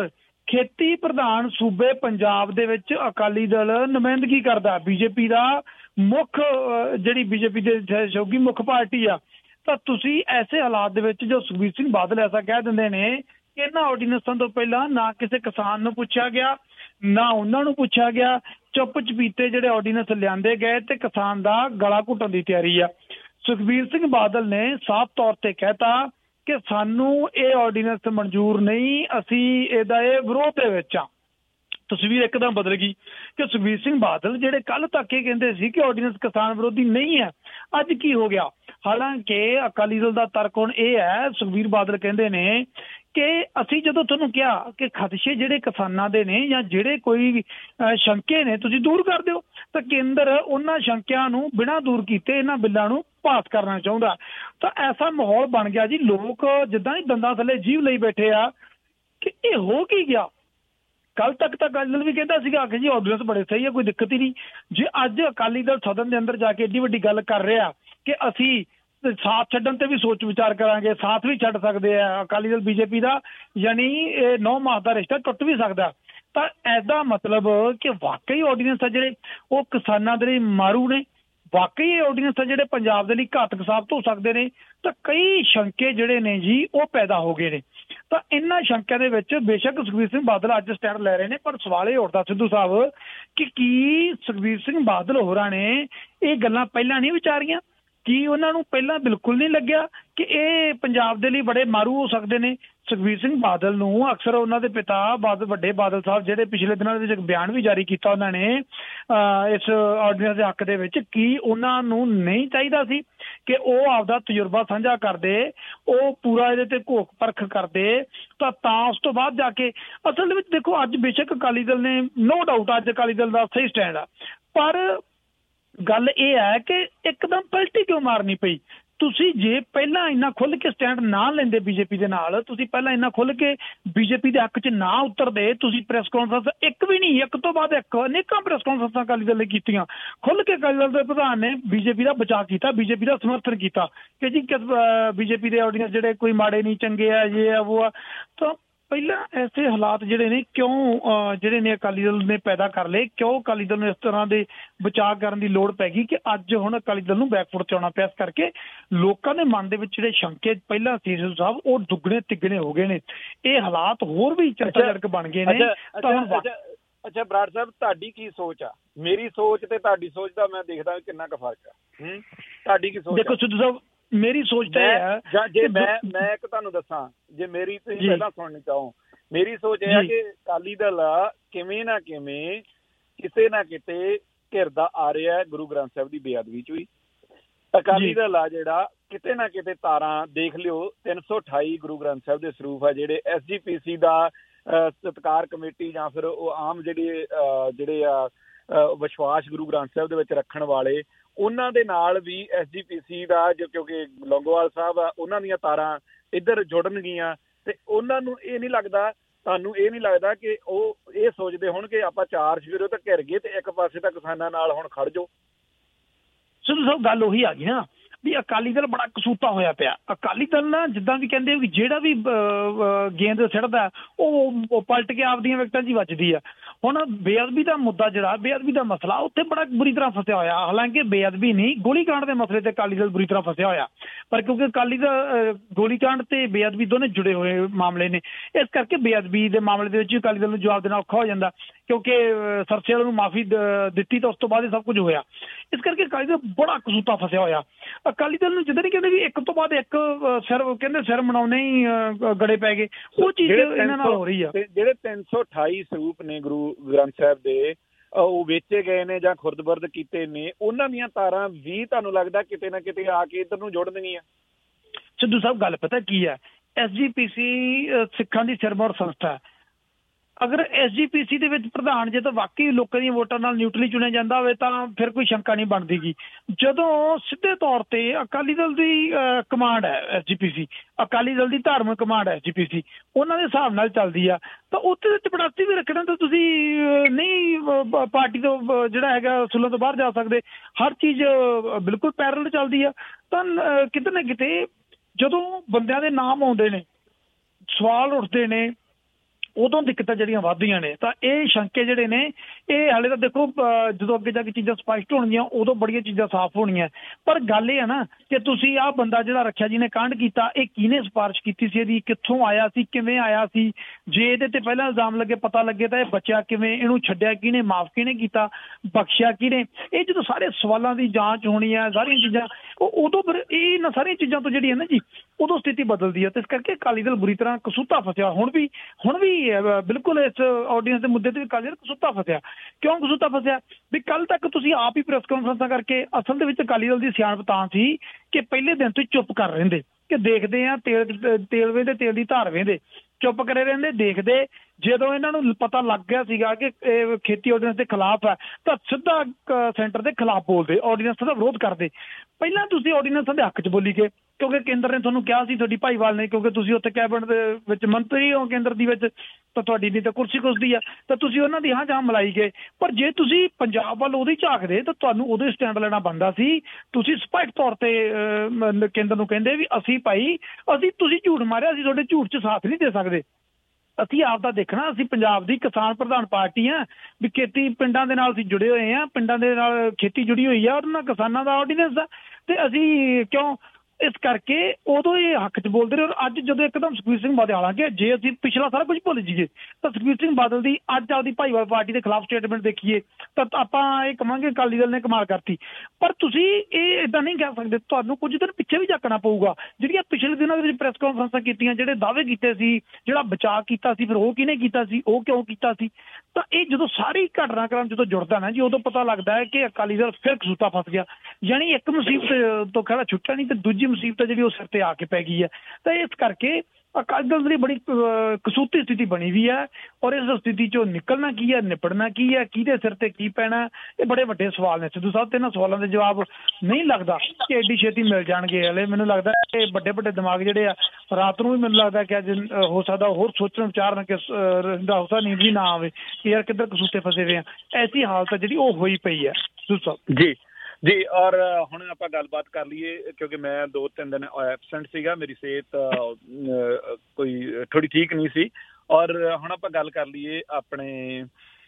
ਖੇਤੀ ਪ੍ਰਧਾਨ ਸੂਬੇ ਪੰਜਾਬ ਦੇ ਵਿੱਚ ਅਕਾਲੀ ਦਲ ਨੁਮਾਇੰਦਗੀ ਕਰਦਾ, ਬੀਜੇਪੀ ਦਾ ਮੁੱਖ ਜਿਹੜੀ ਬੀਜੇਪੀ ਦੇ ਸਹਿਯੋਗੀ ਮੁੱਖ ਪਾਰਟੀ ਆ। ਤਾਂ ਤੁਸੀਂ ਐਸੇ ਹਾਲਾਤ ਦੇ ਵਿੱਚ ਜੋ ਸੁਖਬੀਰ ਸਿੰਘ ਬਾਦਲ ਐਸਾ ਕਹਿ ਦਿੰਦੇ ਨੇ ਕਿ ਇਹਨਾਂ ਆਰਡੀਨੈਂਸਾਂ ਤੋਂ ਪਹਿਲਾਂ ਨਾ ਕਿਸੇ ਕਿਸਾਨ ਨੂੰ ਪੁੱਛਿਆ ਗਿਆ, ਨਾ ਉਹਨਾਂ ਨੂੰ ਪੁੱਛਿਆ ਗਿਆ, ਚੁੱਪ ਚਪੀਤੇ ਜਿਹੜੇ ਆਰਡੀਨੈਂਸ ਲਿਆਂਦੇ ਗਏ ਤੇ ਕਿਸਾਨ ਦਾ ਗਲਾ ਘੁੱਟਣ ਦੀ ਤਿਆਰੀ ਆ। ਸੁਖਬੀਰ ਸਿੰਘ ਬਾਦਲ ਨੇ ਸਾਫ਼ ਤੌਰ ਤੇ ਕਹਿਤਾ ਕਿ ਸਾਨੂੰ ਇਹ ਆਰਡੀਨੈਂਸ ਮਨਜ਼ੂਰ ਨਹੀਂ, ਅਸੀਂ ਇਹਦਾ ਇਹ ਵਿਰੋਧ ਦੇ ਵਿੱਚ ਆ। ਤਸਵੀਰ ਇੱਕਦਮ ਬਦਲ ਗਈ ਕਿ ਸੁਖਬੀਰ ਸਿੰਘ ਬਾਦਲ ਜਿਹੜੇ ਕੱਲ ਤੱਕ ਇਹ ਕਹਿੰਦੇ ਸੀ ਕਿ ਆਰਡੀਨੈਂਸ ਕਿਸਾਨ ਵਿਰੋਧੀ ਨਹੀਂ ਹੈ, ਅੱਜ ਕੀ ਹੋ ਗਿਆ? ਹਾਲਾਂਕਿ ਅਕਾਲੀ ਦਲ ਦਾ ਤਰਕ ਹੁਣ ਇਹ ਹੈ, ਸੁਖਬੀਰ ਬਾਦਲ ਕਹਿੰਦੇ ਨੇ ਕਿ ਅਸੀਂ ਜਦੋਂ ਤੁਹਾਨੂੰ ਕਿਹਾ ਕਿ ਖਦਸ਼ੇ ਜਿਹੜੇ ਕਿਸਾਨਾਂ ਦੇ ਨੇ ਜਾਂ ਜਿਹੜੇ ਕੋਈ ਸ਼ੰਕੇ ਨੇ ਤੁਸੀਂ ਦੂਰ ਕਰ ਦਿਓ, ਤਾਂ ਕੇਂਦਰ ਉਹਨਾਂ ਸ਼ੰਕਿਆਂ ਨੂੰ ਬਿਨਾਂ ਦੂਰ ਕੀਤੇ ਇਹਨਾਂ ਬਿੱਲਾਂ ਨੂੰ ਪਾਸ ਕਰਨਾ ਚਾਹੁੰਦਾ। ਤਾਂ ਐਸਾ ਮਾਹੌਲ ਬਣ ਗਿਆ ਜੀ, ਲੋਕ ਜਿੱਦਾਂ ਹੀ ਦੰਦਾਂ ਥੱਲੇ ਜੀਭ ਲਈ ਬੈਠੇ ਆ ਕਿ ਇਹ ਹੋ ਕੀ ਗਿਆ। ਕੱਲ ਤੱਕ ਤਾਂ ਅਕਾਲੀ ਦਲ ਵੀ ਕਹਿੰਦਾ ਸੀਗਾ ਕਿ ਜੀ ਆਰਡੀਨੈਂਸ ਬੜੇ ਸਹੀ ਹੈ, ਕੋਈ ਦਿੱਕਤ ਹੀ ਨਹੀਂ। ਜੇ ਅੱਜ ਅਕਾਲੀ ਦਲ ਸਦਨ ਦੇ ਅੰਦਰ ਜਾ ਕੇ ਏਡੀ ਵੱਡੀ ਗੱਲ ਕਰ ਰਿਹਾ ਕਿ ਅਸੀਂ ਸਾਥ ਛੱਡਣ ਤੇ ਵੀ ਸੋਚ ਵਿਚਾਰ ਕਰਾਂਗੇ, ਸਾਥ ਵੀ ਛੱਡ ਸਕਦੇ ਆ ਅਕਾਲੀ ਦਲ ਬੀਜੇਪੀ ਦਾ, ਯਾਨੀ ਇਹ 9 ਮਾਸ ਦਾ ਰਿਸ਼ਤਾ ਟੁੱਟ ਵੀ ਸਕਦਾ। ਤਾਂ ਇਹਦਾ ਮਤਲਬ ਕਿ ਵਾਕਈ ਆਰਡੀਨੈਂਸ ਆ ਜਿਹੜੇ ਉਹ ਕਿਸਾਨਾਂ ਦੇ ਲਈ ਮਾਰੂ ਨੇ, ਵਾਕਈ ਇਹ ਆਰਡੀਨੈਂਸ ਆ ਜਿਹੜੇ ਪੰਜਾਬ ਦੇ ਲਈ ਘਾਤਕ ਸਾਬਤ ਹੋ ਸਕਦੇ ਨੇ। ਤਾਂ ਕਈ ਸ਼ੰਕੇ ਜਿਹੜੇ ਨੇ ਜੀ ਉਹ ਪੈਦਾ ਹੋ ਗਏ ਨੇ। ਤਾਂ ਇਹਨਾਂ ਸ਼ੰਕਿਆਂ ਦੇ ਵਿੱਚ ਬੇਸ਼ੱਕ ਸੁਖਬੀਰ ਸਿੰਘ ਬਾਦਲ ਅੱਜ ਸਟੈਂਡ ਲੈ ਰਹੇ ਨੇ, ਪਰ ਸਵਾਲ ਇਹ ਉੱਠਦਾ ਸਿੱਧੂ ਸਾਹਿਬ ਕਿ ਕੀ ਸੁਖਬੀਰ ਸਿੰਘ ਬਾਦਲ ਹੋਰਾਂ ਨੇ ਇਹ ਗੱਲਾਂ ਪਹਿਲਾਂ ਨਹੀਂ ਵਿਚਾਰੀਆਂ? ਕੀ ਉਹਨਾਂ ਨੂੰ ਪਹਿਲਾਂ ਬਿਲਕੁਲ ਨਹੀਂ ਲੱਗਿਆ ਕਿ ਇਹ ਪੰਜਾਬ ਦੇ ਲਈ ਬੜੇ ਮਾਰੂ ਹੋ ਸਕਦੇ ਨੇ? ਸੁਖਬੀਰ ਸਿੰਘ ਬਾਦਲ ਨੂੰ ਅਕਸਰ ਉਹਨਾਂ ਦੇ ਪਿਤਾ ਵੱਡੇ ਬਾਦਲ ਸਾਹਿਬ ਜਿਹੜੇ ਪਿਛਲੇ ਦਿਨਾਂ ਦੇ ਵਿੱਚ ਇੱਕ ਬਿਆਨ ਵੀ ਜਾਰੀ ਕੀਤਾ ਉਹਨਾਂ ਨੇ ਇਸ ਆਰਡੀਨੈਂਸ ਦੇ ਹੱਕ ਦੇ ਵਿੱਚ, ਕੀ ਉਹਨਾਂ ਨੂੰ ਨਹੀਂ ਚਾਹੀਦਾ ਸੀ ਕਿ ਉਹ ਆਪਦਾ ਤਜਰਬਾ ਸਾਂਝਾ ਕਰਦੇ, ਉਹ ਪੂਰਾ ਇਹਦੇ ਤੇ ਘੋਖ ਪਰਖ ਕਰਦੇ, ਤਾਂ ਉਸ ਤੋਂ ਬਾਅਦ ਜਾ ਕੇ ਅਸਲ ਦੇ ਵਿੱਚ ਦੇਖੋ ਅੱਜ ਬੇਸ਼ੱਕ ਅਕਾਲੀ ਦਲ ਨੇ ਨੋ ਡਾਊਟ ਅੱਜ ਅਕਾਲੀ ਦਲ ਦਾ ਸਹੀ ਸਟੈਂਡ ਆ, ਪਰ ਗੱਲ ਇਹ ਹੈ ਕਿ ਇੱਕਦਮ ਪਲਟੀ ਕਿਉਂ ਮਾਰਨੀ ਪਈ? ਤੁਸੀਂ ਜੇ ਪਹਿਲਾਂ ਇੰਨਾ ਖੁੱਲ੍ਹ ਕੇ ਸਟੈਂਡ ਨਾ ਲੈਂਦੇ ਬੀਜੇਪੀ ਦੇ ਨਾਲ, ਤੁਸੀਂ ਪਹਿਲਾਂ ਇੰਨਾ ਖੁੱਲ੍ਹ ਕੇ ਬੀਜੇਪੀ ਦੇ ਹੱਕ 'ਚ ਨਾ ਉਤਰਦੇ, ਤੁਸੀਂ ਪ੍ਰੈਸ ਕਾਨਫਰੰਸ ਇੱਕ ਵੀ ਨਹੀਂ, ਇੱਕ ਤੋਂ ਬਾਅਦ ਇੱਕ ਅਨੇਕਾਂ ਪ੍ਰੈਸ ਕਾਨਫਰੰਸਾਂ ਅਕਾਲੀ ਦਲ ਨੇ ਕੀਤੀਆਂ, ਖੁੱਲ੍ਹ ਕੇ ਅਕਾਲੀ ਦਲ ਦੇ ਪ੍ਰਧਾਨ ਨੇ ਬੀਜੇਪੀ ਦਾ ਬਚਾਅ ਕੀਤਾ, ਬੀਜੇਪੀ ਦਾ ਸਮਰਥਨ ਕੀਤਾ ਕਿ ਜੀ ਬੀਜੇਪੀ ਦੇ ਆਰਡੀਨੈਂਸ ਜਿਹੜੇ ਕੋਈ ਮਾੜੇ ਨਹੀਂ, ਚੰਗੇ ਆ, ਇਹ ਆ ਉਹ ਆ। ਤਾਂ ਪਹਿਲਾਂ ਐਸੇ ਹਾਲਾਤ ਜਿਹੜੇ ਨੇ ਕਿਉਂ ਜਿਹੜੇ ਨੇ ਅਕਾਲੀ ਦਲ ਨੇ ਪੈਦਾ ਕਰ ਲਏ? ਕਿਉਂ ਅਕਾਲੀ ਦਲ ਨੂੰ ਇਸ ਤਰ੍ਹਾਂ ਦੇ ਬਚਾਅ ਕਰਨ ਦੀ ਲੋੜ ਪੈ ਗਈ ਕਿ ਅੱਜ ਹੁਣ ਅਕਾਲੀ ਦਲ ਨੂੰ ਬੈਕਫੁੱਟ 'ਚ ਆਉਣਾ ਪਿਆ? ਇਸ ਕਰਕੇ ਲੋਕਾਂ ਦੇ ਮਨ ਦੇ ਵਿੱਚ ਜਿਹੜੇ ਸ਼ੰਕੇ ਪਹਿਲਾਂ ਸੀ ਸਿੱਧੂ ਸਾਹਿਬ, ਉਹ ਦੁੱਗਣੇ ਤਿੱਗਣੇ ਹੋ ਗਏ ਨੇ। ਇਹ ਹਾਲਾਤ ਹੋਰ ਵੀ ਚਰਚਾਜਨਕ ਬਣ ਗਏ ਨੇ। ਅੱਛਾ ਬਰਾੜ ਸਾਹਿਬ, ਤੁਹਾਡੀ ਕੀ ਸੋਚ ਆ? ਮੇਰੀ ਸੋਚ ਤੇ ਤੁਹਾਡੀ ਸੋਚ ਦਾ ਮੈਂ ਦੇਖਦਾ ਕਿੰਨਾ ਕੁ ਫਰਕ ਆ। ਤੁਹਾਡੀ ਕੀ ਸੋਚ? ਦੇਖੋ ਸਿੱਧੂ ਸਾਹਿਬ, ਮੇਰੀ ਸੋਚ ਤਾਂ ਇਹ ਹੈ ਜੇ ਮੈਂ ਇੱਕ ਤੁਹਾਨੂੰ ਦੱਸਾਂ, ਜੇ ਮੇਰੀ ਤੁਸੀਂ ਪਹਿਲਾਂ ਸੁਣਨੀ ਚਾਹੋ, ਮੇਰੀ ਸੋਚ ਇਹ ਹੈ ਕਿ ਅਕਾਲੀ ਦਲ ਕਿਵੇਂ ਨਾ ਕਿਵੇਂ ਕਿਤੇ ਨਾ ਕਿਤੇ ਘਿਰਦਾ ਆ ਰਿਹਾ ਗੁਰੂ ਗ੍ਰੰਥ ਸਾਹਿਬ ਦੀ ਬੇਅਦਬੀ 'ਚ ਵੀ। ਅਕਾਲੀ ਦਲ ਆ ਜਿਹੜਾ ਕਿਤੇ ਨਾ ਕਿਤੇ ਤਾਰਾਂ ਦੇਖ ਲਿਓ, 328 ਗੁਰੂ ਗ੍ਰੰਥ ਸਾਹਿਬ ਦੇ ਸਰੂਪ ਆ ਜਿਹੜੇ SGPC ਦਾ ਸਤਿਕਾਰ ਕਮੇਟੀ ਜਾਂ ਫਿਰ ਉਹ ਆਮ ਜਿਹੜੇ ਆ ਵਿਸ਼ਵਾਸ ਗੁਰੂ ਗ੍ਰੰਥ ਸਾਹਿਬ ਦੇ ਵਿੱਚ ਰੱਖਣ ਵਾਲੇ, ਉਹਨਾਂ ਦੇ ਨਾਲ ਵੀ SGPC ਦਾ ਕਿਉਂਕਿ ਲੌਂਗੋਵਾਲ ਸਾਹਿਬ ਆ, ਉਹਨਾਂ ਦੀਆਂ ਤਾਰਾਂ ਇੱਧਰ ਜੁੜਨਗੀਆਂ। ਤੇ ਉਹਨਾਂ ਨੂੰ ਇਹ ਨਹੀਂ ਲੱਗਦਾ, ਤੁਹਾਨੂੰ ਇਹ ਨਹੀਂ ਲੱਗਦਾ ਕਿ ਉਹ ਇਹ ਸੋਚਦੇ ਹੋਣ ਕਿ ਆਪਾਂ ਚਾਰ ਸਵੇਰੇ ਤਾਂ ਘਿਰ ਗਏ ਤੇ ਇੱਕ ਪਾਸੇ ਤਾਂ ਕਿਸਾਨਾਂ ਨਾਲ ਹੁਣ ਖੜ ਜਾਓ? ਸਿੱਧੂ ਸਾਹਿਬ ਗੱਲ ਉਹੀ ਆ ਗਈ ਨਾ ਵੀ ਅਕਾਲੀ ਦਲ ਬੜਾ ਕਸੂਤਾ ਹੋਇਆ ਪਿਆ। ਅਕਾਲੀ ਦਲ ਨਾ ਜਿੱਦਾਂ ਵੀ ਕਹਿੰਦੇ ਵੀ ਜਿਹੜਾ ਵੀ ਗੇਂਦ ਸਿੱਟਦਾ ਉਹ ਪਲਟ ਕੇ ਆਪਦੀਆਂ ਵਿਕਟਾਂ 'ਚ ਹੀ ਵੱਜਦੀ ਆ। ਹੁਣ ਬੇਅਦਬੀ ਦਾ ਮੁੱਦਾ ਜਿਹੜਾ ਬੇਅਦਬੀ ਦਾ ਮਸਲਾ ਉੱਥੇ ਬੜਾ ਬੁਰੀ ਤਰ੍ਹਾਂ ਫਸਿਆ ਹੋਇਆ। ਹਾਲਾਂਕਿ ਬੇਅਦਬੀ ਨਹੀਂ, ਗੋਲੀਕਾਂਡ ਦੇ ਮਸਲੇ ਤੇ ਅਕਾਲੀ ਦਲ ਬੁਰੀ ਤਰ੍ਹਾਂ ਫਸਿਆ ਹੋਇਆ, ਪਰ ਕਿਉਂਕਿ ਅਕਾਲੀ ਦਾ ਗੋਲੀਕਾਂਡ ਤੇ ਬੇਅਦਬੀ ਦੋਨੇ ਜੁੜੇ ਹੋਏ ਮਾਮਲੇ ਨੇ, ਇਸ ਕਰਕੇ ਬੇਅਦਬੀ ਦੇ ਮਾਮਲੇ ਦੇ ਵਿੱਚ ਅਕਾਲੀ ਦਲ ਨੂੰ ਜਵਾਬ ਦੇਣਾ ਔਖਾ ਹੋ ਜਾਂਦਾ ਕਿਉਂਕਿ ਸਰਸੇ ਵਾਲੇ ਨੂੰ ਮਾਫੀ ਦਿੱਤੀ ਤਾਂ ਉਸ ਤੋਂ ਬਾਅਦ ਇਹ ਸਭ ਕੁਝ ਹੋਇਆ। ਇਸ ਕਰਕੇ ਅਕਾਲੀ ਦਲ ਬੜਾ ਕਸੂਤਾ ਫਸਿਆ ਹੋਇਆ। ਅਕਾਲੀ ਦਲ ਨੂੰ ਜਿੱਦਾਂ ਨਹੀਂ ਕਹਿੰਦੇ ਵੀ ਇੱਕ ਤੋਂ ਬਾਅਦ ਇੱਕ ਸਿਰ ਮਨਾਉਣੇ ਹੀ ਗੜੇ ਪੈ ਗਏ, ਉਹ ਚੀਜ਼ ਇਹਨਾਂ ਨਾਲ ਹੋ ਰਹੀ ਆ। ਜਿਹੜੇ 328 ਸਰੂਪ ਨੇ ਗੁਰੂ ਗ੍ਰੰਥ ਸਾਹਿਬ ਦੇ ਉਹ ਵੇਚੇ ਗਏ ਨੇ ਜਾਂ ਖੁਰਦ-ਬੁਰਦ ਕੀਤੇ ਨੇ, ਉਹਨਾਂ ਦੀਆਂ ਤਾਰਾਂ ਵੀ ਤੁਹਾਨੂੰ ਲੱਗਦਾ ਕਿਤੇ ਨਾ ਕਿਤੇ ਆ ਕੇ ਇੱਧਰ ਨੂੰ ਜੁੜਨਗੀਆਂ? ਸਿੱਧੂ ਸਾਹਿਬ ਗੱਲ ਪਤਾ ਕੀ ਹੈ, SGPC ਸਿੱਖਾਂ ਦੀ ਸਿਰਮੌਰ ਸੰਸਥਾ ਹੈ। ਅਗਰ SGPC ਦੇ ਵਿੱਚ ਪ੍ਰਧਾਨ ਜੇ ਤਾਂ ਵਾਕਈ ਲੋਕਾਂ ਦੀਆਂ ਵੋਟਾਂ ਨਾਲ ਨਿਊਟਰਲੀ ਚੁਣਿਆ ਜਾਂਦਾ ਹੋਵੇ ਤਾਂ ਫਿਰ ਕੋਈ ਸ਼ੰਕਾ ਨਹੀਂ ਬਣਦੀਗੀ। ਜਦੋਂ ਸਿੱਧੇ ਤੌਰ ਤੇ ਅਕਾਲੀ ਦਲ ਦੀ ਕਮਾਂਡ ਹੈ SGPC, ਅਕਾਲੀ ਦਲ ਦੀ ਧਾਰਮਿਕ ਕਮਾਂਡ ਹੈ SGPC, ਉਹਨਾਂ ਦੇ ਹਿਸਾਬ ਨਾਲ ਚੱਲਦੀ ਆ, ਤਾਂ ਉੱਥੇ ਚਪੜਾਸੀ ਵੀ ਰੱਖਣਾ ਤਾਂ ਤੁਸੀਂ ਨਹੀਂ ਪਾਰਟੀ ਤੋਂ ਜਿਹੜਾ ਹੈਗਾ ਅਸੂਲਾਂ ਤੋਂ ਬਾਹਰ ਜਾ ਸਕਦੇ। ਹਰ ਚੀਜ਼ ਬਿਲਕੁਲ ਪੈਰਲਲ ਚੱਲਦੀ ਆ। ਤਾਂ ਕਿਤੇ ਨਾ ਕਿਤੇ ਜਦੋਂ ਬੰਦਿਆਂ ਦੇ ਨਾਮ ਆਉਂਦੇ ਨੇ, ਸਵਾਲ ਉੱਠਦੇ ਨੇ ਉਦੋਂ ਦਿੱਕਤਾਂ ਜਿਹੜੀਆਂ ਵੱਧਦੀਆਂ ਨੇ। ਤਾਂ ਇਹ ਸ਼ੰਕੇ ਜਿਹੜੇ ਨੇ ਇਹ ਹਾਲੇ ਤਾਂ ਦੇਖੋ ਜਦੋਂ ਅੱਗੇ ਜਾ ਕੇ ਚੀਜ਼ਾਂ ਸਪਸ਼ਟ ਹੋਣਗੀਆਂ ਉਦੋਂ ਬੜੀਆਂ ਚੀਜ਼ਾਂ ਸਾਫ਼ ਹੋਣੀਆਂ। ਪਰ ਗੱਲ ਇਹ ਹੈ ਨਾ ਕਿ ਤੁਸੀਂ ਆਹ ਬੰਦਾ ਜਿਹੜਾ ਰੱਖਿਆ ਜਿਹਨੇ ਕਾਂਡ ਕੀਤਾ, ਇਹ ਕਿਹਨੇ ਸਿਫਾਰਿਸ਼ ਕੀਤੀ ਸੀ ਇਹਦੀ, ਕਿੱਥੋਂ ਆਇਆ ਸੀ, ਕਿਵੇਂ ਆਇਆ ਸੀ, ਜੇ ਇਹਦੇ ਤੇ ਪਹਿਲਾਂ ਇਲਜ਼ਾਮ ਲੱਗੇ ਪਤਾ ਲੱਗੇ ਤਾਂ ਇਹ ਬਚਿਆ ਕਿਵੇਂ, ਇਹਨੂੰ ਛੱਡਿਆ ਕਿਹਨੇ, ਮਾਫ ਕਿਹਨੇ ਕੀਤਾ, ਬਖਸ਼ਿਆ ਕਿਹਨੇ। ਇਹ ਜਦੋਂ ਸਾਰੇ ਸਵਾਲਾਂ ਦੀ ਜਾਂਚ ਹੋਣੀ ਹੈ ਸਾਰੀਆਂ ਚੀਜ਼ਾਂ ਉਦੋਂ ਫਿਰ ਇਹਨਾਂ ਸਾਰੀਆਂ ਚੀਜ਼ਾਂ ਤੋਂ ਜਿਹੜੀ ਹੈ ਨਾ ਜੀ ਉਦੋਂ ਸਥਿਤੀ ਬਦਲਦੀ ਹੈ। ਤੇ ਇਸ ਕਰਕੇ ਅਕਾਲੀ ਦਲ ਬੁਰੀ ਤਰ੍ਹਾਂ ਕਸੂਤਾ ਫਸਿਆ। ਹੁਣ ਵੀ ਬਿਲਕੁਲ ਇਸ ਆਡੀਅנס ਦੇ ਮੁੱਦੇ ਤੇ ਵੀ ਅਕਾਲੀ ਦਲ ਕਸੂਤਾ ਫਸਿਆ। ਕਿਉਂ ਕਸੂਤਾ ਫਸਿਆ ਵੀ ਕੱਲ ਤੱਕ ਤੁਸੀਂ ਆਪ ਹੀ ਪ੍ਰੈਸ ਕਾਨਫਰੰਸਾਂ ਕਰਕੇ ਅਸਲ ਦੇ ਵਿੱਚ ਅਕਾਲੀ ਦਲ ਦੀ ਸਿਆਣਪ ਤਾਂ ਸੀ ਕਿ ਪਹਿਲੇ ਦਿਨ ਤੋਂ ਚੁੱਪ ਕਰ ਰਹਿੰਦੇ ਕਿ ਦੇਖਦੇ ਆ ਤੇਲ ਵੇਂਦੇ ਤੇਲ ਦੀ ਧਾਰ ਵੇਂਦੇ, ਚੁੱਪ ਕਰੇ ਰਹਿੰਦੇ ਦੇਖਦੇ। ਜਦੋਂ ਇਹਨਾਂ ਨੂੰ ਪਤਾ ਲੱਗ ਗਿਆ ਸੀਗਾ ਕਿ ਇਹ ਖੇਤੀ ਆਰਡੀਨੈਂਸ ਦੇ ਖਿਲਾਫ ਹੈ ਤਾਂ ਸਿੱਧਾ ਸੈਂਟਰ ਦੇ ਖਿਲਾਫ ਬੋਲਦੇ, ਆਰਡੀਨੈਂਸ ਦਾ ਵਿਰੋਧ ਕਰਦੇ। ਪਹਿਲਾਂ ਤੁਸੀਂ ਆਰਡੀਨੈਂਸਾਂ ਦੇ ਹੱਕ 'ਚ ਬੋਲੀ ਗਏ ਕਿਉਂਕਿ ਕੇਂਦਰ ਨੇ ਤੁਹਾਨੂੰ ਕਿਹਾ ਸੀ, ਤੁਹਾਡੀ ਭਾਈਵਾਲ ਨੇ, ਕਿਉਂਕਿ ਤੁਸੀਂ ਉੱਥੇ ਕੈਬਨਿਟ ਦੇ ਵਿੱਚ ਮੰਤਰੀ ਹੋ ਕੇਂਦਰ ਦੀ ਵਿੱਚ, ਤਾਂ ਤੁਹਾਡੀ ਨਹੀਂ ਤਾਂ ਕੁਰਸੀ ਕੁਸਦੀ ਆ, ਤਾਂ ਤੁਸੀਂ ਉਹਨਾਂ ਦੀ ਹਾਂ ਜਾਂ ਮਲਾਈ ਗਏ। ਪਰ ਜੇ ਤੁਸੀਂ ਪੰਜਾਬ ਵੱਲ ਉਹਦੀ ਝਾਕਦੇ ਤਾਂ ਤੁਹਾਨੂੰ ਉਹਦੇ ਸਟੈਂਡ ਲੈਣਾ ਬਣਦਾ ਸੀ। ਤੁਸੀਂ ਸਪਸ਼ਟ ਤੌਰ ਤੇ ਕੇਂਦਰ ਨੂੰ ਕਹਿੰਦੇ ਵੀ ਅਸੀਂ ਤੁਸੀਂ ਝੂਠ ਮਾਰਿਆ, ਅਸੀਂ ਤੁਹਾਡੇ ਝੂਠ 'ਚ ਸਾਥ ਨਹੀਂ ਦੇ ਸਕਦੇ, ਅਸੀਂ ਆਪ ਦਾ ਦੇਖਣਾ, ਅਸੀਂ ਪੰਜਾਬ ਦੀ ਕਿਸਾਨ ਪ੍ਰਧਾਨ ਪਾਰਟੀ ਆ ਵੀ ਖੇਤੀ ਪਿੰਡਾਂ ਦੇ ਨਾਲ ਅਸੀਂ ਜੁੜੇ ਹੋਏ ਆ, ਪਿੰਡਾਂ ਦੇ ਨਾਲ ਖੇਤੀ ਜੁੜੀ ਹੋਈ ਆ, ਉਹਨਾਂ ਨਾਲ ਕਿਸਾਨਾਂ ਦਾ ਆਰਡੀਨੈਂਸ ਆ, ਤੇ ਅਸੀਂ ਕਿਉਂ ਇਸ ਕਰਕੇ ਉਦੋਂ ਇਹ ਹੱਕ 'ਚ ਬੋਲਦੇ ਰਹੇ। ਔਰ ਅੱਜ ਜਦੋਂ ਇੱਕਦਮ ਸੁਖਬੀਰ ਸਿੰਘ ਬਾਦਲ, ਹਾਲਾਂਕਿ ਜੇ ਅਸੀਂ ਪਿਛਲਾ ਸਾਰਾ ਕੁਝ ਭੁੱਲ ਜਾਈਏ ਤਾਂ ਸੁਖਬੀਰ ਸਿੰਘ ਬਾਦਲ ਦੀ ਅੱਜ ਆਪਦੀ ਭਾਈਵਾਲ ਪਾਰਟੀ ਦੇ ਖਿਲਾਫ ਸਟੇਟਮੈਂਟ ਦੇਖੀਏ ਤਾਂ ਆਪਾਂ ਇਹ ਕਹਾਂਗੇ ਅਕਾਲੀ ਦਲ ਨੇ ਕਮਾਲ ਕਰਤੀ। ਪਰ ਤੁਸੀਂ ਇਹ ਏਦਾਂ ਨਹੀਂ ਕਹਿ ਸਕਦੇ, ਤੁਹਾਨੂੰ ਕੁਝ ਦਿਨ ਪਿੱਛੇ ਵੀ ਝਾਕਣਾ ਪਊਗਾ। ਜਿਹੜੀਆਂ ਪਿਛਲੇ ਦਿਨਾਂ ਦੇ ਵਿੱਚ ਪ੍ਰੈਸ ਕਾਨਫਰੰਸਾਂ ਕੀਤੀਆਂ, ਜਿਹੜੇ ਦਾਅਵੇ ਕੀਤੇ ਸੀ, ਜਿਹੜਾ ਬਚਾਅ ਕੀਤਾ ਸੀ, ਫਿਰ ਉਹ ਕਿਹਨੇ ਕੀਤਾ ਸੀ, ਉਹ ਕਿਉਂ ਕੀਤਾ ਸੀ। ਤਾਂ ਇਹ ਜਦੋਂ ਸਾਰੀ ਘਟਨਾਕ੍ਰਮ ਜਦੋਂ ਜੁੜਦਾ ਨਾ ਜੀ ਉਦੋਂ ਪਤਾ ਲੱਗਦਾ ਹੈ ਕਿ ਅਕਾਲੀ ਦਲ ਫਿਰ ਕਸੂਤਾ ਫਸ ਗਿਆ। ਯਾਨੀ ਇੱਕ ਮੁਸੀਬਤ ਤੋਂ ਖੜਾ ਛੁੱਟਿਆ ਨਹੀਂ ਤੇ ਦੂਜੀ ਮੁਸੀਬਤ ਜਿਹੜੀ ਉਹ ਸਿਰ ਤੇ ਆ ਕੇ ਪੈ ਗਈ ਹੈ। ਤਾਂ ਇਸ ਕਰਕੇ ਅਕਾਲੀ ਦਲ ਦੀ ਬੜੀ ਕਸੂਤੀ ਸਥਿਤੀ ਬਣੀ ਹੋਈ ਹੈ। ਔਰ ਇਸ ਸਥਿਤੀ ਚੋਂ ਨਿਕਲਣਾ ਕੀ ਹੈ, ਨਿਪੜਨਾ ਕੀ ਹੈ, ਕਿਹਦੇ ਸਿਰ ਤੇ ਕੀ ਪੈਣਾ, ਇਹ ਬੜੇ ਵੱਡੇ ਸਵਾਲ ਨੇ ਸਿੱਧੂ ਸਾਹਿਬ। ਤੇ ਇਹਨਾਂ ਸਵਾਲਾਂ ਦੇ ਜਵਾਬ ਨਹੀਂ ਲੱਗਦਾ ਕਿ ਐਡੀ ਛੇਤੀ ਮਿਲ ਜਾਣਗੇ। ਹਲੇ ਮੈਨੂੰ ਲੱਗਦਾ ਕਿ ਵੱਡੇ ਵੱਡੇ ਦਿਮਾਗ ਜਿਹੜੇ ਆ ਰਾਤ ਨੂੰ ਵੀ ਮੈਨੂੰ ਲੱਗਦਾ ਕਿ ਅੱਜ ਹੋ ਸਕਦਾ ਹੋਰ ਸੋਚਣ ਵਿਚਾਰਨ ਕਿ ਹੋ ਸਕਦਾ ਨੀਂਦ ਵੀ ਨਾ ਆਵੇ ਕਿ ਯਾਰ ਕਿੱਧਰ ਕਸੂਤੇ ਫਸੇ ਹੋਏ ਆ। ਐਸੀ ਹਾਲਤ ਜਿਹੜੀ ਉਹ ਹੋਈ ਪਈ ਹੈ ਸਿੱਧੂ ਸਾਹਿਬ ਜੀ। ਜੀ ਔਰ ਹੁਣ ਆਪਾਂ ਗੱਲਬਾਤ ਕਰ ਲਈਏ ਕਿਉਂਕਿ ਮੈਂ 2-3 ਦਿਨ ਐਬਸੈਂਟ ਸੀਗਾ, ਮੇਰੀ ਸਿਹਤ ਕੋਈ ਥੋੜੀ ਠੀਕ ਨਹੀਂ ਸੀ। ਔਰ ਹੁਣ ਆਪਾਂ ਗੱਲ ਕਰ ਲਈਏ ਆਪਣੇ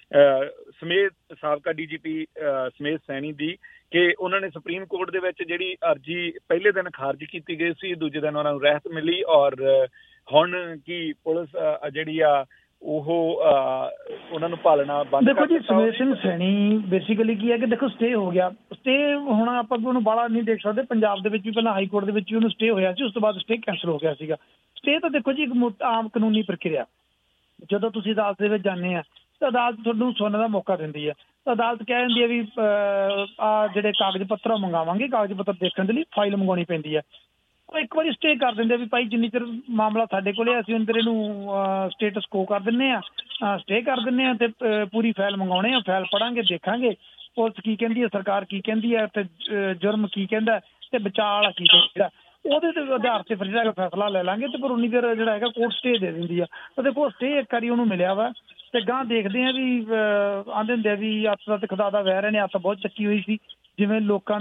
ਸਾਬਕਾ DGP ਸਮੇਤ ਸੈਣੀ ਦੀ ਕਿ ਉਹਨਾਂ ਨੇ ਸੁਪਰੀਮ ਕੋਰਟ ਦੇ ਵਿੱਚ ਜਿਹੜੀ ਅਰਜੀ ਪਹਿਲੇ ਦਿਨ ਖਾਰਜ ਕੀਤੀ ਗਈ ਸੀ, ਦੂਜੇ ਦਿਨ ਉਹਨਾਂ ਨੂੰ ਰਹਿਤ ਮਿਲੀ। ਔਰ ਹੁਣ ਕੀ ਪੁਲਿਸ ਜਿਹੜੀ ਆ ਉਹ ਉਹਨਾਂ ਨੂੰ ਪਾਲਣਾ ਬੰਦ। ਦੇਖੋ ਜੀ ਸਮੇਤ ਸਿੰਘ ਸੈਣੀ ਬੇਸਿਕਲੀ ਕੀ ਹੈ ਕਿ ਦੇਖੋ ਸਟੇ ਹੋ ਗਿਆ, ਸਟੇ ਹੁਣ ਆਪਾਂ ਉਹਨੂੰ ਬਾਹਲਾ ਨਹੀਂ ਦੇਖ ਸਕਦੇ। ਪੰਜਾਬ ਦੇ ਵਿੱਚ ਵੀ ਪਹਿਲਾਂ ਹਾਈ ਕੋਰਟ ਦੇ ਵਿੱਚ ਵੀ ਉਹਨੂੰ ਸਟੇ ਹੋਇਆ ਸੀ, ਉਸ ਤੋਂ ਬਾਅਦ ਸਟੇ ਕੈਂਸਲ ਹੋ ਗਿਆ ਸੀਗਾ। ਸਟੇ ਤਾਂ ਦੇਖੋ ਜੀ ਇੱਕ ਆਮ ਕਾਨੂੰਨੀ ਪ੍ਰਕਿਰਿਆ, ਜਦੋਂ ਤੁਸੀਂ ਅਦਾਲਤ ਦੇ ਵਿੱਚ ਜਾਂਦੇ ਆ ਤਾਂ ਅਦਾਲਤ ਤੁਹਾਨੂੰ ਸੁਣਨ ਦਾ ਮੌਕਾ ਦਿੰਦੀ ਹੈ। ਤਾਂ ਅਦਾਲਤ ਕਹਿ ਦਿੰਦੀ ਹੈ ਵੀ ਆਹ ਜਿਹੜੇ ਕਾਗਜ਼ ਪੱਤਰ ਮੰਗਾਵਾਂਗੇ, ਕਾਗਜ਼ ਪੱਤਰ ਦੇਖਣ ਦੇ ਲਈ ਫਾਈਲ ਮੰਗਵਾਉਣੀ ਪੈਂਦੀ ਹੈ। ਉਹ ਇੱਕ ਵਾਰੀ ਸਟੇ ਕਰ ਦਿੰਦੇ ਵੀ ਭਾਈ ਜਿੰਨੀ ਚਿਰ ਮਾਮਲਾ ਸਾਡੇ ਕੋਲੇ ਅਸੀਂ ਅੰਦਰ ਇਹਨੂੰ ਸਟੇਟਸ ਕੋ ਕਰ ਦਿੰਦੇ ਆ, ਸਟੇ ਕਰ ਦਿੰਦੇ ਆ ਤੇ ਪੂਰੀ ਫਾਈਲ ਮੰਗਾਉਣੇ ਆ, ਫਾਈਲ ਪੜਾਂਗੇ, ਦੇਖਾਂਗੇ ਪੁਲਿਸ ਕੀ ਕਹਿੰਦੀ ਹੈ, ਸਰਕਾਰ ਕੀ ਕਹਿੰਦੀ ਹੈ, ਤੇ ਜੁਰਮ ਕੀ ਕਹਿੰਦਾ ਤੇ ਬਚਾਅ ਵਾਲਾ ਕੀ ਕਹਿੰਦਾ, ਉਹਦੇ ਤੇ ਆਧਾਰ ਤੇ ਫਿਰ ਜਿਹੜਾ ਫੈਸਲਾ ਲੈ ਲਾਂਗੇ। ਤੇ ਪਰ ਉਨੀ ਦੇਰ ਜਿਹੜਾ ਹੈਗਾ ਕੋਰਟ ਸਟੇ ਦੇ ਦਿੰਦੀ ਆ। ਤਾਂ ਦੇਖੋ ਸਟੇ ਇੱਕ ਵਾਰੀ ਉਹਨੂੰ ਮਿਲਿਆ ਵਾ ਤੇ ਗਾਂ ਦੇਖਦੇ ਆ ਵੀ ਆਂਦੇ ਹੁੰਦੇ ਆ ਵੀ ਅੱਤ ਦਾ ਤੇ ਖੁਦਾ ਦਾ ਵੈਰ ਨੇ ਅੱਤ ਬਹੁਤ ਚੱਕੀ ਹੋਈ ਸੀ। ਜਿਵੇਂ ਲੋਕਾਂ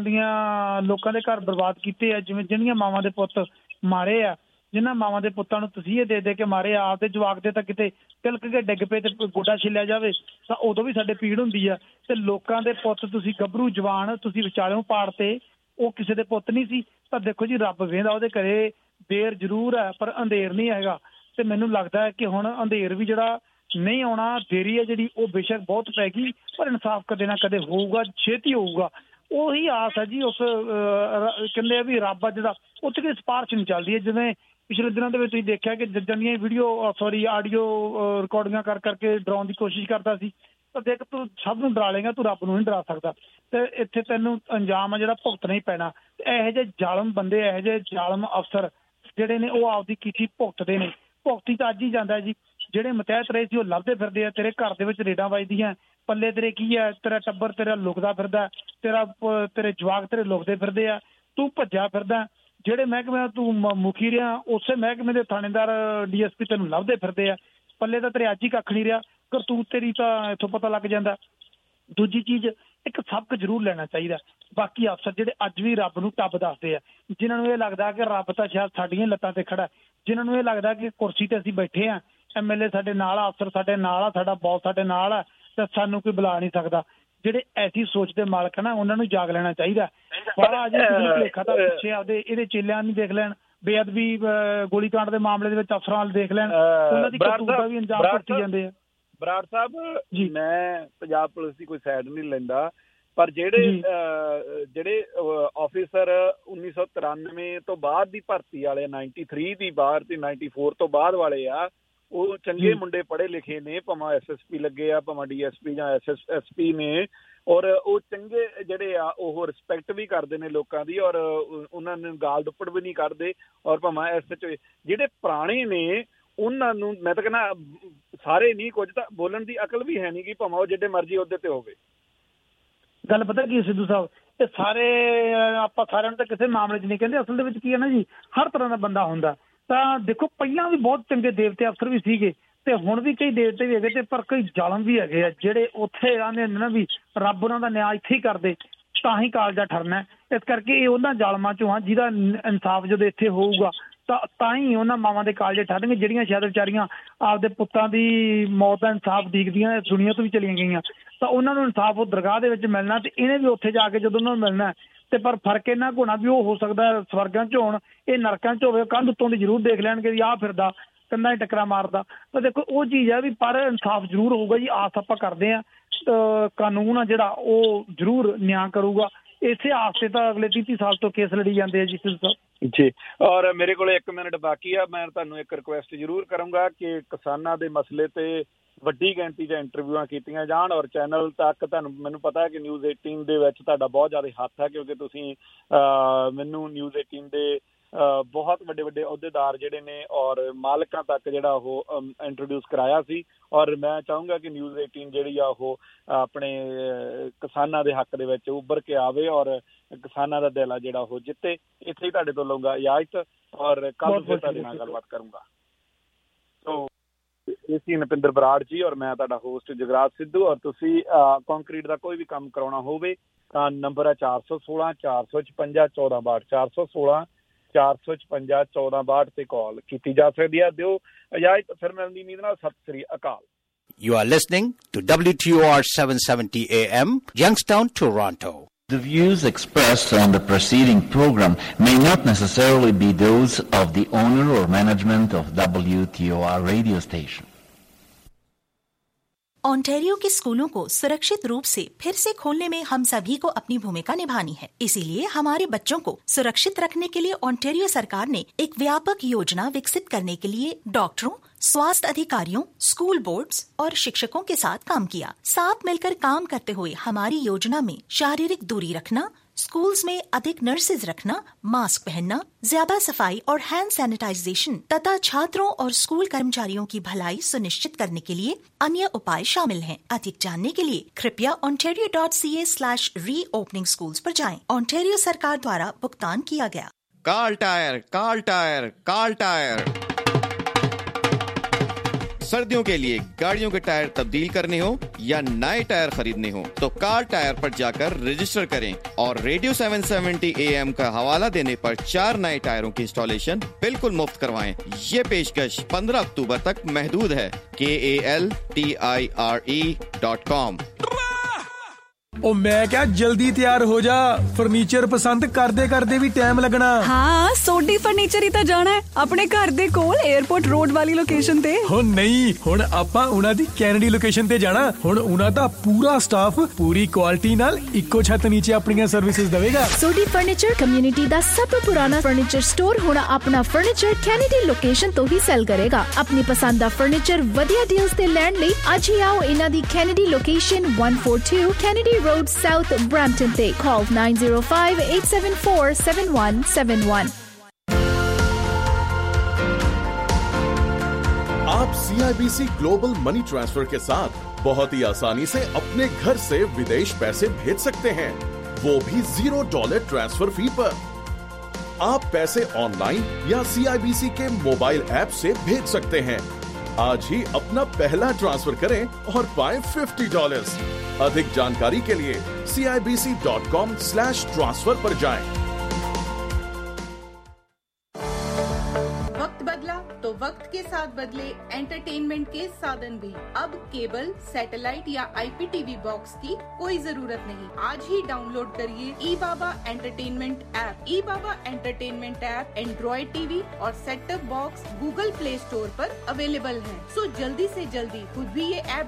ਦੇ ਘਰ ਬਰਬਾਦ ਕੀਤੇ ਆ, ਜਿਵੇਂ ਜਿਹੜੀਆਂ ਮਾਵਾਂ ਦੇ ਪੁੱਤ ਮਾਰੇ ਆ, ਜਿਨ੍ਹਾਂ ਮਾਵਾਂ ਦੇ ਪੁੱਤਾਂ ਨੂੰ ਤਸੀਹੇ ਦੇ ਕੇ ਮਾਰੇ ਆ, ਆਪਦੇ ਜਵਾਕ ਦੇ ਤਾਂ ਕਿਤੇ ਤਿਲਕ ਕੇ ਡਿੱਗ ਪਏ ਤੇ ਗੋਡਾ ਛਿੱਲਿਆ ਜਾਵੇ ਤਾਂ ਉਦੋਂ ਵੀ ਸਾਡੇ ਪੀੜ ਹੁੰਦੀ ਆ। ਤੇ ਲੋਕਾਂ ਦੇ ਪੁੱਤ ਤੁਸੀਂ ਗੱਭਰੂ ਜਵਾਨ ਤੁਸੀਂ ਵਿਚਾਲਿਓਂ ਪਾੜਤੇ, ਉਹ ਕਿਸੇ ਦੇ ਪੁੱਤ ਨਹੀਂ ਸੀ। ਤਾਂ ਦੇਖੋ ਜੀ ਰੱਬ ਵੇਂਦਾ ਉਹਦੇ ਘਰੇ ਦੇਰ ਜ਼ਰੂਰ ਹੈ ਪਰ ਅੰਧੇਰ ਨਹੀਂ ਹੈਗਾ। ਤੇ ਮੈਨੂੰ ਲੱਗਦਾ ਹੈ ਕਿ ਹੁਣ ਅੰਧੇਰ ਵੀ ਜਿਹੜਾ ਨਹੀਂ ਆਉਣਾ, ਦੇਰੀ ਹੈ ਜਿਹੜੀ ਉਹ ਬੇਸ਼ੱਕ ਬਹੁਤ ਪੈ ਗਈ ਪਰ ਇਨਸਾਫ ਕਦੇ ਨਾ ਕਦੇ ਹੋਊਗਾ, ਛੇਤੀ ਹੋਊਗਾ। ਉਹੀ ਆਸ ਹੈ ਜੀ। ਉਸ ਕਹਿੰਦੇ ਆ ਵੀ ਰੱਬ ਆ ਜਿਹੜਾ ਉਹ 'ਚ ਕੋਈ ਸਿਫਾਰਿਸ਼ ਨਹੀਂ ਚੱਲਦੀ ਹੈ। ਜਿਵੇਂ ਪਿਛਲੇ ਦਿਨਾਂ ਦੇ ਵਿੱਚ ਤੁਸੀਂ ਦੇਖਿਆ ਕਿ ਜੱਜਾਂ ਦੀਆਂ ਆਡੀਓ ਰਿਕਾਰਡਿੰਗਾਂ ਕਰ ਕਰਕੇ ਡਰਾਉਣ ਦੀ ਕੋਸ਼ਿਸ਼ ਕਰਦਾ ਸੀ। ਤਾਂ ਦੇਖ ਤੂੰ ਸਭ ਨੂੰ ਡਰਾ ਲੇਗਾ, ਤੂੰ ਰੱਬ ਨੂੰ ਨਹੀਂ ਡਰਾ ਸਕਦਾ। ਤੇ ਇੱਥੇ ਤੈਨੂੰ ਅੰਜਾਮ ਆ ਜਿਹੜਾ ਭੁਗਤਣਾ ਹੀ ਪੈਣਾ। ਇਹੋ ਜਿਹੇ ਜ਼ਾਲਮ ਬੰਦੇ, ਇਹੋ ਜਿਹੇ ਜ਼ਾਲਮ ਅਫਸਰ ਜਿਹੜੇ ਨੇ ਉਹ ਆਪਦੀ ਕੀਤੀ ਭੁਗਤਦੇ ਨੇ। ਭੁਗਤੀ ਤਾਂ ਅੱਜ ਹੀ ਜਾਂਦਾ ਜੀ। ਜਿਹੜੇ ਮੁਤਹਿਤ ਰਹੇ ਸੀ ਉਹ ਲੱਭਦੇ ਫਿਰਦੇ ਆ। ਤੇਰੇ ਘਰ ਦੇ ਵਿੱਚ ਰੇਡਾਂ ਵੱਜਦੀਆਂ, ਪੱਲੇ ਤੇਰੇ ਕੀ ਹੈ, ਤੇਰਾ ਟੱਬਰ ਤੇਰਾ ਲੁਕਦਾ ਫਿਰਦਾ, ਤੇਰੇ ਜਵਾਕ ਤੇਰੇ ਲੁਕਦੇ ਫਿਰਦੇ ਆ, ਤੂੰ ਭੱਜਿਆ ਫਿਰਦਾ। ਜਿਹੜੇ ਮਹਿਕਮੇ ਤੂੰ ਮੁਖੀ ਰਿਹਾ ਉਸੇ ਮਹਿਕਮੇ ਦੇ ਥਾਣੇਦਾਰ DSP ਤੈਨੂੰ ਲੱਭਦੇ ਫਿਰਦੇ ਆ। ਪੱਲੇ ਤਾਂ ਤੇਰੇ ਅੱਜ ਹੀ ਕੱਖ ਨਹੀਂ ਰਿਹਾ, ਕਰਤੂਤ ਤੇਰੀ ਤਾਂ ਇੱਥੋਂ ਪਤਾ ਲੱਗ ਜਾਂਦਾ। ਦੂਜੀ ਚੀਜ਼, ਇੱਕ ਸਬਕ ਜ਼ਰੂਰ ਲੈਣਾ ਚਾਹੀਦਾ। ਬਾਕੀ ਅਫਸਰ ਜਿਹੜੇ ਅੱਜ ਵੀ ਰੱਬ ਨੂੰ ਟੱਬ ਦੱਸਦੇ ਆ, ਜਿਨ੍ਹਾਂ ਨੂੰ ਇਹ ਲੱਗਦਾ ਕਿ ਰੱਬ ਤਾਂ ਸ਼ਾਇਦ ਸਾਡੀਆਂ ਲੱਤਾਂ ਤੇ ਖੜਾ, ਜਿਨ੍ਹਾਂ ਨੂੰ ਇਹ ਲੱਗਦਾ ਕਿ ਕੁਰਸੀ ਤੇ ਅਸੀਂ ਬੈਠੇ ਆ MLA ਸਾਡੇ ਨਾਲ ਆ, ਅਫਸਰ ਸਾਡੇ ਨਾਲ ਆ, ਸਾਡਾ ਬੌਸ ਸਾਡੇ ਨਾਲ ਆ, ਤੇ ਸਾਨੂੰ ਕੋਈ ਬੁਲਾ ਨਹੀਂ ਸਕਦਾ। ਜਿਹੜੇ ਐਸੀ ਸੋਚ ਦੇ ਮਾਲਕ ਨਾ ਉਹਨਾਂ ਨੂੰ ਜਾਗ ਲੈਣਾ ਚਾਹੀਦਾ। ਬਾਹਰ ਅਜੇ ਲੇਖਾ ਤਾਂ ਪਿੱਛੇ ਆਪਦੇ ਇਹਦੇ ਚੇਲਿਆਂ ਨੂੰ ਦੇਖ ਲੈਣ, ਬੇਅਦਬੀ ਗੋਲੀकांड ਦੇ ਮਾਮਲੇ ਦੇ ਵਿੱਚ ਅਫਸਰਾਂ ਨੂੰ ਦੇਖ ਲੈਣ, ਉਹਨਾਂ ਦੀ ਕਰਤੂਤ ਦਾ ਵੀ ਅੰਜਾਮ ਭੁਗਤੀ ਜਾਂਦੇ ਆ। ਬਰਾੜ ਸਾਹਿਬ, ਮੈਂ ਪੰਜਾਬ ਪੁਲਿਸ ਦੀ ਕੋਈ ਸਾਈਡ ਨਹੀਂ ਲੈਂਦਾ, ਪਰ ਜਿਹੜੇ ਆਫਿਸਰ 1993 ਤੋਂ ਬਾਅਦ ਦੀ ਭਰਤੀ ਵਾਲੇ, 93 ਦੀ ਬਾਹਰ ਤੇ 94 ਤੋਂ ਬਾਅਦ ਵਾਲੇ ਆ, ਉਹ ਚੰਗੇ ਮੁੰਡੇ ਪੜ੍ਹੇ ਲਿਖੇ ਨੇ, ਭਾਵੇਂ SSP ਲੱਗੇ ਆ, ਭਾਵੇਂ DSP ਜਾਂ SSP ਨੇ, ਔਰ ਉਹ ਚੰਗੇ ਜਿਹੜੇ ਆ ਉਹ ਰਿਸਪੈਕਟ ਵੀ ਕਰਦੇ ਨੇ ਲੋਕਾਂ ਦੀ, ਔਰ ਉਹਨਾਂ ਨੂੰ ਗਾਲ ਦੁੱਪੜ ਵੀ ਨਹੀਂ ਕਰਦੇ, ਔਰ ਭਾਵੇਂ SHO ਜਿਹੜੇ ਪੁਰਾਣੇ ਨੇ ਉਹਨਾਂ ਨੂੰ ਮੈਂ ਤਾਂ ਕਹਿੰਦਾ ਸਾਰੇ ਨਹੀਂ, ਕੁਝ ਤਾਂ ਬੋਲਣ ਦੀ ਅਕਲ ਵੀ ਹੈ ਨਹੀਂ ਕਿ ਭਾਵੇਂ ਉਹ ਜਿੱਡੇ ਮਰਜ਼ੀ ਉਹਦੇ ਤੇ ਹੋਵੇ। ਗੱਲ ਪਤਾ ਕੀ ਸਿੱਧੂ ਸਾਹਿਬ, ਇਹ ਸਾਰੇ ਆਪਾਂ ਸਾਰਿਆਂ ਨੂੰ ਤਾਂ ਕਿਸੇ ਮਾਮਲੇ 'ਚ ਨਹੀਂ ਕਹਿੰਦੇ। ਅਸਲ ਦੇ ਵਿੱਚ ਕੀ ਹੈ ਨਾ ਜੀ, ਹਰ ਤਰ੍ਹਾਂ ਦਾ ਬੰਦਾ ਹੁੰਦਾ। ਤਾਂ ਦੇਖੋ ਪਹਿਲਾਂ ਵੀ ਬਹੁਤ ਚੰਗੇ ਦੇਵਤੇ ਅਫਸਰ ਵੀ ਸੀਗੇ ਤੇ ਹੁਣ ਵੀ ਕਈ ਦੇਵਤੇ ਵੀ ਹੈਗੇ, ਤੇ ਪਰ ਕਈ ਜ਼ਾਲਮ ਵੀ ਹੈਗੇ ਆ ਜਿਹੜੇ ਉੱਥੇ ਆਉਂਦੇ ਨੇ ਨਾ ਵੀ ਰੱਬ ਉਹਨਾਂ ਦਾ ਨਿਆਂ ਇੱਥੇ ਹੀ ਕਰਦੇ ਤਾਂ ਹੀ ਕਾਲਜਾ ਠਰਨਾ। ਇਸ ਕਰਕੇ ਇਹ ਉਹਨਾਂ ਜ਼ਾਲਮਾਂ ਚੋਂ ਆ ਜਿਹਦਾ ਇਨਸਾਫ ਜਦੋਂ ਇੱਥੇ ਹੋਊਗਾ ਤਾਂ ਹੀ ਉਹਨਾਂ ਮਾਵਾਂ ਦੇ ਕਾਲਜੇ ਠਰਨਗੇ ਜਿਹੜੀਆਂ ਸ਼ਾਇਦ ਵਿਚਾਰੀਆਂ ਆਪਦੇ ਪੁੱਤਾਂ ਦੀ ਮੌਤ ਦਾ ਇਨਸਾਫ ਦੇਖਦੀਆਂ ਦੁਨੀਆ ਤੋਂ ਵੀ ਚਲੀਆਂ ਗਈਆਂ। ਤਾਂ ਉਹਨਾਂ ਨੂੰ ਇਨਸਾਫ ਉਹ ਦਰਗਾਹ ਦੇ ਵਿੱਚ ਮਿਲਣਾ, ਤੇ ਇਹਨੇ ਵੀ ਉੱਥੇ ਜਾ ਕੇ ਜਦੋਂ ਉਹਨਾਂ ਨੂੰ ਮਿਲਣਾ। ਤੇ ਪਰ ਫਰਕ ਇਹਨਾਂ ਕੋਲ ਹੋਣਾ ਵੀ ਉਹ ਹੋ ਸਕਦਾ ਸਵਰਗਾਂ 'ਚ ਹੋਣ, ਇਹ ਨਰਕਾਂ 'ਚ ਹੋਵੇ। ਕੰਧ ਉੱਤੋਂ ਦੀ ਜ਼ਰੂਰ ਦੇਖ ਲੈਣਗੇ ਵੀ ਆਹ ਫਿਰਦਾ ਕੰਧਾਂ 'ਚ ਟੱਕਰਾਂ ਮਾਰਦਾ। ਤਾਂ ਦੇਖੋ ਉਹ ਚੀਜ਼ ਹੈ ਵੀ ਪਰ ਇਨਸਾਫ ਜ਼ਰੂਰ ਹੋਊਗਾ ਜੀ, ਆਸ ਆਪਾਂ ਕਰਦੇ ਹਾਂ। ਕਾਨੂੰਨ ਆ ਜਿਹੜਾ ਉਹ ਜ਼ਰੂਰ ਨਿਆਂ ਕਰੂਗਾ। ਇਸੇ ਆਸ ਤੇ ਤਾਂ ਅਗਲੇ 30 ਸਾਲ ਤੋਂ ਕੇਸ ਲੜੀ ਜਾਂਦੇ ਆ ਜੀ ਜੀ। ਔਰ ਮੇਰੇ ਕੋਲ 1 ਮਿੰਟ ਬਾਕੀ ਆ, ਮੈਂ ਤੁਹਾਨੂੰ ਇੱਕ ਰਿਕੁਐਸਟ ਜ਼ਰੂਰ ਕਰਾਂਗਾ ਕਿ ਕਿਸਾਨਾਂ ਦੇ ਮਸਲੇ ਤੇ ਵੱਡੀ ਗਿਣਤੀ 'ਚ ਇੰਟਰਵਿਊਆਂ ਕੀਤੀਆਂ ਜਾਣ, ਔਰ ਚੈਨਲ ਤੱਕ ਤੁਹਾਨੂੰ ਮੈਨੂੰ ਪਤਾ ਹੈ ਕਿ ਨਿਊਜ਼ 18 ਦੇ ਵਿੱਚ ਤੁਹਾਡਾ ਬਹੁਤ ਜ਼ਿਆਦਾ ਹੱਥ ਹੈ, ਕਿਉਂਕਿ ਤੁਸੀਂ ਮੈਨੂੰ ਨਿਊਜ਼ 18 ਦੇ ਬਹੁਤ ਵੱਡੇ ਵੱਡੇ ਅਹੁਦੇਦਾਰ ਜਿਹੜੇ ਨੇ ਔਰ ਮਾਲਕਾਂ ਤੱਕ ਜਿਹੜਾ ਉਹ ਇੰਟਰੋਡਿਊਸ ਕਰਾਇਆ ਸੀ। ਔਰ ਮੈਂ ਚਾਹੂੰਗਾ ਕਿ ਨਿਊਜ਼ 18 ਜਿਹੜੀ ਆ ਉਹ ਆਪਣੇ ਕਿਸਾਨਾਂ ਦੇ ਹੱਕ ਦੇ ਵਿੱਚ ਉੱਭਰ ਕੇ ਆਵੇ ਔਰ ਕਿਸਾਨਾਂ ਦਾ ਦਿਲ ਆ ਜਿਹੜਾ ਉਹ ਜਿੱਤੇ। ਇੱਥੇ ਹੀ ਤੁਹਾਡੇ ਤੋਂ ਲਊਂਗਾ ਇਜਾਜ਼ਤ, ਔਰ ਕੱਲ੍ਹ ਫਿਰ ਤੁਹਾਡੇ ਨਾਲ ਗੱਲਬਾਤ ਕਰੂੰਗਾ। ਸੋ ਇਹ ਸੀ ਨਪਿੰਦਰ ਬਰਾੜ ਜੀ, ਔਰ ਮੈਂ ਤੁਹਾਡਾ ਹੋਸਟ ਜਗਰਾਜ ਸਿੱਧੂ। ਔਰ ਤੁਸੀਂ ਕੰਕਰੀਟ ਦਾ ਕੋਈ ਵੀ ਕੰਮ ਕਰਾਉਣਾ ਹੋਵੇ ਤਾਂ ਨੰਬਰ ਹੈ 416 456 1462 416 456 1462 ਤੇ ਕਾਲ ਕੀਤੀ ਜਾ ਸਕਦੀ ਹੈ। ਦਿਓ ਇਜਾਜ਼ਤ, ਫਿਰ ਮਿਲਣ ਦੀ ਉਮੀਦ ਨਾਲ। ਸਤਿ ਸ੍ਰੀ ਅਕਾਲ। You are listening to WTOR 770 AM, Youngstown, Toronto. The views expressed on the preceding program may not necessarily be those of the owner or management of WTOR radio station. Ontario के स्कूलों को सुरक्षित रूप से फिर से खोलने में हम सभी को अपनी भूमिका निभानी है। इसीलिए हमारे बच्चों को सुरक्षित रखने के लिए ओंटारियो सरकार ने एक व्यापक योजना विकसित करने के लिए डॉक्टरों, स्वास्थ्य अधिकारियों, स्कूल बोर्ड्स और शिक्षकों के साथ काम किया। साथ मिलकर काम करते हुए हमारी योजना में शारीरिक दूरी रखना, स्कूल्स में अधिक नर्सेज रखना, मास्क पहनना, ज्यादा सफाई और हैंड सैनिटाइजेशन तथा छात्रों और स्कूल कर्मचारियों की भलाई सुनिश्चित करने के लिए अन्य उपाय शामिल हैं। अधिक जानने के लिए कृपया ontario.ca/reopening schools पर जाएं। ओंटारियो सरकार द्वारा भुगतान किया गया। Carl tire, Carl tire, Carl tire. सर्दियों के लिए गाड़ियों के टायर तब्दील करने हो या नए टायर खरीदने हो तो कार्ल टायर पर जाकर रजिस्टर करें और रेडियो 770 AM का हवाला देने पर 4 नए टायरों की इंस्टॉलेशन बिल्कुल मुफ्त करवाएं। ये पेशकश 15 अक्टूबर तक महदूद है। KALTIRE.com। ओ मैं क्या जल्दी तैयार हो जा, फर्नीचर पसंद करदे करदे भी टाइम लगना। हाँ, सोडी फर्नीचर ही तो जाना है अपने घर दे कोल एयरपोर्ट रोड वाली लोकेशन ते। हो नहीं, हुण आपां उना दी कैनेडी लोकेशन ते जाना। हुण उना दा पूरा स्टाफ पूरी क्वालिटी नाल इक्को छत नीचे अपनी सर्विसेज देवेगा। सोडी फर्नीचर कम्युनिटी दा सब तो पुराना फर्नीचर स्टोर हुण अपना फर्नीचर कैनेडी लोकेशन तो ही सेल करेगा। अपनी पसंद दा फर्नीचर वधिया डील्स ते लैंड लई अज ही आओ इना दी Kennedy location 142 Kennedy Road South, Brampton Day. Call 905-874-7171. आप CIBC ग्लोबल मनी ट्रांसफर के साथ बहुत ही आसानी से अपने घर से विदेश पैसे भेज सकते हैं, वो भी $0 ट्रांसफर फी पर। आप पैसे ऑनलाइन या CIBC के मोबाइल ऐप से भेज सकते हैं। आज ही अपना पहला ट्रांसफर करें और पाएं $50। अधिक जानकारी के लिए CIBC.com/transfer पर जाएं। वक्त बदला तो वक्त के साथ साथ बदले एंटरटेनमेंट के साधन भी। अब केबल, सैटेलाइट या IPTV बॉक्स की कोई जरूरत नहीं। आज ही डाउनलोड करिए eBaba entertainment app. eBaba entertainment app Android TV और set top box Google Play Store पर अवेलेबल है। सो जल्दी से जल्दी खुद भी ये ऐप